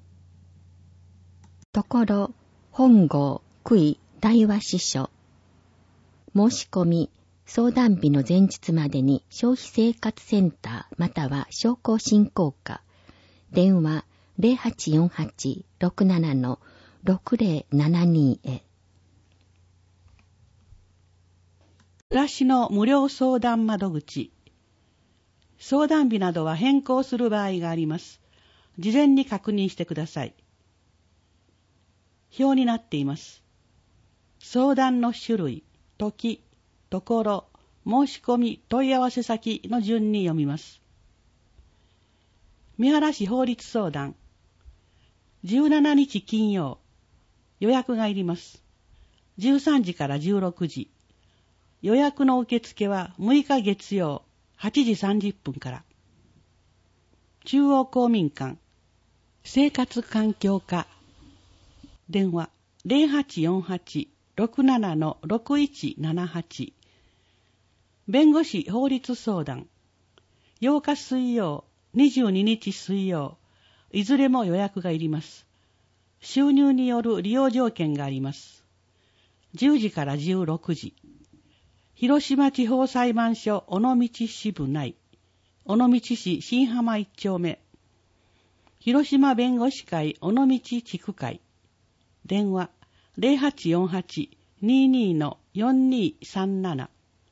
ところ、本郷、区井、大和支所。申し込み、相談日の前日までに消費生活センターまたは商工振興課、電話 ゼロはちよんはち ろくなな ろくゼロななに へ。 暮らしの無料相談窓口。相談日などは変更する場合があります。事前に確認してください。表になっています。相談の種類、時、ところ、申し込み、問い合わせ先の順に読みます。三原市法律相談。じゅうしちにち金曜、予約がいります。じゅうさんじからじゅうろくじ。予約の受付はむいか月曜、はちじさんじゅっぷんから。中央公民館、生活環境課。電話ゼロはちよんはち ろくなな ろくいちななはち。弁護士法律相談。ようか水曜、にじゅうににち水曜、いずれも予約がいります。収入による利用条件があります。じゅうじからじゅうろくじ。広島地方裁判所尾道支部内、尾道市新浜一丁目。広島弁護士会尾道地区会。電話ゼロはちよんはち にじゅうに よんにさんなな。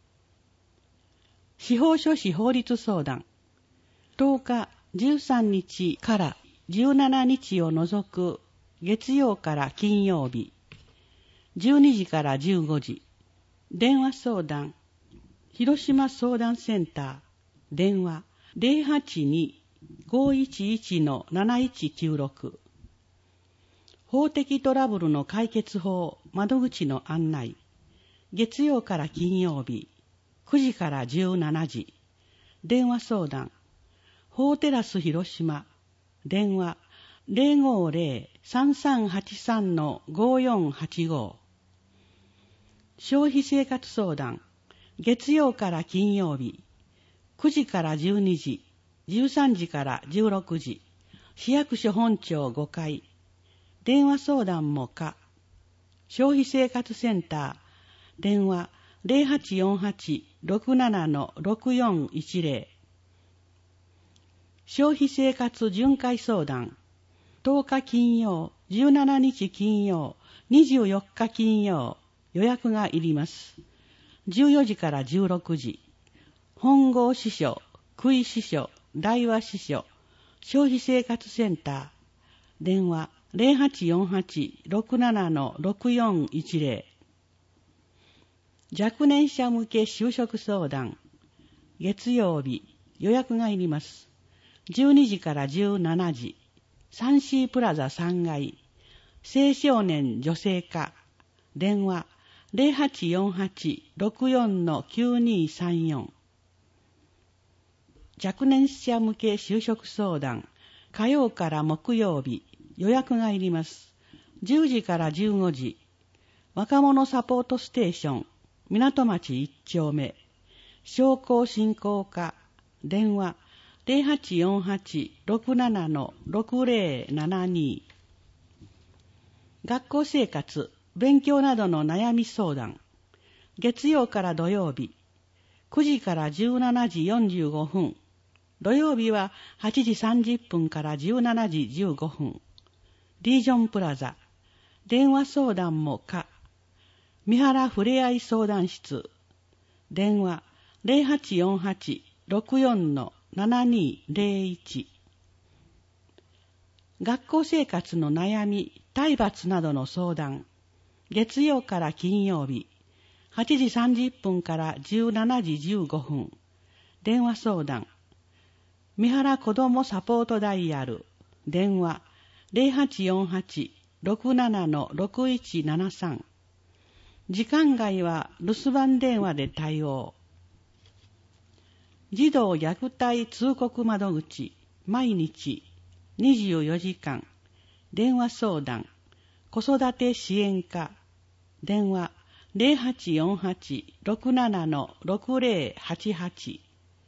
司法書士法律相談。とおか、じゅうさんにちからじゅうしちにちを除く月曜から金曜日。じゅうにじからじゅうごじ。電話相談。広島相談センター。電話ゼロはちに ごいちいち なないちきゅうろく。法的トラブルの解決法窓口の案内。月曜から金曜日、くじからじゅうしちじ。電話相談。法テラス広島。電話ゼロごゼロ さんさんはちさん ごよんはちご。消費生活相談。月曜から金曜日、くじからじゅうにじ、じゅうさんじからじゅうろくじ。市役所本庁ごかい。電話相談も可。消費生活センター。電話ゼロはちよんはち ろくなな ろくよんいちゼロ。消費生活巡回相談。とおか金曜、じゅうしちにち金曜、にじゅうよっか金曜、予約がいります。じゅうよじからじゅうろくじ。本郷支所、区井支所、大和支所、消費生活センター。電話ゼロはちよんはち ろくなな ろくよんいちゼロ。若年者向け就職相談。月曜日、予約がいります。じゅうにじからじゅうしちじ。サンシープラザさんがい。青少年女性課。電話ゼロはちよんはち ろくよん きゅうにさんよん。若年者向け就職相談。火曜から木曜日、予約がいります。じゅうじからじゅうごじ。若者サポートステーション、港町一丁目。商工振興課。電話ゼロはちよんはち ろくなな ろくゼロななに。学校生活、勉強などの悩み相談。月曜から土曜日、くじからじゅうしちじよんじゅうごふん。土曜日ははちじさんじゅっぷんからじゅうしちじじゅうごふん。リージョンプラザ。電話相談も可。三原ふれあい相談室。電話ゼロはちよんはち ろくよん ななにゼロいち。学校生活の悩み、体罰などの相談。月曜から金曜日、はちじさんじゅっぷんからじゅうしちじじゅうごふん。電話相談。三原子どもサポートダイヤル。電話ゼロはちよんはち ろくなな ろくいちななさん。時間外は留守番電話で対応。児童虐待通告窓口、毎日にじゅうよじかん。電話相談。子育て支援課。電話ゼロはちよんはち ろくなな ろくゼロはちはち。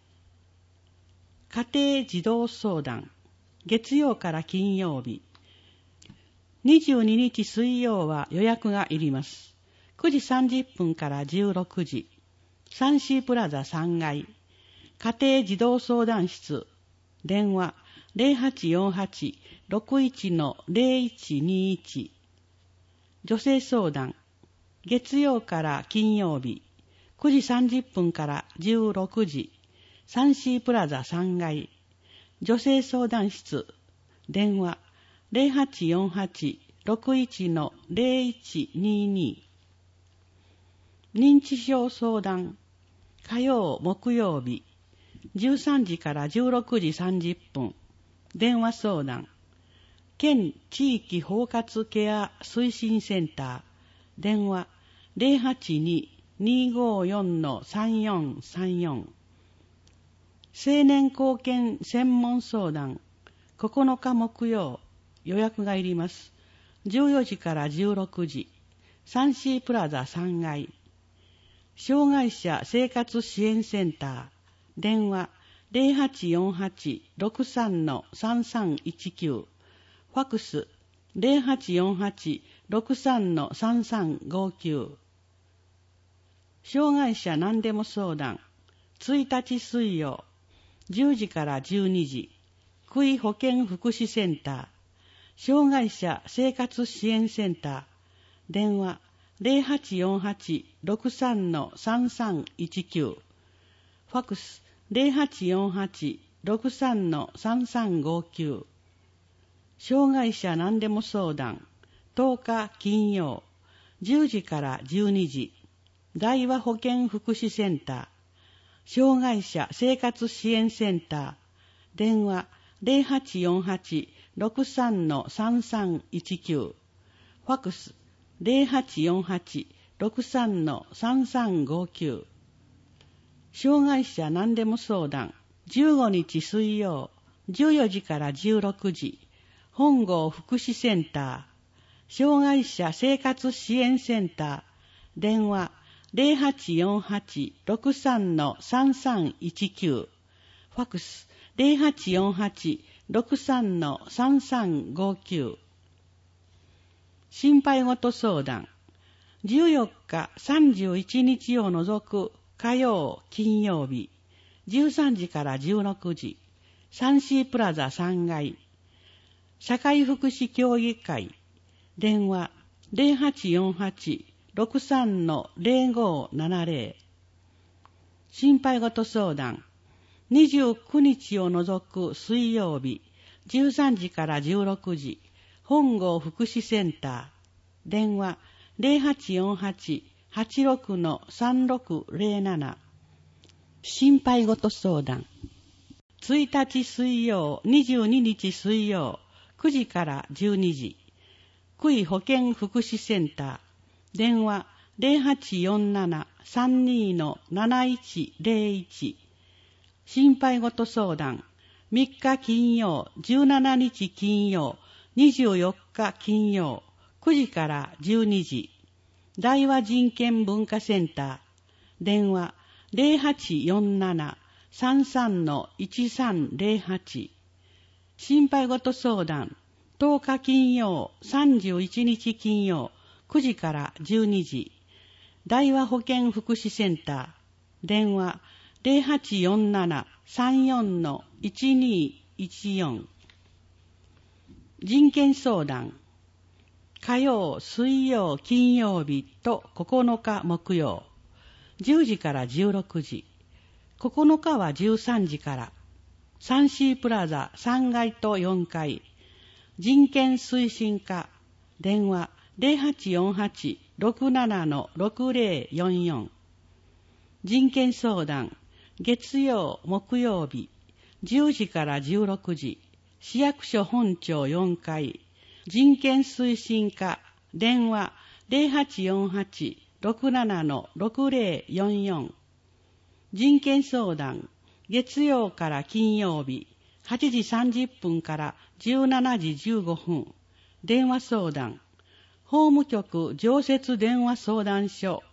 家庭児童相談、月曜から金曜日。にじゅうににち水曜は予約がいります。くじさんじゅっぷんからじゅうろくじ。サンシープラザさんがい。家庭児童相談室。電話ゼロはちよんはち ろくいち ゼロいちにいち。女性相談。月曜から金曜日。くじさんじゅっぷんからじゅうろくじ。サンシープラザさんがい。女性相談室。電話ゼロはちよんはち ろくいち ゼロいちにに。認知症相談。火曜、木曜日。じゅうさんじからじゅうろくじさんじゅっぷん。電話相談。県地域包括ケア推進センター。電話ゼロはちに にーごーよん さんよんさんよん。青年貢献専門相談。ここのか木曜。予約がいります。じゅうよじからじゅうろくじ。サンシープラザさんがい。障害者生活支援センター。電話ゼロはちよんはち ろくさん さんさんいちきゅう。ファクスゼロはちよんはち ろくさん さんさんごきゅう。障害者何でも相談。ついたち水曜。じゅうじからじゅうにじ。区医保健福祉センター。障害者生活支援センター。電話ゼロはちよんはち ろくさん さんさんいちきゅう。ファクスゼロはちよんはち ろくさん さんさんごきゅう。障害者何でも相談。とおか金曜。じゅうじからじゅうにじ。大和保健福祉センター。障害者生活支援センター。電話ゼロはちよんはち ろくさん さんさんいちきゅう。ファクスゼロはちよんはち ろくさん さんさんごきゅう。障害者何でも相談。じゅうごにち水曜。じゅうよじからじゅうろくじ。本郷福祉センター。障害者生活支援センター。電話ゼロはちよんはち ろくさん さんさんいちきゅう。ファクスゼロはちよんはち ろくさん さんさんごきゅう。心配事相談。じゅうよっか、さんじゅういちにちを除く火曜、金曜日。じゅうさんじからじゅうろくじ。サンシープラザさんがい。社会福祉協議会。電話ゼロはちよんはち ろくさん ゼロごーななゼロ。心配事相談。にじゅうくにちを除く水曜日。じゅうさんじからじゅうろくじ。本郷福祉センター。電話ゼロはちよんはち はちろく さんろくゼロなな。心配事相談。ついたち水曜、にじゅうににち水曜、くじからじゅうにじ。区医保健福祉センター。電話ゼロはちよんなな さんにー なないちゼロいち。心配事相談。みっか金曜、じゅうしちにち金曜、にじゅうよっか金曜、くじからじゅうにじ。大和人権文化センター。電話ゼロはちよんなな さんさん いちさんゼロはち。心配事相談。とおか金曜、さんじゅういちにち金曜、くじからじゅうにじ。大和保健福祉センター。電話ゼロはちよんなな さんよん いちにいちよん。人権相談。火曜、水曜、金曜日とここのか木曜。じゅうじからじゅうろくじ。ここのかはじゅうさんじから。サンシープラザさんがいとよんかい。人権推進課。電話ゼロはちよんはち ろくなな ろくゼロよんよん。人権相談。月曜、木曜日。じゅうじからじゅうろくじ。市役所本庁よんかい。人権推進課。電話ゼロはちよんはち ろくなな ろくゼロよんよん。人権相談。月曜から金曜日。はちじさんじゅっぷんからじゅうしちじじゅうごふん。電話相談。法務局常設電話相談所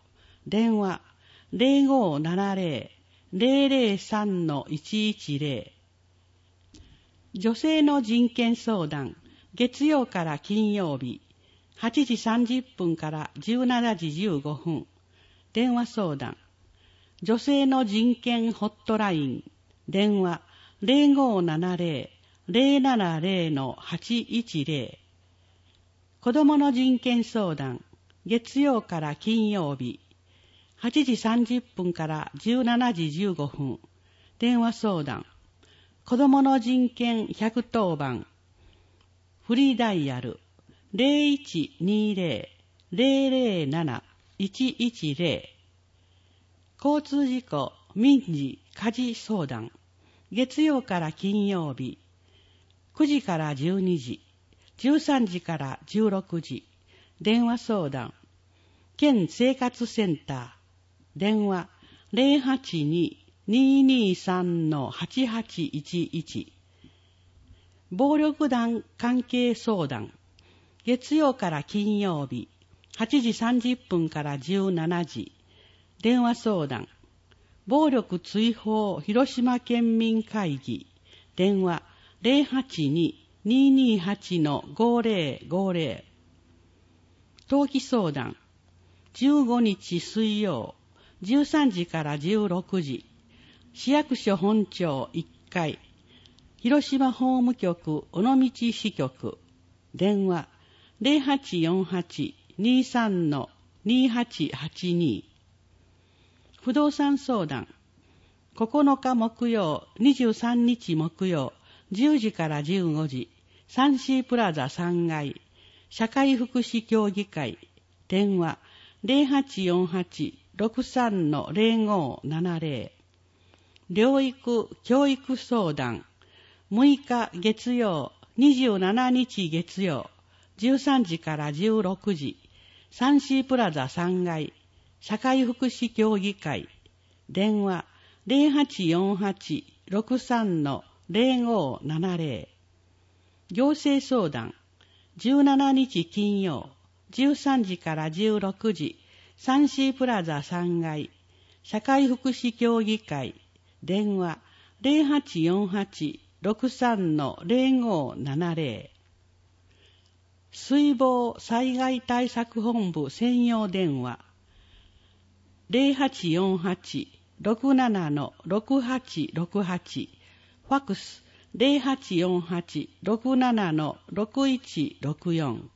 電話 ゼロごーななゼロ ゼロゼロさんのいちいちゼロ。女性の人権相談、月曜から金曜日、はちじさんじゅっぷんからじゅうしちじじゅうごふん。電話相談。女性の人権ホットライン、電話ゼロごーななゼロ ゼロななゼロのはちいちゼロ。子どもの人権相談、月曜から金曜日、はちじさんじゅっぷんからじゅうしちじじゅうごふん。電話相談。子どもの人権ひゃくとおばん。フリーダイヤルゼロいちにゼロ ゼロゼロなないちいちゼロ。交通事故民事家事相談。月曜から金曜日、くじからじゅうにじ、じゅうさんじからじゅうろくじ。電話相談。県生活センター。電話ゼロはちに にーにーさんのはちはちいちいち。暴力団関係相談。月曜から金曜日、はちじさんじゅっぷんからじゅうしちじ。電話相談。暴力追放広島県民会議。電話ゼロはちに にーにーはちのごゼロごゼロ。登記相談。じゅうごにち水曜、じゅうさんじからじゅうろくじ。市役所本庁いっかい。広島法務局尾道支局。電話ゼロはちよんはち にーさんのにはちはちに。不動産相談。ここのか木曜、にじゅうさんにち木曜、じゅうじからじゅうごじ。サンシープラザさんがい。社会福祉協議会。電話ゼロはちよんはち ろくさんのゼロごーななゼロ。療育教育相談。むいか月曜、にじゅうしちにち月曜、じゅうさんじからじゅうろくじ。サンシープラザさんがい。社会福祉協議会。電話ゼロはちよんはち ろくさんのゼロごーななゼロ。行政相談。じゅうしちにち金曜、じゅうさんじからじゅうろくじ。サンシープラザさんがい。社会福祉協議会。電話ゼロはちよんはち ろくさんのゼロごーななゼロ。水防災害対策本部専用電話ゼロはちよんはち ろくななのろくはちろくはち。ファックスゼロはちよんはち ろくななのろくいちろくよん。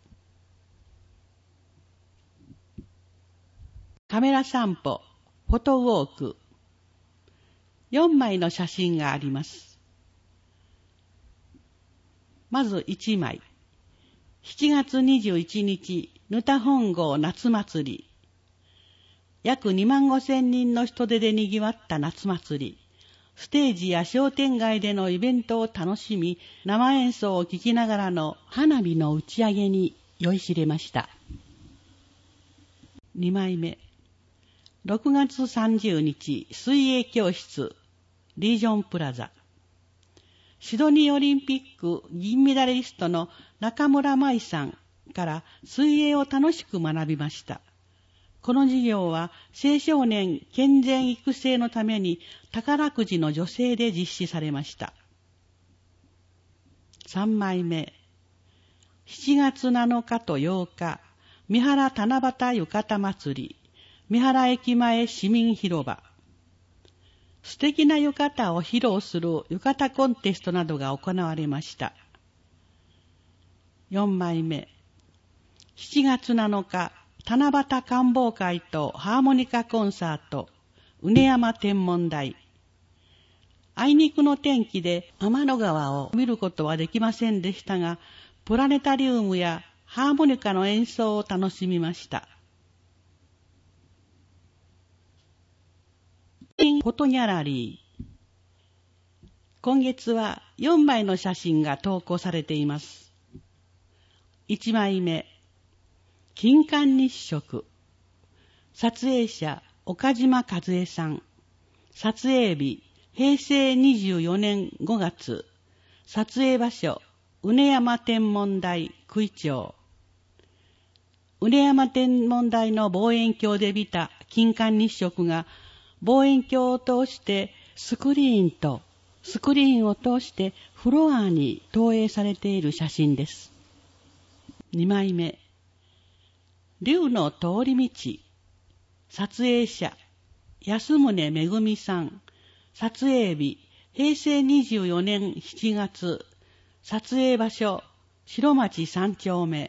カメラ散歩フォトウォーク。よんまいの写真があります。まずいちまい。しちがつにじゅういちにち、沼田本郷夏祭り。約にまんごせんにんの人出で賑わった夏祭り。ステージや商店街でのイベントを楽しみ、生演奏を聴きながらの花火の打ち上げに酔いしれました。にまいめ。ろくがつさんじゅうにち、水泳教室、リージョンプラザ。シドニーオリンピック銀メダリストの中村舞さんから水泳を楽しく学びました。この授業は青少年健全育成のために宝くじの助成で実施されました。さんまいめ。しちがつなのかとようか、三原七夕浴衣祭り、三原駅前市民広場。素敵な浴衣を披露する浴衣コンテストなどが行われました。よんまいめ。しちがつなのか、七夕観望会とハーモニカコンサート、畝山天文台。あいにくの天気で天の川を見ることはできませんでしたが、プラネタリウムやハーモニカの演奏を楽しみました。フォトギャラリー。今月はよんまいの写真が投稿されています。いちまいめ。金環日食。撮影者岡島和恵さん。撮影日へいせいにじゅうよねんごがつ。撮影場所畝山天文台九井町。畝山天文台の望遠鏡で見た金環日食が望遠鏡を通してスクリーンとスクリーンを通してフロアに投影されている写真です。にまいめ、竜の通り道。撮影者、安宗めぐみさん。撮影日、へいせいにじゅうよねんしちがつ。撮影場所、白町三丁目。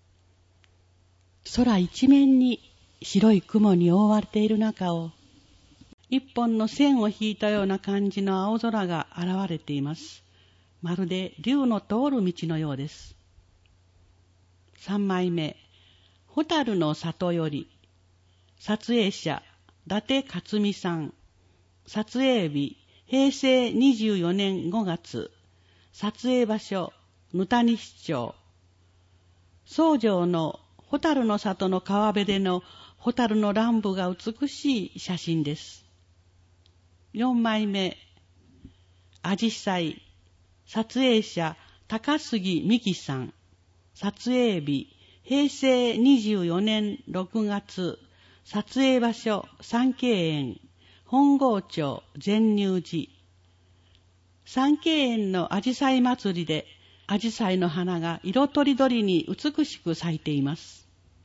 空一面に白い雲に覆われている中を、一本の線を引いたような感じの青空が現れています。まるで竜の通る道のようです。さんまいめ、ホタルの里より。撮影者、伊達克美さん。撮影日、へいせいにじゅうよねんごがつ。撮影場所、ぬたに市町。宗城のホタルの里の川辺でのホタルの乱舞が美しい写真です。よんまいめ、あじさい。撮影者、高杉美希さん。撮影日、へいせいにじゅうよねんろくがつ。撮影場所、三景園。本郷町善入寺。三景園のあじさい祭りで、あじさいの花が色とりどりに美しく咲いています。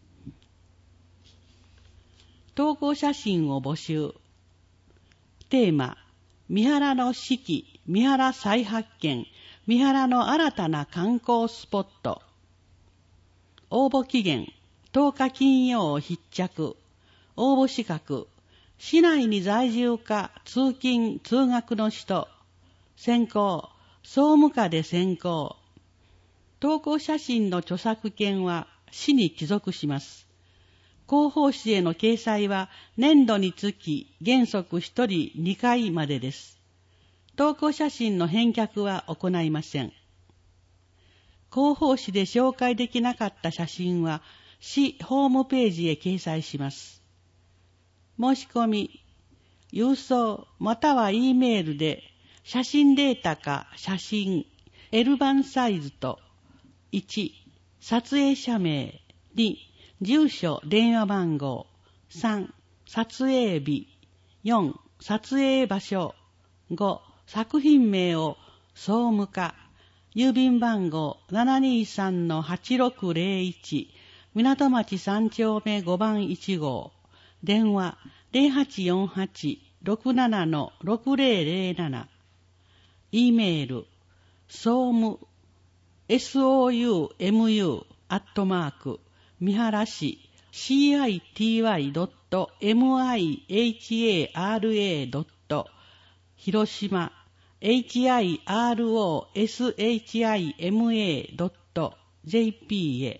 投稿写真を募集。テーマ、三原の四季、三原再発見、三原の新たな観光スポット。応募期限、とおか金曜必着。応募資格、市内に在住か通勤・通学の人。選考、総務課で選考。投稿写真の著作権は市に帰属します。広報誌への掲載は年度につき原則ひとりにかいまでです。投稿写真の返却は行いません。広報誌で紹介できなかった写真は市ホームページへ掲載します。申し込み、郵送または E メールで写真データか写真 L 版サイズといち、撮影者名、に、住所電話番号、さん、撮影日、よん、撮影場所、ご、作品名を総務課、郵便番号 ななにさんのはちろくぜろいち、港町さん丁目ごばんいち号、電話 ゼロはちよんはち ろくななのろくぜろぜろなな、E メール、総務、soumu アットマーク、三原市 シーアイティーワイドットミハラ ドット 広島 ヒロシマ ドット ジェーピー へ。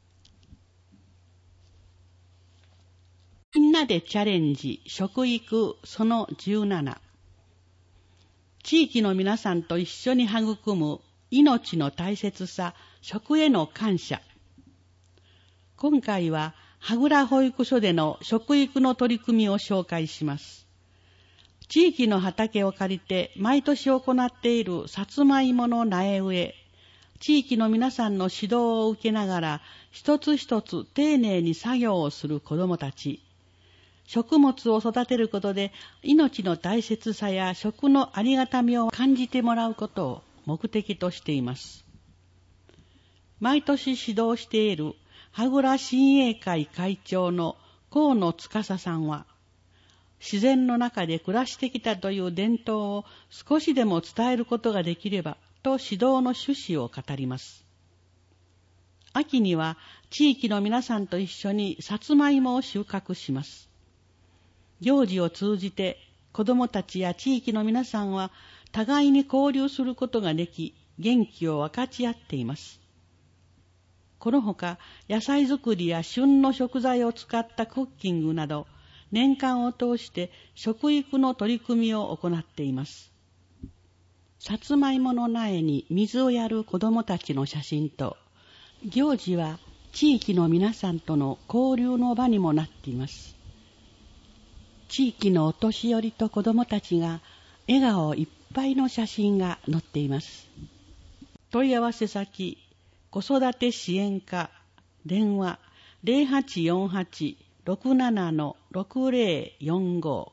みんなでチャレンジ食育そのじゅうなな。地域の皆さんと一緒に育む命の大切さ、食への感謝。今回は羽倉保育所での食育の取り組みを紹介します。地域の畑を借りて毎年行っているさつまいもの苗植え、地域の皆さんの指導を受けながら一つ一つ丁寧に作業をする子どもたち。食物を育てることで命の大切さや食のありがたみを感じてもらうことを目的としています。毎年指導している羽倉親衛会会長の河野司さんは、自然の中で暮らしてきたという伝統を少しでも伝えることができればと指導の趣旨を語ります。秋には地域の皆さんと一緒にさつまいもを収穫します。行事を通じて子どもたちや地域の皆さんは互いに交流することができ、元気を分かち合っています。このほか野菜作りや旬の食材を使ったクッキングなど、年間を通して食育の取り組みを行っています。さつまいもの苗に水をやる子どもたちの写真と、行事は地域の皆さんとの交流の場にもなっています。地域のお年寄りと子どもたちが笑顔いっぱいの写真が載っています。問い合わせ先、子育て支援課、電話 ゼロはちよんはちろくななのろくぜろよんご。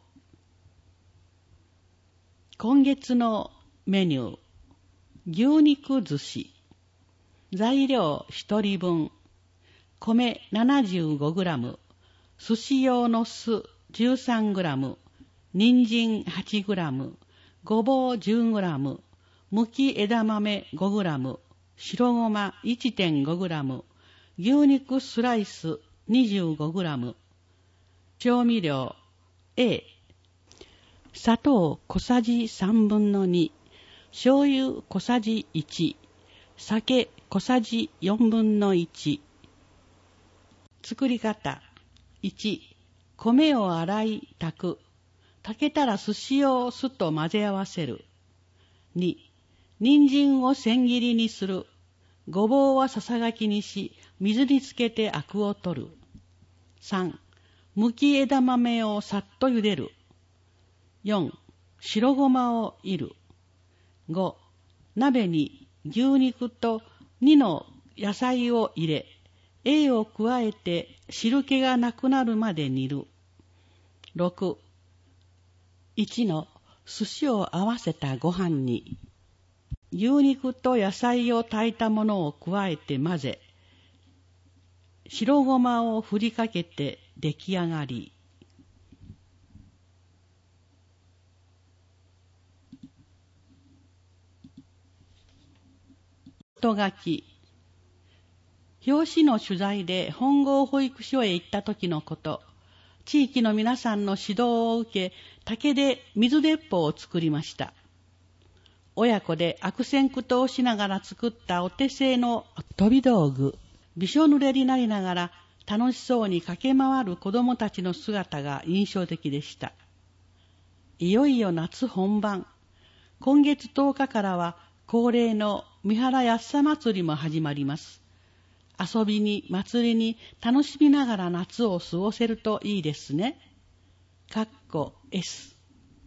今月のメニュー、牛肉寿司。材料ひとりぶん、米 ななじゅうごグラム、寿司用の酢 じゅうさんグラム、人参 はちグラム、ごぼう じゅうグラム、むき枝豆 ごグラム、白ごま いってんごグラム、牛肉スライス にじゅうごグラム。調味料 A、砂糖小さじさんぶんのに、醤油小さじいち、酒小さじよんぶんのいち。作り方。いち、米を洗い炊く。炊けたら寿司用酢と混ぜ合わせる。に、人参を千切りにする。ごぼうはささがきにし、水につけてアクを取る。さん、むき枝豆をさっと茹でる。よん、白ごまを煎る。ご、鍋に牛肉とにの野菜を入れ、A を加えて汁気がなくなるまで煮る。ろく、いちの寿司を合わせたご飯に、牛肉と野菜を炊いたものを加えて混ぜ、白ごまを振りかけて出来上がり。と書き。表紙の取材で本郷保育所へ行った時のこと、地域の皆さんの指導を受け、竹で水鉄砲を作りました。親子で悪戦苦闘しながら作ったお手製の飛び道具、びしょ濡れになりながら楽しそうに駆け回る子供たちの姿が印象的でした。いよいよ夏本番。今月とおかからは恒例の三原やっさ祭りも始まります。遊びに祭りに楽しみながら夏を過ごせるといいですね。かっこ エス。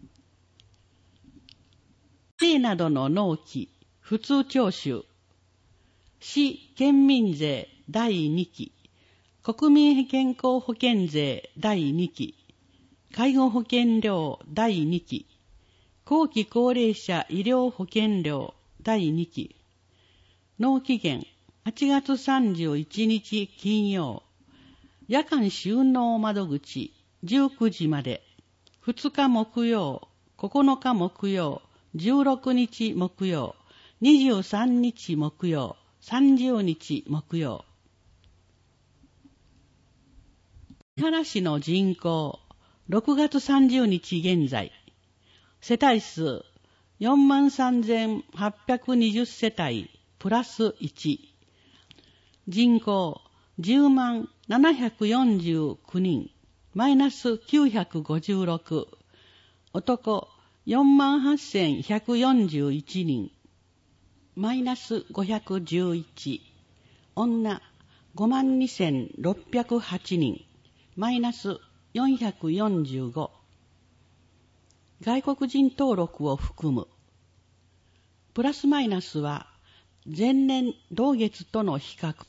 税などの納期、普通徴収。市県民税だいにき、国民健康保険税だいにき、介護保険料だいにき、後期高齢者医療保険料だいにき。納期限はちがつさんじゅういちにち金曜。夜間収納窓口じゅうくじまで。ふつか木曜、ここのか木曜、じゅうろくにち木曜、にじゅうさんにち木曜、さんじゅうにち木曜。三原市の人口、ろくがつさんじゅうにち現在。世帯数、よんまんさんぜんはっぴゃくにじゅう世帯、プラスいち。人口、じゅうまんななひゃくよんじゅうきゅうにん、マイナスきゅうひゃくごじゅうろく。男、よんまんはっせんひゃくよんじゅういちにん、マイナスごひゃくじゅういち。女、ごまんにせんろっぴゃくはちにん、マイナスよんひゃくよんじゅうご。外国人登録を含む。プラスマイナスは前年同月との比較。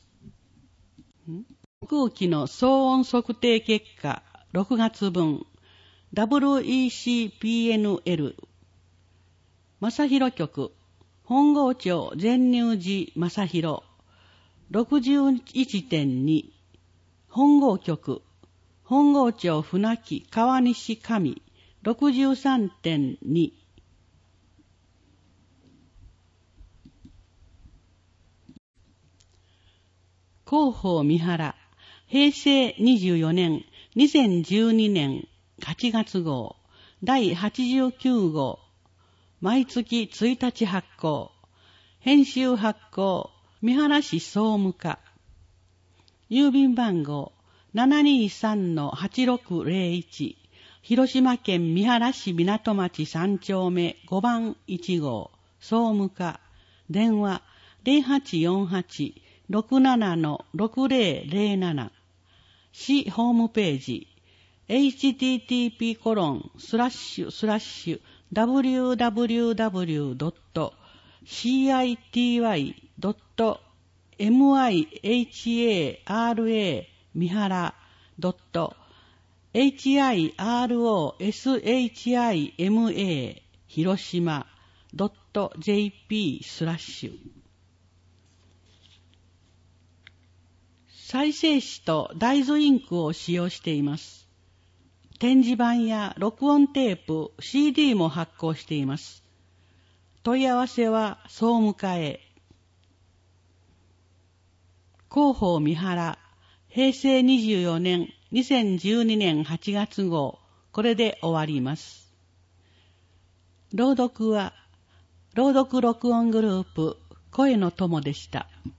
空気の騒音測定結果ろくがつぶん ダブリューイーシーピーエヌエル 正広局本郷町全入寺正広 ろくじゅういってんに 本郷局本郷町船木川西上 ろくじゅうさんてんに。広報三原平成にじゅうよねんにせんじゅうにねんはちがつ号だいはちじゅうきゅうごう、毎月ついたち発行、編集発行三原市総務課、郵便番号 ななにさんのはちろくぜろいち、広島県三原市港町さんちょうめごばんいちごう、総務課、電話 ゼロはちよんはちろくななのろくぜろぜろなな、市ホームページ エイチティーティーピーコロンスラッシュスラッシュダブリューダブリューダブリュードットシーアイティーワイドットエムアイエイチエーアールエー 三原ドットエイチアイアールオーエスエイチアイエムエー 広島 .jp スラッシュ再生紙と大豆インクを使用しています。展示板や録音テープ、シーディー も発行しています。問い合わせは総務課へ。広報三原、へいせいにじゅうよねん、にせんじゅうにねんはちがつ号、これで終わります。朗読は、朗読録音グループ、声の友でした。